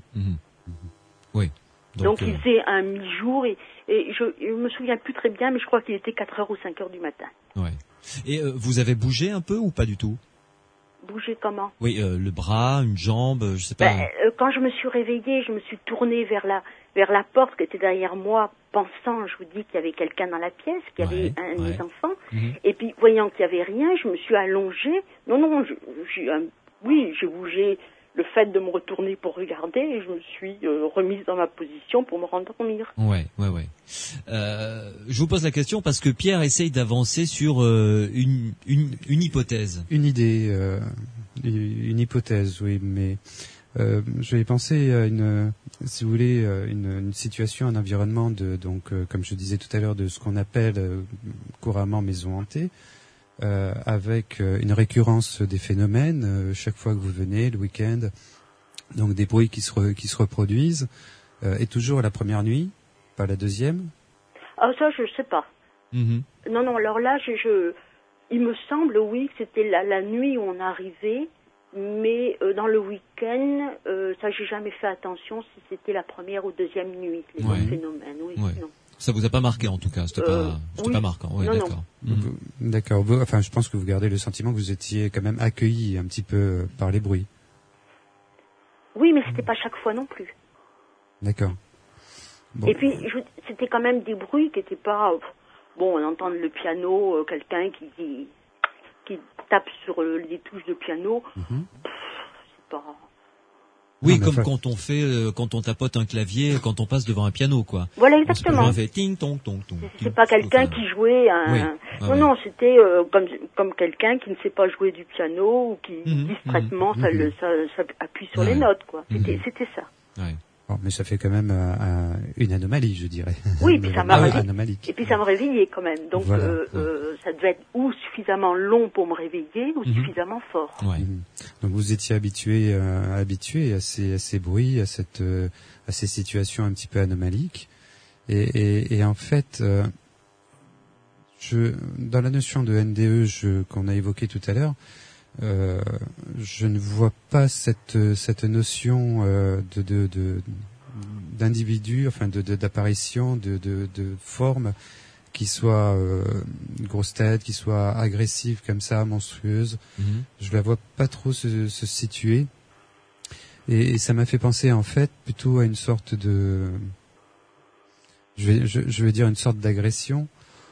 Oui. Donc il faisait un mi-jour et je me souviens plus très bien, mais je crois qu'il était 4h ou 5h du matin. Ouais. Et vous avez bougé un peu ou pas du tout? Bouger comment? Oui, le bras, une jambe, je sais pas. Quand je me suis réveillée, je me suis tournée vers la porte qui était derrière moi, pensant, je vous dis, qu'il y avait quelqu'un dans la pièce, qu'il y avait un de mes enfants. Et puis, voyant qu'il n'y avait rien, je me suis allongée. Non, j'ai bougé le fait de me retourner pour regarder et je me suis remise dans ma position pour me rendormir. Ouais. Je vous pose la question parce que Pierre essaye d'avancer sur une hypothèse. Une idée, une hypothèse, oui, mais je vais penser à si vous voulez, une situation, un environnement comme je disais tout à l'heure, de ce qu'on appelle couramment maison hantée. Avec une récurrence des phénomènes chaque fois que vous venez le week-end, donc des bruits qui se reproduisent, et toujours la première nuit, pas la deuxième. Ah, ça je sais pas. Non, alors là il me semble que c'était la nuit où on arrivait, mais dans le week-end, ça j'ai jamais fait attention si c'était la première ou deuxième nuit, les phénomènes. Non. Ça vous a pas marqué en tout cas, c'était pas marquant. Oui, non, d'accord. D'accord. Je pense que vous gardez le sentiment que vous étiez quand même accueilli un petit peu par les bruits. Oui, mais c'était pas chaque fois non plus. D'accord. Bon. Et puis c'était quand même des bruits qui étaient pas on entend le piano, quelqu'un qui tape sur les touches de piano. C'est pas... Oui, comme quand on tapote un clavier, quand on passe devant un piano, quoi. Voilà, exactement. On fait ting tong tong tong. C'est pas quelqu'un qui jouait non, c'était comme quelqu'un qui ne sait pas jouer du piano ou qui distraitement ça appuie sur les notes, quoi. C'était ça. Ouais. Bon, mais ça fait quand même une anomalie, je dirais. Oui, puis ça m'a réveillé quand même. Donc ça devait être ou suffisamment long pour me réveiller ou suffisamment fort. Ouais. Donc vous étiez habitué à ces bruits, à ces situations un petit peu anomaliques. Et en fait, dans la notion de NDE qu'on a évoquée tout à l'heure, je ne vois pas cette notion d'individu, enfin d'apparition, de forme qui soit grosse tête, qui soit agressive comme ça, monstrueuse. Je la vois pas trop se situer. Et ça m'a fait penser en fait plutôt à une sorte de, je vais dire une sorte d'agression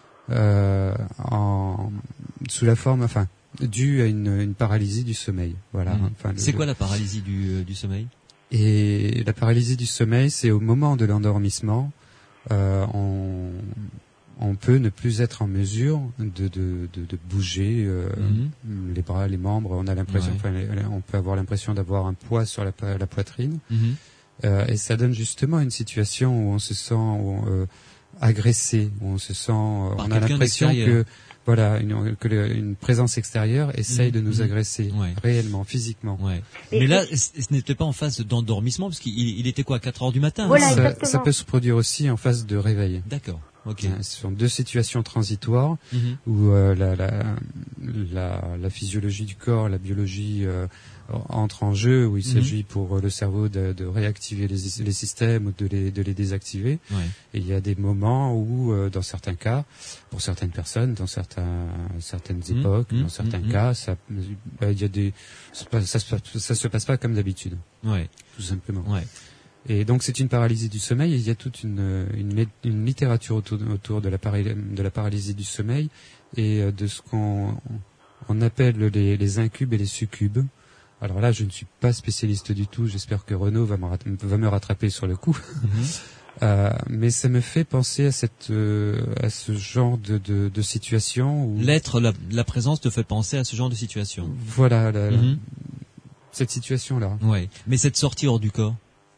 sous la forme, enfin, due à une paralysie du sommeil. Voilà. Enfin, c'est quoi la paralysie du sommeil? Et la paralysie du sommeil, c'est au moment de l'endormissement, on peut ne plus être en mesure de bouger les bras, les membres. On a l'impression, on peut avoir l'impression d'avoir un poids sur la poitrine, et ça donne justement une situation où on se sent agressé, où on se sent, on a l'impression que une présence extérieure essaye de nous agresser réellement, physiquement. Mais là, ce n'était pas en phase d'endormissement, parce qu'il était quoi, 4 heures du matin? Voilà, ça peut se produire aussi en phase de réveil. D'accord. Ok. Ce sont deux situations transitoires où la physiologie du corps, la biologie entre en jeu, où il s'agit pour le cerveau de réactiver les systèmes ou de les désactiver. Et il y a des moments où, dans certains cas, pour certaines personnes, dans certaines époques, dans certains cas, ça se passe pas comme d'habitude. Tout simplement. Et donc c'est une paralysie du sommeil, et il y a toute une littérature autour de la paralysie du sommeil et de ce qu'on appelle les incubes et les succubes. Alors là, je ne suis pas spécialiste du tout, j'espère que Renaud va me rattraper sur le coup. Mais ça me fait penser à ce genre de situation où la présence te fait penser à ce genre de situation. Voilà, cette situation-là. Mais cette sortie hors du corps.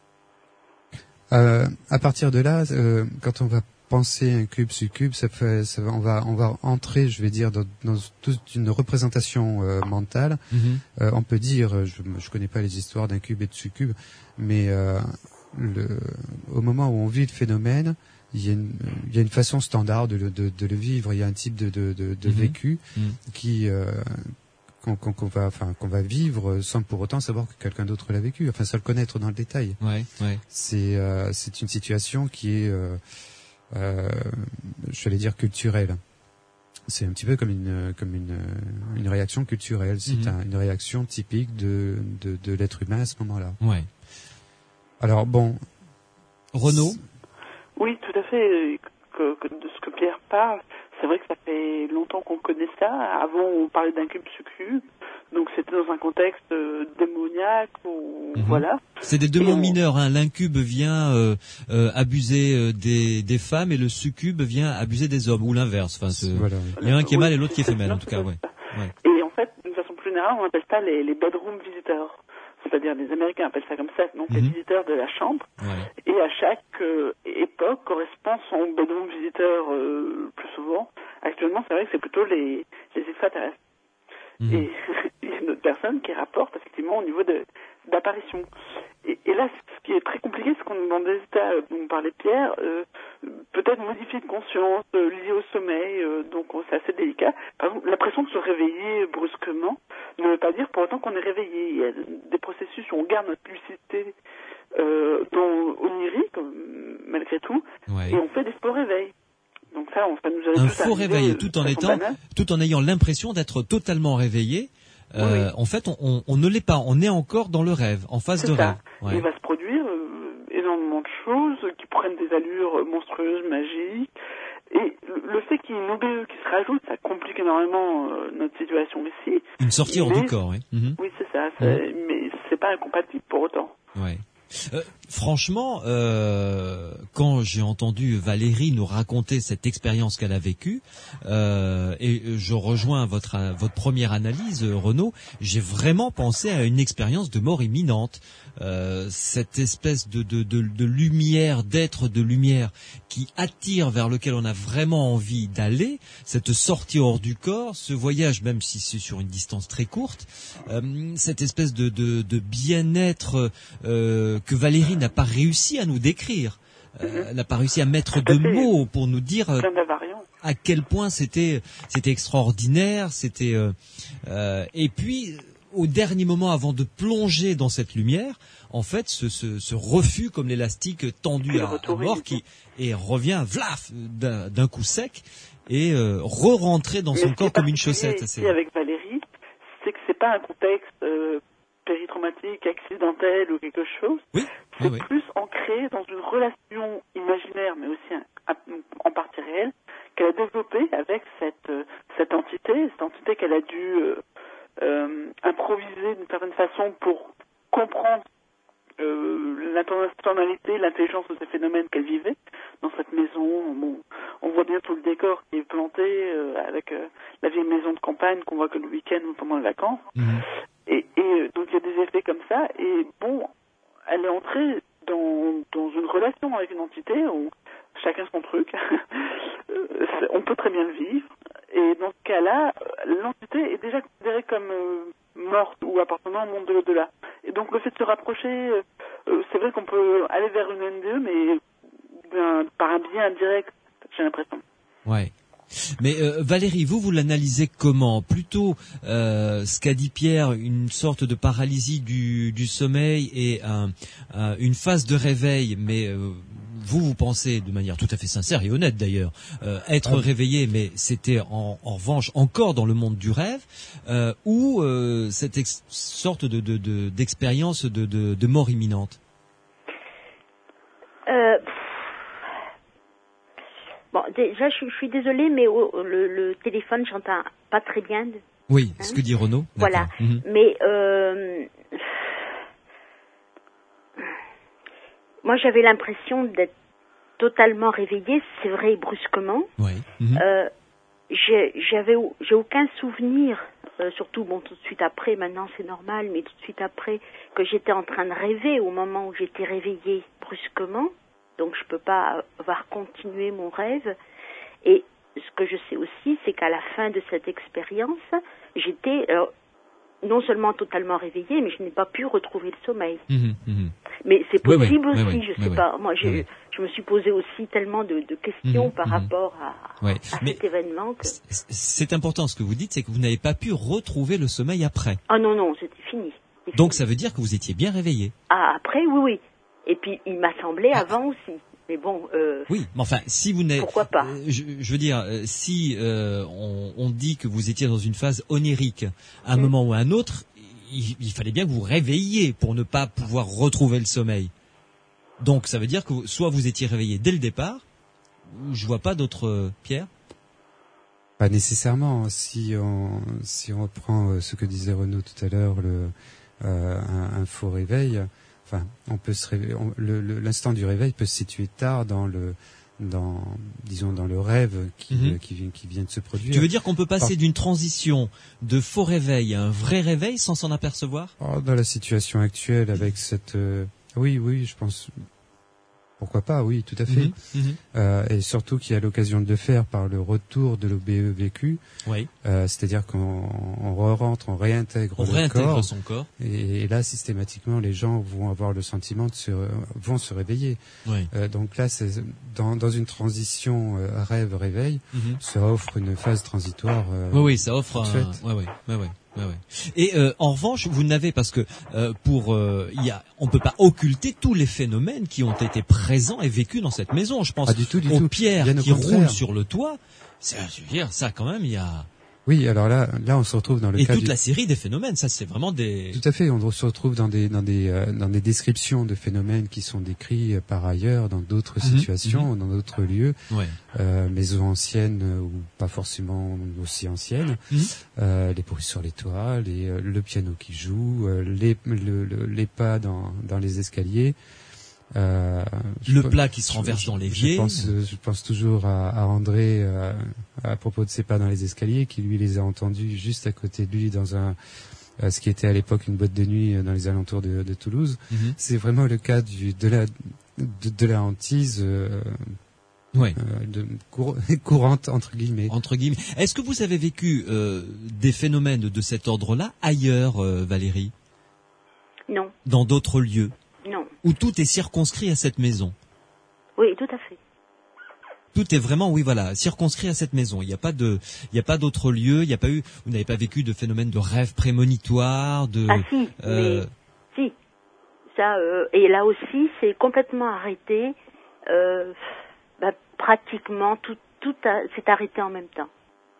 À partir de là, quand on va penser un cube, succube, on va entrer, je vais dire, dans toute une représentation mentale. On peut dire, je connais pas les histoires d'un cube et de succube, mais au moment où on vit le phénomène, il y a une façon standard de le vivre. Il y a un type de vécu qui qu'on va vivre sans pour autant savoir que quelqu'un d'autre l'a vécu, enfin sans le connaître dans le détail. C'est une situation qui est j'allais dire culturelle. C'est un petit peu comme une réaction culturelle, c'est une réaction typique de l'être humain à ce moment-là. Alors bon, Renaud? Oui, tout à fait, de ce que Pierre parle. C'est vrai que ça fait longtemps qu'on connaît ça. Avant, on parlait d'un cube-succube. Donc, c'était dans un contexte démoniaque ou voilà. C'est des démons mineurs, hein. L'incube vient abuser des femmes et le succube vient abuser des hommes, ou l'inverse. Enfin, il y a un qui est mâle et l'autre qui est femelle, en tout cas. Et en fait, d'une façon plus générale, on appelle ça les bedroom visitors. C'est-à-dire, les Américains appellent ça comme ça, donc les visiteurs de la chambre. Et à chaque époque correspond son bedroom visiteur plus souvent. Actuellement, c'est vrai que c'est plutôt les extraterrestres. Et il y a une autre personne qui rapporte effectivement au niveau d'apparition. Et là, ce qui est très compliqué, c'est qu'on est dans des états dont parlait Pierre, peut-être modifiés de conscience, liés au sommeil, donc c'est assez délicat. Par exemple, la pression de se réveiller brusquement ne veut pas dire pour autant qu'on est réveillé. Il y a des processus où on garde notre lucidité onirique, malgré tout, et on fait des faux réveils. Donc ça nous arrive un faux réveil, tout en ayant l'impression d'être totalement réveillé. En fait, on ne l'est pas. On est encore dans le rêve, en phase de rêve. Il va se produire énormément de choses qui prennent des allures monstrueuses, magiques. Et le fait qu'il y ait une OBE qui se rajoute, ça complique énormément notre situation ici. Une sortie hors du corps, oui. Oui, c'est ça. Mais c'est pas incompatible pour autant. Franchement, quand j'ai entendu Valérie nous raconter cette expérience qu'elle a vécue, et je rejoins votre première analyse, Renaud, j'ai vraiment pensé à une expérience de mort imminente. Cette espèce de lumière, d'être de lumière qui attire, vers lequel on a vraiment envie d'aller, cette sortie hors du corps, ce voyage, même si c'est sur une distance très courte, cette espèce de bien-être que Valérie n'a pas réussi à nous décrire. N'a pas réussi à mettre de mots pour nous dire à quel point c'était extraordinaire, et puis au dernier moment avant de plonger dans cette lumière, en fait ce refus comme l'élastique tendu à mort et revient vlaf d'un coup sec et re-rentrer dans son corps comme une chaussette. Et avec Valérie, c'est que c'est pas un contexte péritraumatique, accidentel ou quelque chose. Oui. C'est plus ancré dans une relation imaginaire, mais aussi en partie réelle, qu'elle a développée avec cette entité qu'elle a dû improviser d'une certaine façon pour comprendre l'intentionnalité, l'intelligence de ces phénomènes qu'elle vivait dans cette maison. Bon, on voit bien tout le décor qui est planté avec la vieille maison de campagne qu'on voit que le week-end ou pendant les vacances. Et donc il y a des effets comme ça. Et bon, elle est entrée dans une relation avec une entité où chacun son truc. On peut très bien le vivre. Et dans ce cas-là, l'entité est déjà considérée comme morte ou appartenant au monde de l'au-delà. Et donc le fait de se rapprocher, c'est vrai qu'on peut aller vers une NDE, mais par un biais indirect, j'ai l'impression. Ouais. Mais Valérie, vous l'analysez comment? Plutôt ce qu'a dit Pierre, une sorte de paralysie du sommeil et une phase de réveil, mais vous pensez de manière tout à fait sincère et honnête d'ailleurs être réveillé, mais c'était en revanche encore dans le monde du rêve, ou cette sorte d'expérience de mort imminente? Bon, déjà, je suis désolée, mais le téléphone, j'entends pas très bien. Oui, ce que dit Renaud. Voilà. Mais moi, j'avais l'impression d'être totalement réveillée, c'est vrai, brusquement. Oui. J'ai aucun souvenir, surtout, bon, tout de suite après, maintenant c'est normal, mais tout de suite après, que j'étais en train de rêver au moment où j'étais réveillée brusquement. Donc je peux pas avoir continué mon rêve. Et ce que je sais aussi, c'est qu'à la fin de cette expérience, j'étais non seulement totalement réveillée, mais je n'ai pas pu retrouver le sommeil. Mais c'est possible aussi, je sais pas. Moi, je me suis posé aussi tellement de questions par rapport à cet événement. C'est important ce que vous dites, c'est que vous n'avez pas pu retrouver le sommeil après. Ah non, c'était fini. Donc ça veut dire que vous étiez bien réveillée. Ah, après, oui. Et puis, il m'a semblé avant aussi. Mais bon... oui, mais enfin, si vous n'êtes... Pourquoi pas je veux dire, si on dit que vous étiez dans une phase onirique, à un moment ou à un autre, il fallait bien que vous réveilliez pour ne pas pouvoir retrouver le sommeil. Donc, ça veut dire que soit vous étiez réveillé dès le départ, je vois pas d'autres... Pierre ? Pas nécessairement. Si on reprend ce que disait Renaud tout à l'heure, un faux réveil... Enfin, on peut l'instant du réveil peut se situer tard dans le rêve qui vient de se produire. Tu veux dire qu'on peut passer d'une transition de faux réveil à un vrai réveil sans s'en apercevoir? Dans la situation actuelle, avec cette... Oui, je pense... Pourquoi pas, oui, tout à fait. Et surtout qu'il y a l'occasion de le faire par le retour de l'OBE vécu. Oui. C'est-à-dire qu'on rentre, on réintègre son corps. Et là, systématiquement, les gens vont avoir le sentiment vont se réveiller. Oui. Donc là, c'est dans une transition rêve-réveil, ça offre une phase transitoire. Oui, ça offre Oui. Et en revanche, vous n'avez, parce que on peut pas occulter tous les phénomènes qui ont été présents et vécus dans cette maison. Je pense aux pierres qui roulent sur le toit. Je veux dire, ça quand même, il y a... Oui, alors là, on se retrouve dans le cas toute la série des phénomènes. Ça, c'est vraiment des... Tout à fait. On se retrouve dans des descriptions de phénomènes qui sont décrits par ailleurs dans d'autres situations, dans d'autres lieux, maisons anciennes ou pas forcément aussi anciennes, les bruits sur les toits, le piano qui joue, les pas dans les escaliers. Le plat qui se renverse dans l'évier. Je pense toujours à André à propos de ses pas dans les escaliers, qui lui les a entendus juste à côté de lui dans ce qui était à l'époque une boîte de nuit dans les alentours de Toulouse. C'est vraiment le cas de la hantise courante entre guillemets. Est-ce que vous avez vécu des phénomènes de cet ordre-là ailleurs, Valérie? Non. Dans d'autres lieux? Non. Où tout est circonscrit à cette maison. Oui, tout à fait. Tout est vraiment, oui, voilà, circonscrit à cette maison. Il n'y a pas d'autres lieux. Il n'y a pas eu, vous n'avez pas vécu de phénomène de rêve prémonitoire, de. Ah si, mais si. Ça, et là aussi, c'est complètement arrêté. Pratiquement tout s'est arrêté en même temps.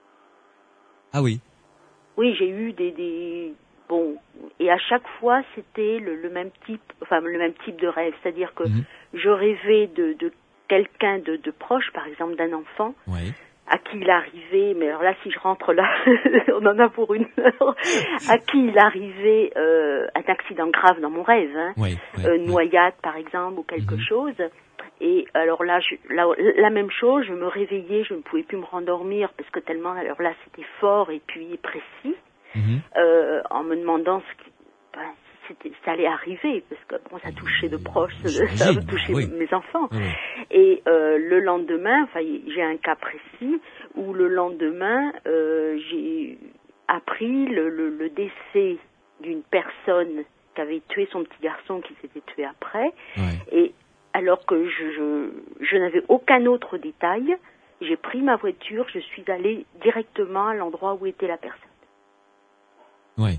Ah oui. Oui, j'ai eu bon, et à chaque fois c'était le même type de rêve, c'est-à-dire que je rêvais de quelqu'un de proche, par exemple d'un enfant, à qui il arrivait, mais alors là si je rentre là, on en a pour une heure, à qui il arrivait un accident grave dans mon rêve, noyade par exemple ou quelque chose. Et alors là, la même chose, je me réveillais, je ne pouvais plus me rendormir parce que tellement, alors là, c'était fort et puis précis, en me demandant si ça allait arriver, parce que bon, ça touchait de proches, ça touchait mes enfants. Et le lendemain, j'ai un cas précis où le lendemain, j'ai appris le décès d'une personne qui avait tué son petit garçon qui s'était tué après, et alors que je n'avais aucun autre détail, j'ai pris ma voiture, je suis allée directement à l'endroit où était la personne. Oui.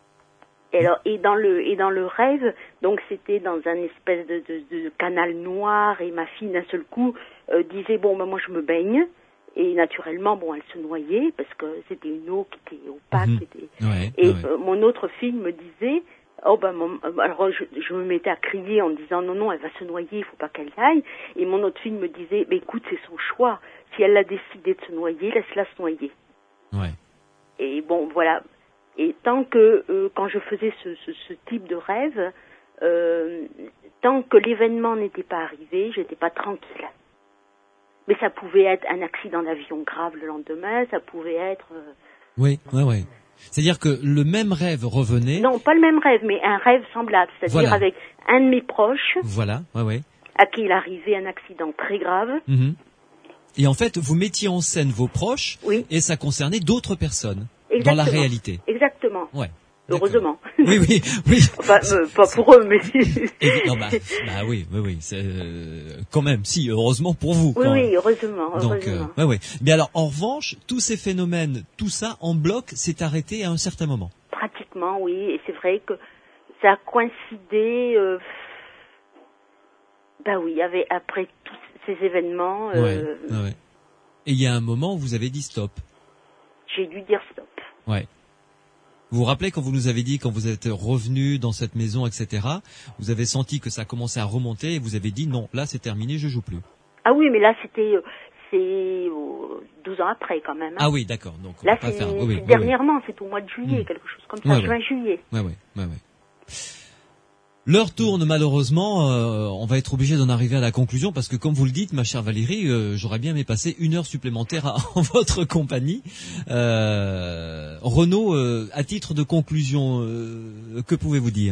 Et dans le rêve, donc c'était dans un espèce de canal noir, et ma fille d'un seul coup disait moi je me baigne, et naturellement elle se noyait parce que c'était une eau qui était opaque, mon autre fille me disait alors je me mettais à crier en disant non, elle va se noyer, il faut pas qu'elle y aille. Et mon autre fille me disait écoute, c'est son choix. Si elle a décidé de se noyer, laisse-la se noyer. Ouais. Et bon, voilà. Et tant que quand je faisais ce type de rêve, tant que l'événement n'était pas arrivé, j'étais pas tranquille. Mais ça pouvait être un accident d'avion grave le lendemain, ça pouvait être. Oui. C'est-à-dire que le même rêve revenait. Non, pas le même rêve, mais un rêve semblable. C'est-à-dire avec un de mes proches. Voilà, à qui il arrivait un accident très grave. Et en fait, vous mettiez en scène vos proches, et ça concernait d'autres personnes. Exactement. Dans la réalité. Exactement. Ouais. Heureusement. Oui. Enfin, pas pour eux, mais. Non, oui. C'est, quand même, si, heureusement pour vous. Oui, heureusement. Donc, Mais alors, en revanche, tous ces phénomènes, tout ça, en bloc, s'est arrêté à un certain moment. Pratiquement, oui. Et c'est vrai que ça a coïncidé, après tous ces événements. Et il y a un moment où vous avez dit stop. J'ai dû dire stop. Ouais. Vous vous rappelez quand vous nous avez dit, quand vous êtes revenu dans cette maison, etc., vous avez senti que ça commençait à remonter et vous avez dit non, là c'est terminé, je joue plus. Ah oui, mais là c'est 12 ans après quand même. Hein. Ah oui, d'accord. Donc on là va pas faire. Dernièrement, c'est au mois de juillet, quelque chose comme ça, juin-juillet. Ouais. L'heure tourne malheureusement, on va être obligé d'en arriver à la conclusion parce que comme vous le dites, ma chère Valérie, j'aurais bien aimé passer 1 heure supplémentaire en votre compagnie. Renaud, à titre de conclusion, que pouvez-vous dire ?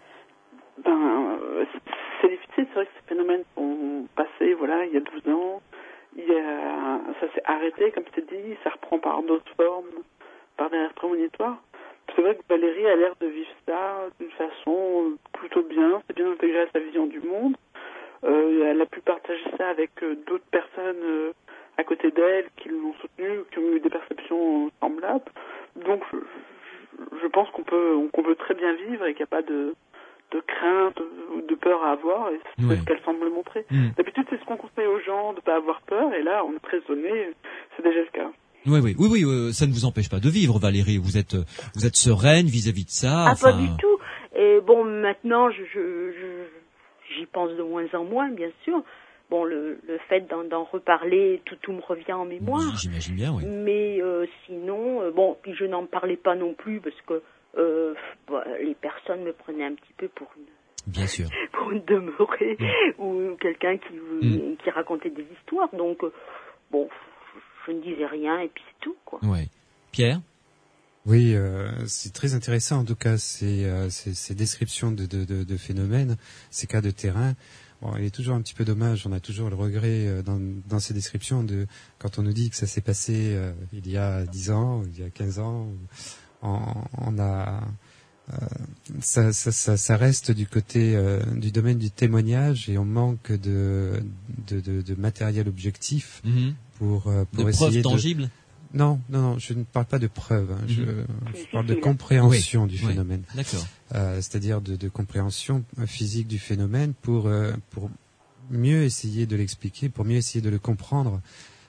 C'est difficile, c'est vrai que ces phénomènes sont passés, il y a 12 ans. Ça s'est arrêté, comme c'est dit, ça reprend par d'autres formes, par des rêves prémonitoires. C'est vrai que Valérie a l'air de vivre ça d'une façon plutôt bien, c'est bien intégré à sa vision du monde. Elle a pu partager ça avec d'autres personnes à côté d'elle qui l'ont soutenue, qui ont eu des perceptions semblables. Donc je pense qu'on peut très bien vivre et qu'il n'y a pas de crainte ou de peur à avoir, et c'est ce qu'elle semble montrer. D'habitude, c'est ce qu'on conseille aux gens, de ne pas avoir peur, et là, on est très étonné, c'est déjà le cas. Oui, ça ne vous empêche pas de vivre, Valérie. Vous êtes sereine vis-à-vis de ça. Ah, pas du tout. Et bon, maintenant, j'y pense de moins en moins, bien sûr. Bon, le fait d'en reparler, tout me revient en mémoire. Oui, j'imagine bien, oui. Mais sinon, puis je n'en parlais pas non plus parce que les personnes me prenaient un petit peu pour une demeurée ou quelqu'un qui racontait des histoires. Donc, je ne disais rien et puis c'est tout, quoi. Ouais. Pierre ? Oui, c'est très intéressant en tout cas ces descriptions de phénomènes, ces cas de terrain. Bon, il est toujours un petit peu dommage, on a toujours le regret dans ces descriptions quand on nous dit que ça s'est passé il y a 10 ans, il y a 15 ans, on ça reste du côté du domaine du témoignage et on manque de matériel objectif pour essayer preuves tangibles. Non, je ne parle pas de preuves. Je parle de compréhension du phénomène. D'accord. C'est-à-dire de compréhension physique du phénomène pour mieux essayer de l'expliquer, pour mieux essayer de le comprendre.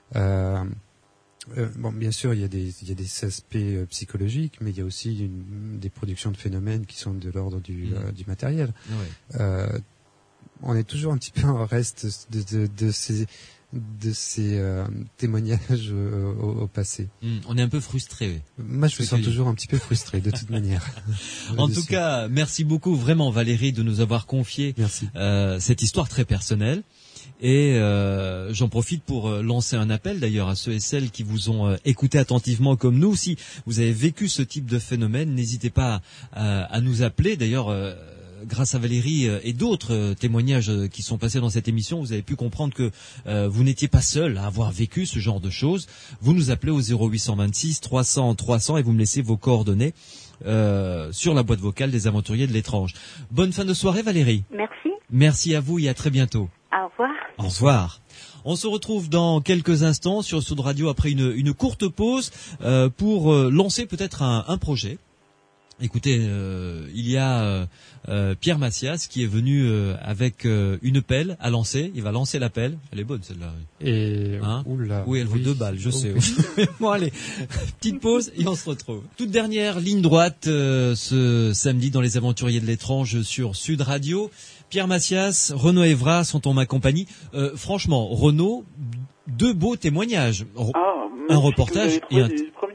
Bien sûr, il y a des aspects psychologiques, mais il y a aussi des productions de phénomènes qui sont de l'ordre du matériel. On est toujours un petit peu en reste de ces témoignages au passé. On est un peu frustré. Moi, je me sens toujours un petit peu frustré, de toute manière. En tout cas, merci beaucoup vraiment Valérie de nous avoir confié cette histoire très personnelle. Et j'en profite pour lancer un appel d'ailleurs à ceux et celles qui vous ont écouté attentivement comme nous. Si vous avez vécu ce type de phénomène, n'hésitez pas à nous appeler. D'ailleurs, grâce à Valérie et d'autres témoignages qui sont passés dans cette émission, vous avez pu comprendre que vous n'étiez pas seul à avoir vécu ce genre de choses. Vous nous appelez au 0826 300 300 et vous me laissez vos coordonnées sur la boîte vocale des Aventuriers de l'étrange. Bonne fin de soirée Valérie. Merci. Merci à vous et à très bientôt. Au revoir. Au revoir. On se retrouve dans quelques instants sur Sud Radio après une courte pause pour lancer peut-être un projet. Écoutez, il y a Pierre Macias qui est venu avec une pelle à lancer. Il va lancer la pelle. Elle est bonne celle-là. Et oui, elle vaut 2 balles, je sais. Bon allez, petite pause et on se retrouve. Toute dernière ligne droite ce samedi dans les Aventuriers de l'étrange sur Sud Radio. Pierre Macias, Renaud Evra sont en ma compagnie. Franchement, Renaud, 2 beaux témoignages. Un reportage et un...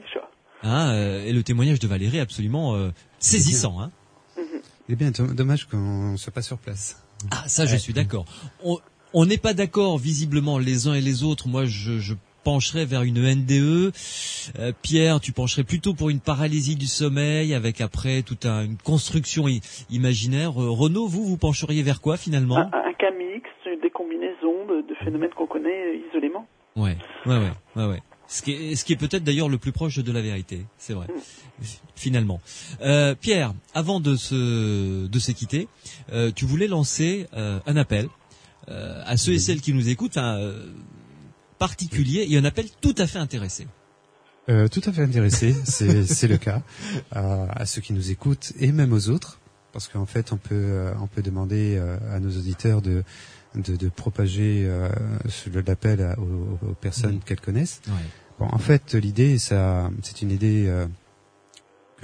et le témoignage de Valérie absolument saisissant. Hein. Il est bien dommage qu'on ne soit pas sur place. Ah, ça je suis d'accord. On n'est pas d'accord visiblement les uns et les autres. Moi je pencherais vers une NDE. Pierre, tu pencherais plutôt pour une paralysie du sommeil avec après toute une construction imaginaire. Renaud, vous pencheriez vers quoi finalement? Un cas mixte, des combinaisons de phénomènes qu'on connaît isolément. Ouais. Ce qui est peut-être d'ailleurs le plus proche de la vérité, c'est vrai. Finalement. Pierre, avant de se quitter, tu voulais lancer un appel à ceux et celles qui nous écoutent, particulier et un appel tout à fait intéressé. Tout à fait intéressé, c'est le cas à ceux qui nous écoutent et même aux autres, parce qu'en fait on peut demander à nos auditeurs de propager l'appel aux personnes qu'elles connaissent. Ouais. Bon, en fait, l'idée, c'est une idée que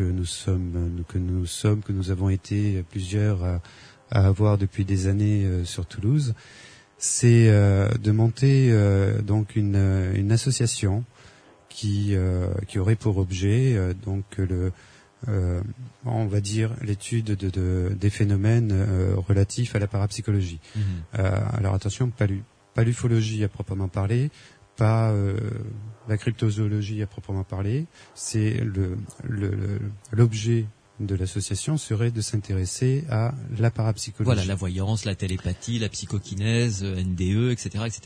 nous avons été plusieurs à avoir depuis des années sur Toulouse. C'est de monter donc une association qui aurait pour objet on va dire l'étude des phénomènes relatifs à la parapsychologie. Alors attention, pas l'ufologie à proprement parler, pas la cryptozoologie à proprement parler. C'est l'objet de l'association serait de s'intéresser à la parapsychologie. Voilà, la voyance, la télépathie, la psychokinèse, NDE, etc., etc.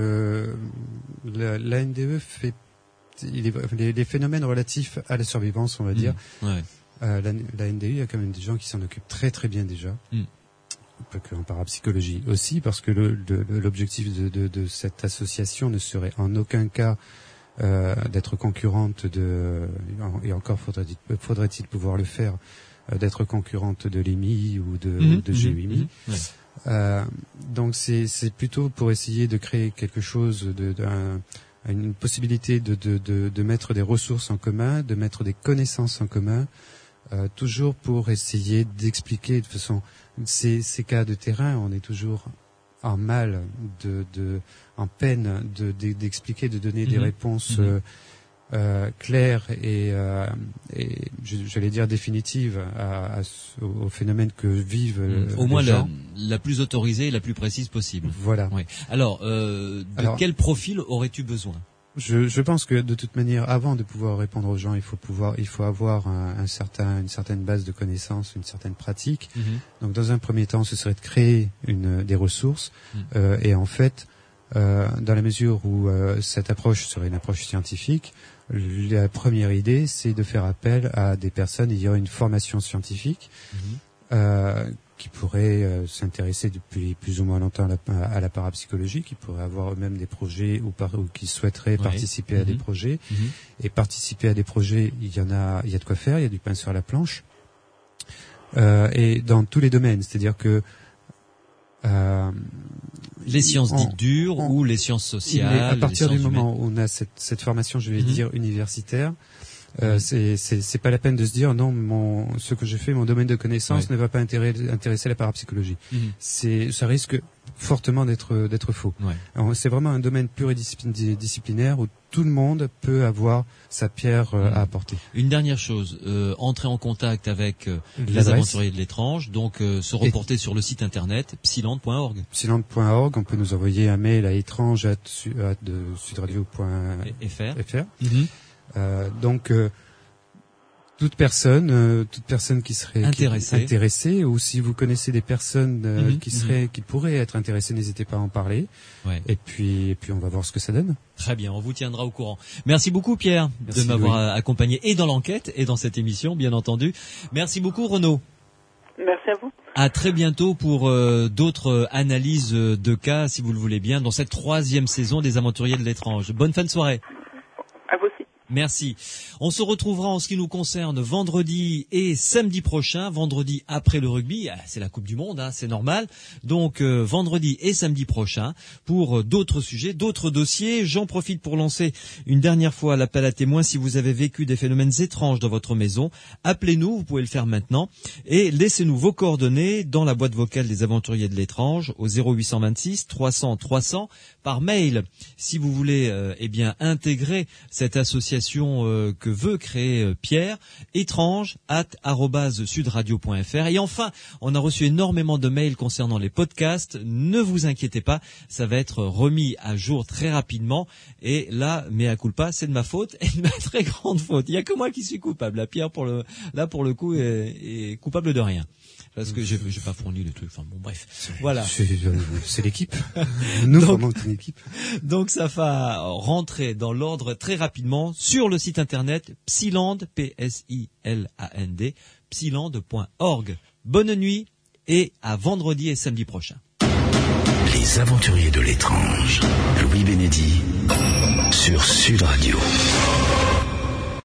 La NDE fait les phénomènes relatifs à la survivance, on va dire. Ouais. La NDE, il y a quand même des gens qui s'en occupent très très bien déjà. Pas que en parapsychologie aussi, parce que l'objectif de cette association ne serait en aucun cas d'être concurrente et encore faudrait-il pouvoir le faire, d'être concurrente de l'EMI ou de GUMI. Donc c'est plutôt pour essayer de créer quelque chose une possibilité de mettre des ressources en commun, de mettre des connaissances en commun, toujours pour essayer d'expliquer de façon ces cas de terrain. On est toujours en mal en peine d'expliquer, de donner des réponses claires et j'allais dire définitives au phénomène que vivent au moins les gens. La plus autorisée et la plus précise possible. Voilà. Oui. Alors, quel profil aurais-tu besoin? Je pense que de toute manière, avant de pouvoir répondre aux gens, il faut avoir une certaine base de connaissances, une certaine pratique. Donc, dans un premier temps, ce serait de créer des ressources et en fait dans la mesure où cette approche serait une approche scientifique. La première idée, c'est de faire appel à des personnes ayant une formation scientifique, qui pourraient s'intéresser depuis plus ou moins longtemps à la parapsychologie, qui pourraient avoir eux-mêmes des projets ou qui souhaiteraient participer à des projets. Et participer à des projets, il y a de quoi faire, il y a du pain sur la planche. Et dans tous les domaines, c'est-à-dire que les sciences dites dures ou les sciences sociales. À partir du moment où on a cette formation, je vais dire universitaire, c'est pas la peine de se dire non, ce que je fais, mon domaine de connaissance ne va pas intéresser la parapsychologie. Ça risque fortement d'être faux. C'est vraiment un domaine pluridisciplinaire où tout le monde peut avoir sa pierre à apporter. Une dernière chose, entrer en contact avec les aventuriers de l'étrange, donc se reporter sur le site internet psiland.org. Psiland.org, on peut nous envoyer un mail à étrange@sudradio.fr. Donc toute personne qui serait intéressée, ou si vous connaissez des personnes qui pourraient être intéressées, n'hésitez pas à en parler. Et puis on va voir ce que ça donne. Très bien, on vous tiendra au courant. Merci beaucoup Pierre de m'avoir accompagné et dans l'enquête et dans cette émission, bien entendu. Merci beaucoup Renaud. Merci à vous. À très bientôt pour d'autres analyses de cas, si vous le voulez bien, dans cette 3e saison des Aventuriers de l'étrange. Bonne fin de soirée. À vous aussi. Merci. On se retrouvera en ce qui nous concerne vendredi et samedi prochain, vendredi après le rugby, c'est la Coupe du Monde, c'est normal. Donc vendredi et samedi prochain pour d'autres sujets, d'autres dossiers. J'en profite pour lancer une dernière fois l'appel à témoins. Si vous avez vécu des phénomènes étranges dans votre maison, appelez-nous, vous pouvez le faire maintenant, et laissez-nous vos coordonnées dans la boîte vocale des Aventuriers de l'étrange au 0826 300 300 par mail. Si vous voulez intégrer cette association que veut créer Pierre, étrange@sudradio.fr. Et enfin, on a reçu énormément de mails concernant les podcasts. Ne vous inquiétez pas, ça va être remis à jour très rapidement. Et là, mea culpa, c'est de ma faute, et de ma très grande faute. Il n'y a que moi qui suis coupable. Pierre, pour le coup, est coupable de rien. Parce que j'ai pas fourni le truc. Enfin bon, bref. Voilà. C'est l'équipe. Nous formons une équipe. Donc ça va rentrer dans l'ordre très rapidement sur le site internet Psiland, Psiland, psiland.org. Bonne nuit et à vendredi et samedi prochain. Les Aventuriers de l'étrange. Louis Bénédy sur Sud Radio.